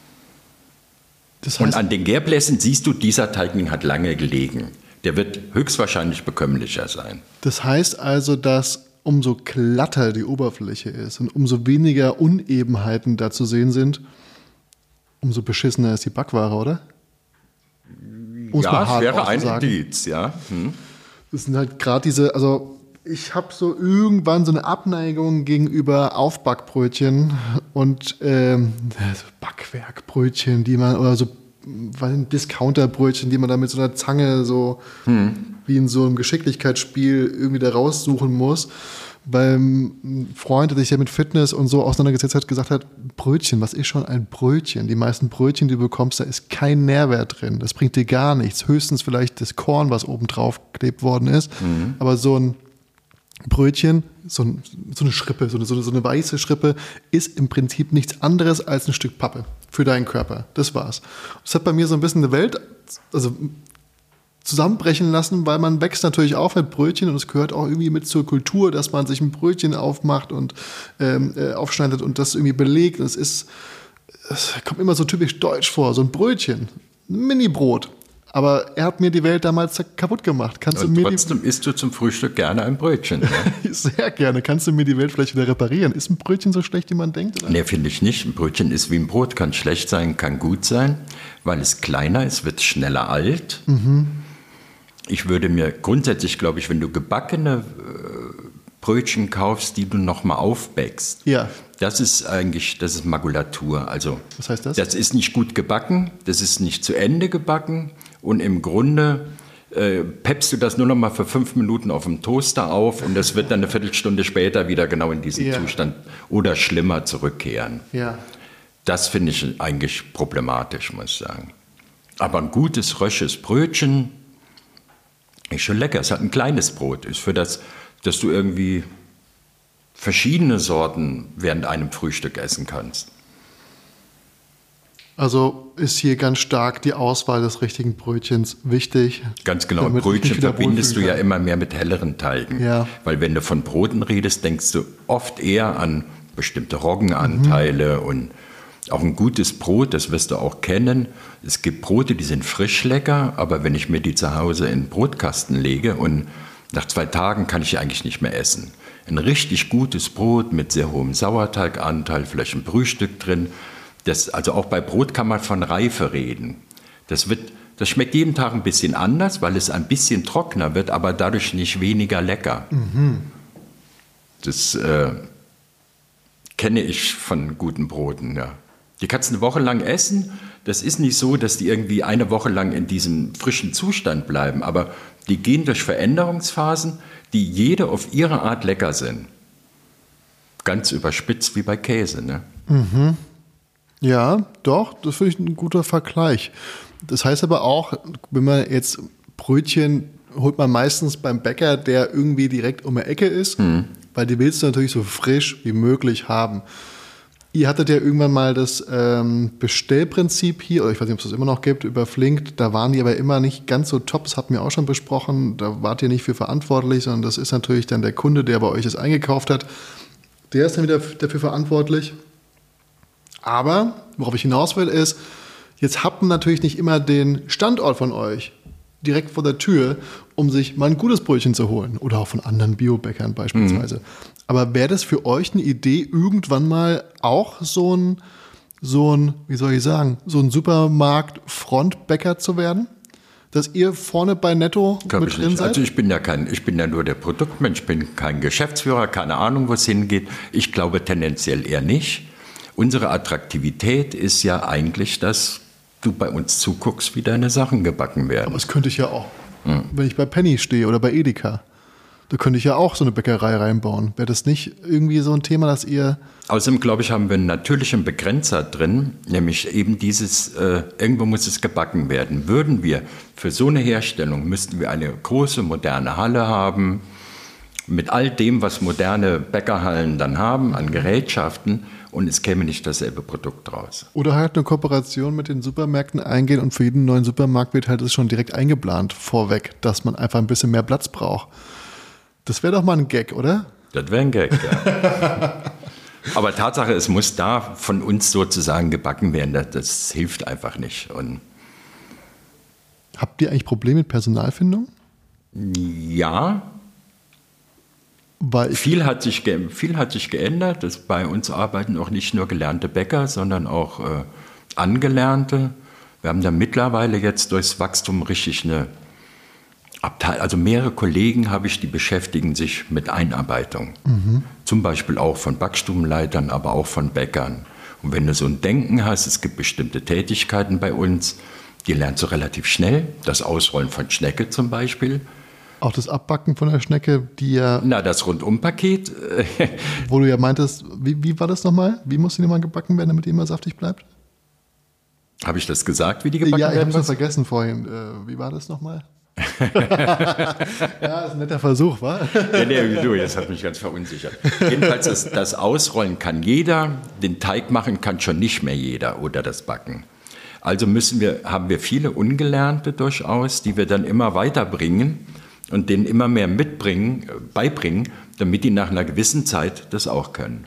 Das heißt, und an den Gärbläschen siehst du, dieser Teigling hat lange gelegen. Der wird höchstwahrscheinlich bekömmlicher sein. Das heißt also, dass umso glatter die Oberfläche ist und umso weniger Unebenheiten da zu sehen sind, umso beschissener ist die Backware, oder? Um's ja, das wäre ein Indiz, ja. Hm. Das sind halt gerade diese, also ich habe so irgendwann so eine Abneigung gegenüber Aufbackbrötchen und ähm, Backwerkbrötchen, die man, oder so Discounterbrötchen, die man da mit so einer Zange so hm. wie in so einem Geschicklichkeitsspiel irgendwie da raussuchen muss. Beim Freund, der sich ja mit Fitness und so auseinandergesetzt hat, gesagt hat, Brötchen, was ist schon ein Brötchen? Die meisten Brötchen, die du bekommst, da ist kein Nährwert drin. Das bringt dir gar nichts. Höchstens vielleicht das Korn, was oben drauf geklebt worden ist. Mhm. Aber so ein Brötchen, so, ein, so eine Schrippe, so eine, so eine weiße Schrippe, ist im Prinzip nichts anderes als ein Stück Pappe für deinen Körper. Das war's. Das hat bei mir so ein bisschen eine Welt, also zusammenbrechen lassen, weil man wächst natürlich auf mit Brötchen und es gehört auch irgendwie mit zur Kultur, dass man sich ein Brötchen aufmacht und ähm, äh, aufschneidet und das irgendwie belegt. Es ist, es kommt immer so typisch deutsch vor, so ein Brötchen, ein Mini-Brot. Aber er hat mir die Welt damals kaputt gemacht. Kannst und du mir trotzdem die... isst du zum Frühstück gerne ein Brötchen. Ne? Sehr gerne. Kannst du mir die Welt vielleicht wieder reparieren? Ist ein Brötchen so schlecht, wie man denkt? Oder? Nee, finde ich nicht. Ein Brötchen ist wie ein Brot. Kann schlecht sein, kann gut sein. Weil es kleiner ist, wird es schneller alt. Mhm. Ich würde mir grundsätzlich, glaube ich, wenn du gebackene äh, Brötchen kaufst, die du nochmal aufbäckst, ja. das ist eigentlich, das ist Makulatur. Also, was heißt das? Das ist nicht gut gebacken, das ist nicht zu Ende gebacken und im Grunde äh, peppst du das nur noch mal für fünf Minuten auf dem Toaster auf und das wird dann eine Viertelstunde später wieder genau in diesen ja. Zustand oder schlimmer zurückkehren. Ja. Das finde ich eigentlich problematisch, muss ich sagen. Aber ein gutes, rösches Brötchen ist schon lecker. Es hat ein kleines Brot, ist für das, dass du irgendwie verschiedene Sorten während einem Frühstück essen kannst. Also ist hier ganz stark die Auswahl des richtigen Brötchens wichtig. Ganz genau. Brötchen verbindest du ja immer mehr mit helleren Teigen. Ja. Weil wenn du von Broten redest, denkst du oft eher an bestimmte Roggenanteile mhm. und auch ein gutes Brot, das wirst du auch kennen. Es gibt Brote, die sind frisch lecker, aber wenn ich mir die zu Hause in den Brotkasten lege und nach zwei Tagen kann ich die eigentlich nicht mehr essen. Ein richtig gutes Brot mit sehr hohem Sauerteiganteil, vielleicht ein Brühstück drin. Das, also auch bei Brot kann man von Reife reden. Das, wird, das schmeckt jeden Tag ein bisschen anders, weil es ein bisschen trockener wird, aber dadurch nicht weniger lecker. Mhm. Das äh, kenne ich von guten Broten, ja. Die kannst du eine Woche lang essen. Das ist nicht so, dass die irgendwie eine Woche lang in diesem frischen Zustand bleiben, aber die gehen durch Veränderungsphasen, die jede auf ihre Art lecker sind. Ganz überspitzt wie bei Käse, ne? Mhm. Ja, doch, das finde ich ein guter Vergleich. Das heißt aber auch, wenn man jetzt Brötchen holt man meistens beim Bäcker, der irgendwie direkt um die Ecke ist, hm. weil die willst du natürlich so frisch wie möglich haben. Ihr hattet ja irgendwann mal das ähm, Bestellprinzip hier, oder ich weiß nicht, ob es das immer noch gibt, über Flink. Da waren die aber immer nicht ganz so top, das hatten wir auch schon besprochen. Da wart ihr nicht für verantwortlich, sondern das ist natürlich dann der Kunde, der bei euch das eingekauft hat. Der ist dann wieder dafür verantwortlich. Aber, worauf ich hinaus will, ist, jetzt habt ihr natürlich nicht immer den Standort von euch direkt vor der Tür, um sich mal ein gutes Brötchen zu holen. Oder auch von anderen Biobäckern beispielsweise. Mhm. Aber wäre das für euch eine Idee, irgendwann mal auch so ein, so ein, wie soll ich sagen, so ein Supermarkt-Frontbäcker zu werden? Dass ihr vorne bei Netto Glaub mit ich drin nicht. seid? Also ich bin ja kein, ich bin ja nur der Produktmensch, ich bin kein Geschäftsführer, keine Ahnung, wo es hingeht. Ich glaube tendenziell eher nicht. Unsere Attraktivität ist ja eigentlich, dass du bei uns zuguckst, wie deine Sachen gebacken werden. Aber das könnte ich ja auch. Hm. Wenn ich bei Penny stehe oder bei Edeka, da könnte ich ja auch so eine Bäckerei reinbauen. Wäre das nicht irgendwie so ein Thema, dass ihr... Außerdem, glaube ich, haben wir einen natürlichen Begrenzer drin, nämlich eben dieses, äh, irgendwo muss es gebacken werden. Würden wir für so eine Herstellung, müssten wir eine große, moderne Halle haben, mit all dem, was moderne Bäckerhallen dann haben, an Gerätschaften, und es käme nicht dasselbe Produkt raus. Oder halt eine Kooperation mit den Supermärkten eingehen und für jeden neuen Supermarkt wird halt das schon direkt eingeplant vorweg, dass man einfach ein bisschen mehr Platz braucht. Das wäre doch mal ein Gag, oder? Das wäre ein Gag, ja. Aber Tatsache, es muss da von uns sozusagen gebacken werden. Das, das hilft einfach nicht. Und habt ihr eigentlich Probleme mit Personalfindung? Ja. Weil viel, hat sich ge- viel hat sich geändert. Das, bei uns arbeiten auch nicht nur gelernte Bäcker, sondern auch äh, Angelernte. Wir haben da mittlerweile jetzt durchs Wachstum richtig eine Abteilung, also mehrere Kollegen habe ich, die beschäftigen sich mit Einarbeitung. Mhm. Zum Beispiel auch von Backstubenleitern, aber auch von Bäckern. Und wenn du so ein Denken hast, es gibt bestimmte Tätigkeiten bei uns, die lernst du relativ schnell. Das Ausrollen von Schnecke zum Beispiel. Auch das Abbacken von der Schnecke, die ja... Na, das Rundumpaket. Wo du ja meintest, wie, wie war das nochmal? Wie muss die nochmal gebacken werden, damit die immer saftig bleibt? Habe ich das gesagt, wie die gebacken ja, werden? Ja, ich habe es vergessen vorhin. Äh, wie war das nochmal? Ja, ist ein netter Versuch, wa? Nee, nee, du, das hat mich ganz verunsichert. Jedenfalls, das, das Ausrollen kann jeder, den Teig machen kann schon nicht mehr jeder oder das Backen. Also müssen wir, haben wir viele Ungelernte durchaus, die wir dann immer weiterbringen und denen immer mehr mitbringen, beibringen, damit die nach einer gewissen Zeit das auch können.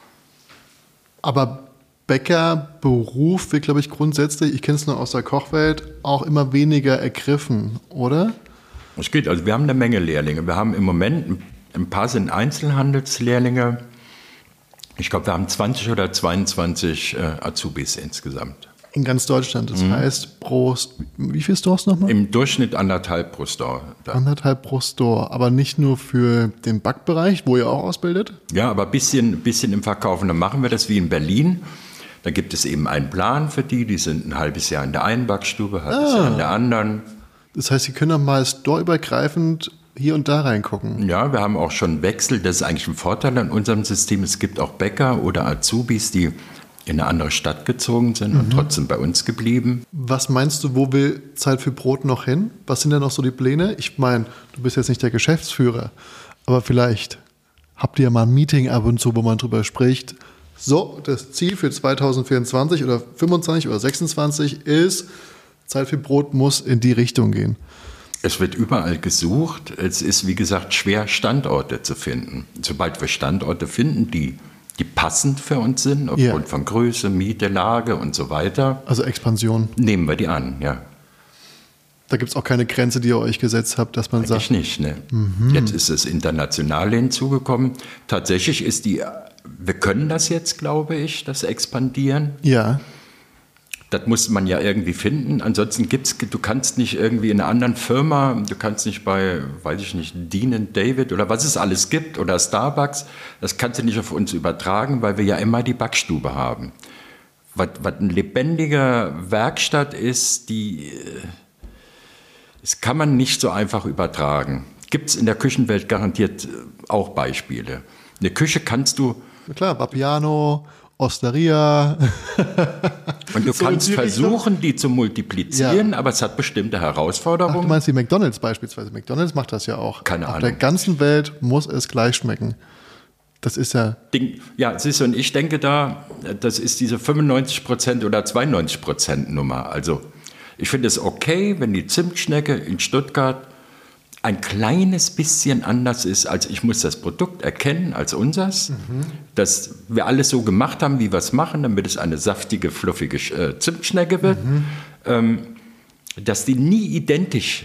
Aber Bäckerberuf wird, glaube ich, grundsätzlich, ich kenne es nur aus der Kochwelt, auch immer weniger ergriffen, oder? Es geht, also wir haben eine Menge Lehrlinge. Wir haben im Moment, ein paar sind Einzelhandelslehrlinge. Ich glaube, wir haben zwanzig oder zweiundzwanzig äh, Azubis insgesamt. In ganz Deutschland, das mhm. heißt pro, wie viele Stores nochmal? Im Durchschnitt anderthalb pro Store. Da. Anderthalb pro Store, aber nicht nur für den Backbereich, wo ihr auch ausbildet? Ja, aber ein bisschen, bisschen im Verkauf. Und dann machen wir das wie in Berlin. Da gibt es eben einen Plan für die, die sind ein halbes Jahr in der einen Backstube, ein halbes ah. Jahr in der anderen. Das heißt, Sie können auch mal storeübergreifend hier und da reingucken. Ja, wir haben auch schon Wechsel, das ist eigentlich ein Vorteil an unserem System. Es gibt auch Bäcker oder Azubis, die in eine andere Stadt gezogen sind mhm. und trotzdem bei uns geblieben. Was meinst du, wo will Zeit für Brot noch hin? Was sind denn noch so die Pläne? Ich meine, du bist jetzt nicht der Geschäftsführer, aber vielleicht habt ihr ja mal ein Meeting ab und zu, wo man drüber spricht. So, das Ziel für zweitausendvierundzwanzig oder fünfundzwanzig oder sechsundzwanzig ist, Zeit für Brot muss in die Richtung gehen. Es wird überall gesucht. Es ist, wie gesagt, schwer, Standorte zu finden. Sobald wir Standorte finden, die, die passend für uns sind, aufgrund yeah. von Größe, Miete, Lage und so weiter. Also Expansion. Nehmen wir die an, ja. Da gibt es auch keine Grenze, die ihr euch gesetzt habt, dass man Eigentlich sagt... nicht, ne. Mhm. Jetzt ist es international hinzugekommen. Tatsächlich ist die... Wir können das jetzt, glaube ich, das Expandieren. Ja. Das muss man ja irgendwie finden. Ansonsten gibt's, du kannst nicht irgendwie in einer anderen Firma, du kannst nicht bei, weiß ich nicht, Dean and David oder was es alles gibt oder Starbucks, das kannst du nicht auf uns übertragen, weil wir ja immer die Backstube haben. Was, was eine lebendige Werkstatt ist, die, das kann man nicht so einfach übertragen. Gibt es in der Küchenwelt garantiert auch Beispiele. Eine Küche kannst du... Klar, Vapiano Osteria. Und du So kannst in die versuchen, Richtung. die zu multiplizieren, Ja. aber es hat bestimmte Ach, Herausforderungen. du meinst die McDonald's beispielsweise. McDonald's macht das ja auch. Keine Auf Ahnung. der ganzen Welt muss es gleich schmecken. Das ist ja... Ding, ja, siehst du, und ich denke da, das ist diese fünfundneunzig Prozent oder zweiundneunzig Prozent Nummer. Also ich finde es okay, wenn die Zimtschnecke in Stuttgart ein kleines bisschen anders ist, als ich muss das Produkt erkennen als unseres, mhm. dass wir alles so gemacht haben, wie wir es machen, damit es eine saftige, fluffige äh, Zimtschnecke wird, mhm. ähm, dass die nie identisch,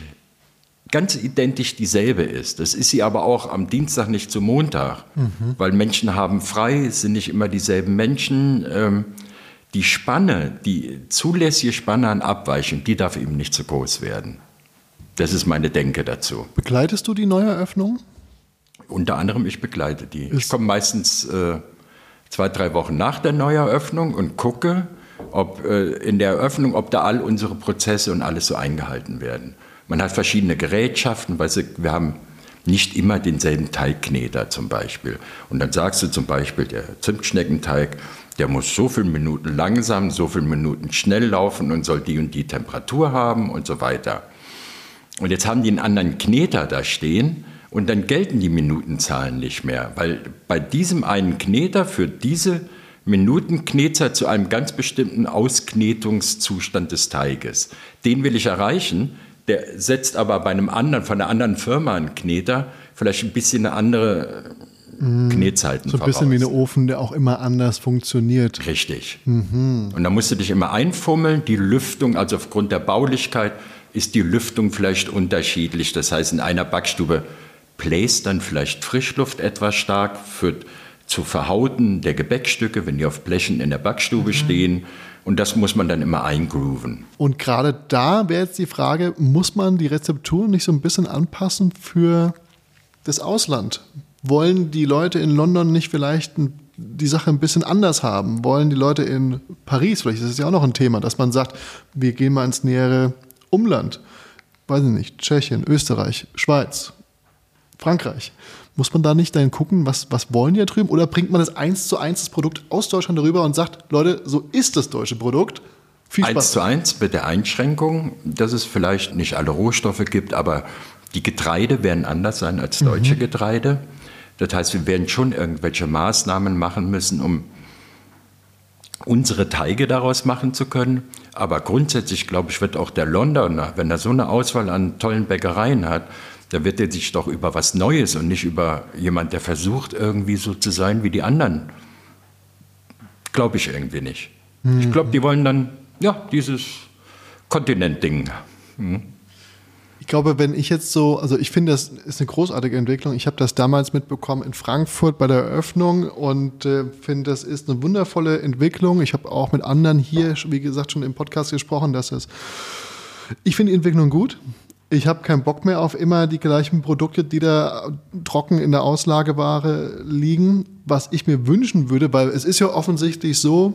ganz identisch dieselbe ist. Das ist sie aber auch am Dienstag nicht zum Montag, mhm. weil Menschen haben frei, es sind nicht immer dieselben Menschen. Ähm, die Spanne, die zulässige Spanne an Abweichung, die darf eben nicht zu groß werden. Das ist meine Denke dazu. Begleitest du die Neueröffnung? Unter anderem, ich begleite die. Ist ich komme meistens äh, zwei, drei Wochen nach der Neueröffnung und gucke, ob äh, in der Eröffnung, ob da all unsere Prozesse und alles so eingehalten werden. Man hat verschiedene Gerätschaften, weißt du, wir haben nicht immer denselben Teigkneter zum Beispiel. Und dann sagst du zum Beispiel, der Zimtschneckenteig, der muss so viele Minuten langsam, so viele Minuten schnell laufen und soll die und die Temperatur haben und so weiter. Und jetzt haben die einen anderen Kneter da stehen und dann gelten die Minutenzahlen nicht mehr, weil bei diesem einen Kneter für diese Minuten knetet er zu einem ganz bestimmten Ausknetungszustand des Teiges. Den will ich erreichen, der setzt aber bei einem anderen, von einer anderen Firma einen Kneter, vielleicht ein bisschen eine andere Knetzeiten So ein voraus. bisschen wie ein Ofen, der auch immer anders funktioniert. Richtig. Mhm. Und da musst du dich immer einfummeln, die Lüftung, also aufgrund der Baulichkeit, ist die Lüftung vielleicht unterschiedlich. Das heißt, in einer Backstube bläst dann vielleicht Frischluft etwas stark, führt zu Verhauten der Gebäckstücke, wenn die auf Blechen in der Backstube mhm. stehen. Und das muss man dann immer eingrooven. Und gerade da wäre jetzt die Frage, muss man die Rezeptur nicht so ein bisschen anpassen für das Ausland? Wollen die Leute in London nicht vielleicht ein, die Sache ein bisschen anders haben? Wollen die Leute in Paris, vielleicht ist es ja auch noch ein Thema, dass man sagt, wir gehen mal ins nähere Umland, weiß ich nicht, Tschechien, Österreich, Schweiz, Frankreich. Muss man da nicht dann gucken, was, was wollen die da drüben? Oder bringt man das eins zu eins das Produkt aus Deutschland darüber und sagt, Leute, so ist das deutsche Produkt. Viel Spaß. Eins zu eins mit der Einschränkung, dass es vielleicht nicht alle Rohstoffe gibt, aber die Getreide werden anders sein als deutsche mhm. Getreide. Das heißt, wir werden schon irgendwelche Maßnahmen machen müssen, um unsere Teige daraus machen zu können. Aber grundsätzlich, glaube ich, wird auch der Londoner, wenn er so eine Auswahl an tollen Bäckereien hat, da wird er sich doch über was Neues und nicht über jemand, der versucht, irgendwie so zu sein wie die anderen. Glaube ich irgendwie nicht. Mhm. Ich glaube, die wollen dann, ja, dieses Kontinent-Ding. Mhm. Ich glaube, wenn ich jetzt so, also ich finde, das ist eine großartige Entwicklung. Ich habe das damals mitbekommen in Frankfurt bei der Eröffnung und äh, finde, das ist eine wundervolle Entwicklung. Ich habe auch mit anderen hier, wie gesagt, schon im Podcast gesprochen, dass es, ich finde die Entwicklung gut. Ich habe keinen Bock mehr auf immer die gleichen Produkte, die da trocken in der Auslageware liegen. Was ich mir wünschen würde, weil es ist ja offensichtlich so,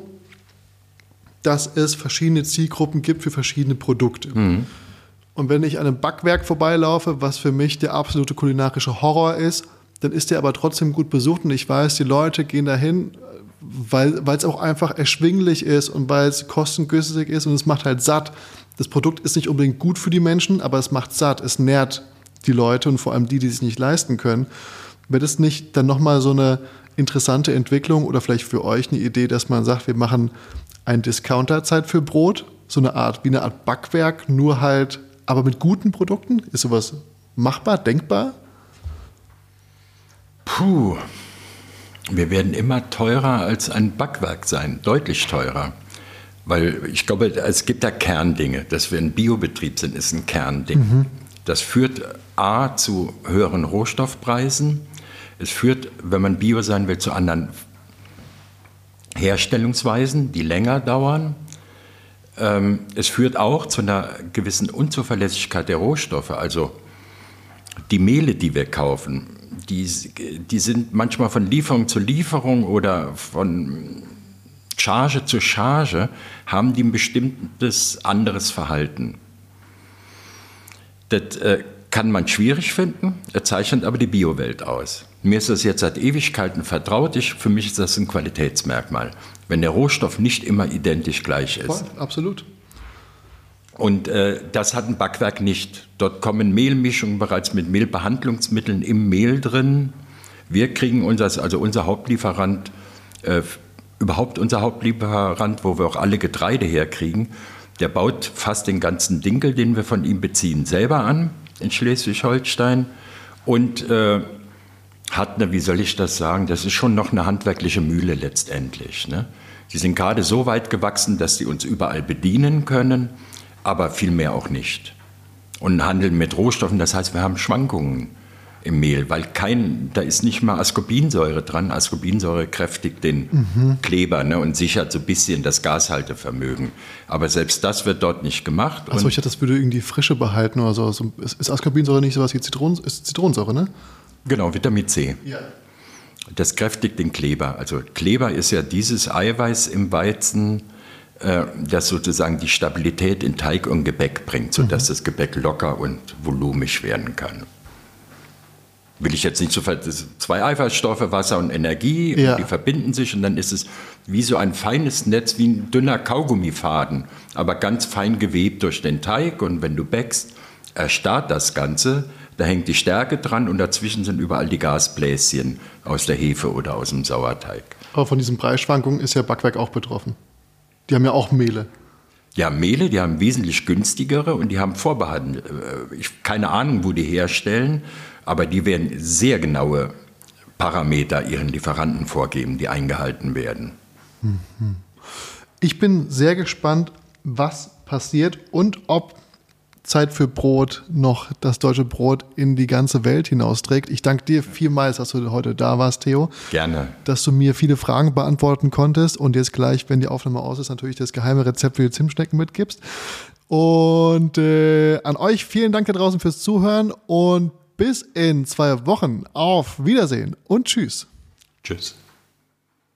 dass es verschiedene Zielgruppen gibt für verschiedene Produkte. Mhm. Und wenn ich an einem Backwerk vorbeilaufe, was für mich der absolute kulinarische Horror ist, dann ist der aber trotzdem gut besucht und ich weiß, die Leute gehen dahin, weil es auch einfach erschwinglich ist und weil es kostengünstig ist und es macht halt satt. Das Produkt ist nicht unbedingt gut für die Menschen, aber es macht satt, es nährt die Leute und vor allem die, die es sich nicht leisten können. Wäre das nicht dann nochmal so eine interessante Entwicklung oder vielleicht für euch eine Idee, dass man sagt, wir machen eine Discounterzeit für Brot, so eine Art, wie eine Art Backwerk, nur halt aber mit guten Produkten? Ist sowas machbar, denkbar? Puh, wir werden immer teurer als ein Backwerk sein, deutlich teurer. Weil ich glaube, es gibt da Kerndinge. Dass wir ein Biobetrieb sind, ist ein Kernding. Mhm. Das führt A zu höheren Rohstoffpreisen. Es führt, wenn man Bio sein will, zu anderen Herstellungsweisen, die länger dauern. Es führt auch zu einer gewissen Unzuverlässigkeit der Rohstoffe. Also die Mehle, die wir kaufen, die, die sind manchmal von Lieferung zu Lieferung oder von Charge zu Charge, haben die ein bestimmtes anderes Verhalten. Das äh, kann man schwierig finden, das zeichnet aber die Biowelt aus. Mir ist das jetzt seit Ewigkeiten vertraut. Ich, für mich ist das ein Qualitätsmerkmal, wenn der Rohstoff nicht immer identisch gleich ist. Voll, absolut. Und äh, das hat ein Backwerk nicht. Dort kommen Mehlmischungen bereits mit Mehlbehandlungsmitteln im Mehl drin. Wir kriegen unser, also unser Hauptlieferant, äh, überhaupt unser Hauptlieferant, wo wir auch alle Getreide herkriegen, der baut fast den ganzen Dinkel, den wir von ihm beziehen, selber an in Schleswig-Holstein und äh, hat eine, wie soll ich das sagen, das ist schon noch eine handwerkliche Mühle letztendlich. Ne? Die sind gerade so weit gewachsen, dass sie uns überall bedienen können, aber viel mehr auch nicht. Und handeln mit Rohstoffen, das heißt, wir haben Schwankungen im Mehl, weil kein, da ist nicht mal Ascorbinsäure dran. Ascorbinsäure kräftigt den mhm. Kleber, ne, und sichert so ein bisschen das Gashaltevermögen. Aber selbst das wird dort nicht gemacht. Achso, ich dachte, das würde irgendwie Frische behalten oder so. Ist Ascorbinsäure nicht sowas wie Zitronen, ist Zitronensäure, ne? Genau, Vitamin C. Ja. Das kräftigt den Kleber. Also Kleber ist ja dieses Eiweiß im Weizen, äh, das sozusagen die Stabilität in Teig und Gebäck bringt, sodass mhm. das Gebäck locker und volumig werden kann. Will ich jetzt nicht so ver- zwei Eiweißstoffe, Wasser und Energie, ja. und die verbinden sich und dann ist es wie so ein feines Netz, wie ein dünner Kaugummifaden, aber ganz fein gewebt durch den Teig und wenn du bäckst, erstarrt das Ganze, da hängt die Stärke dran und dazwischen sind überall die Gasbläschen aus der Hefe oder aus dem Sauerteig. Aber von diesen Preisschwankungen ist ja Backwerk auch betroffen. Die haben ja auch Mehle. Die haben Mehle, die haben wesentlich günstigere und die haben vorbehalten. Ich keine Ahnung, wo die herstellen, aber die werden sehr genaue Parameter ihren Lieferanten vorgeben, die eingehalten werden. Ich bin sehr gespannt, was passiert und ob Zeit für Brot noch das deutsche Brot in die ganze Welt hinausträgt. Ich danke dir vielmals, dass du heute da warst, Theo. Gerne. Dass du mir viele Fragen beantworten konntest und jetzt gleich, wenn die Aufnahme aus ist, natürlich das geheime Rezept für die Zimtschnecken mitgibst. Und äh, an euch vielen Dank da draußen fürs Zuhören und bis in zwei Wochen. Auf Wiedersehen und tschüss. Tschüss.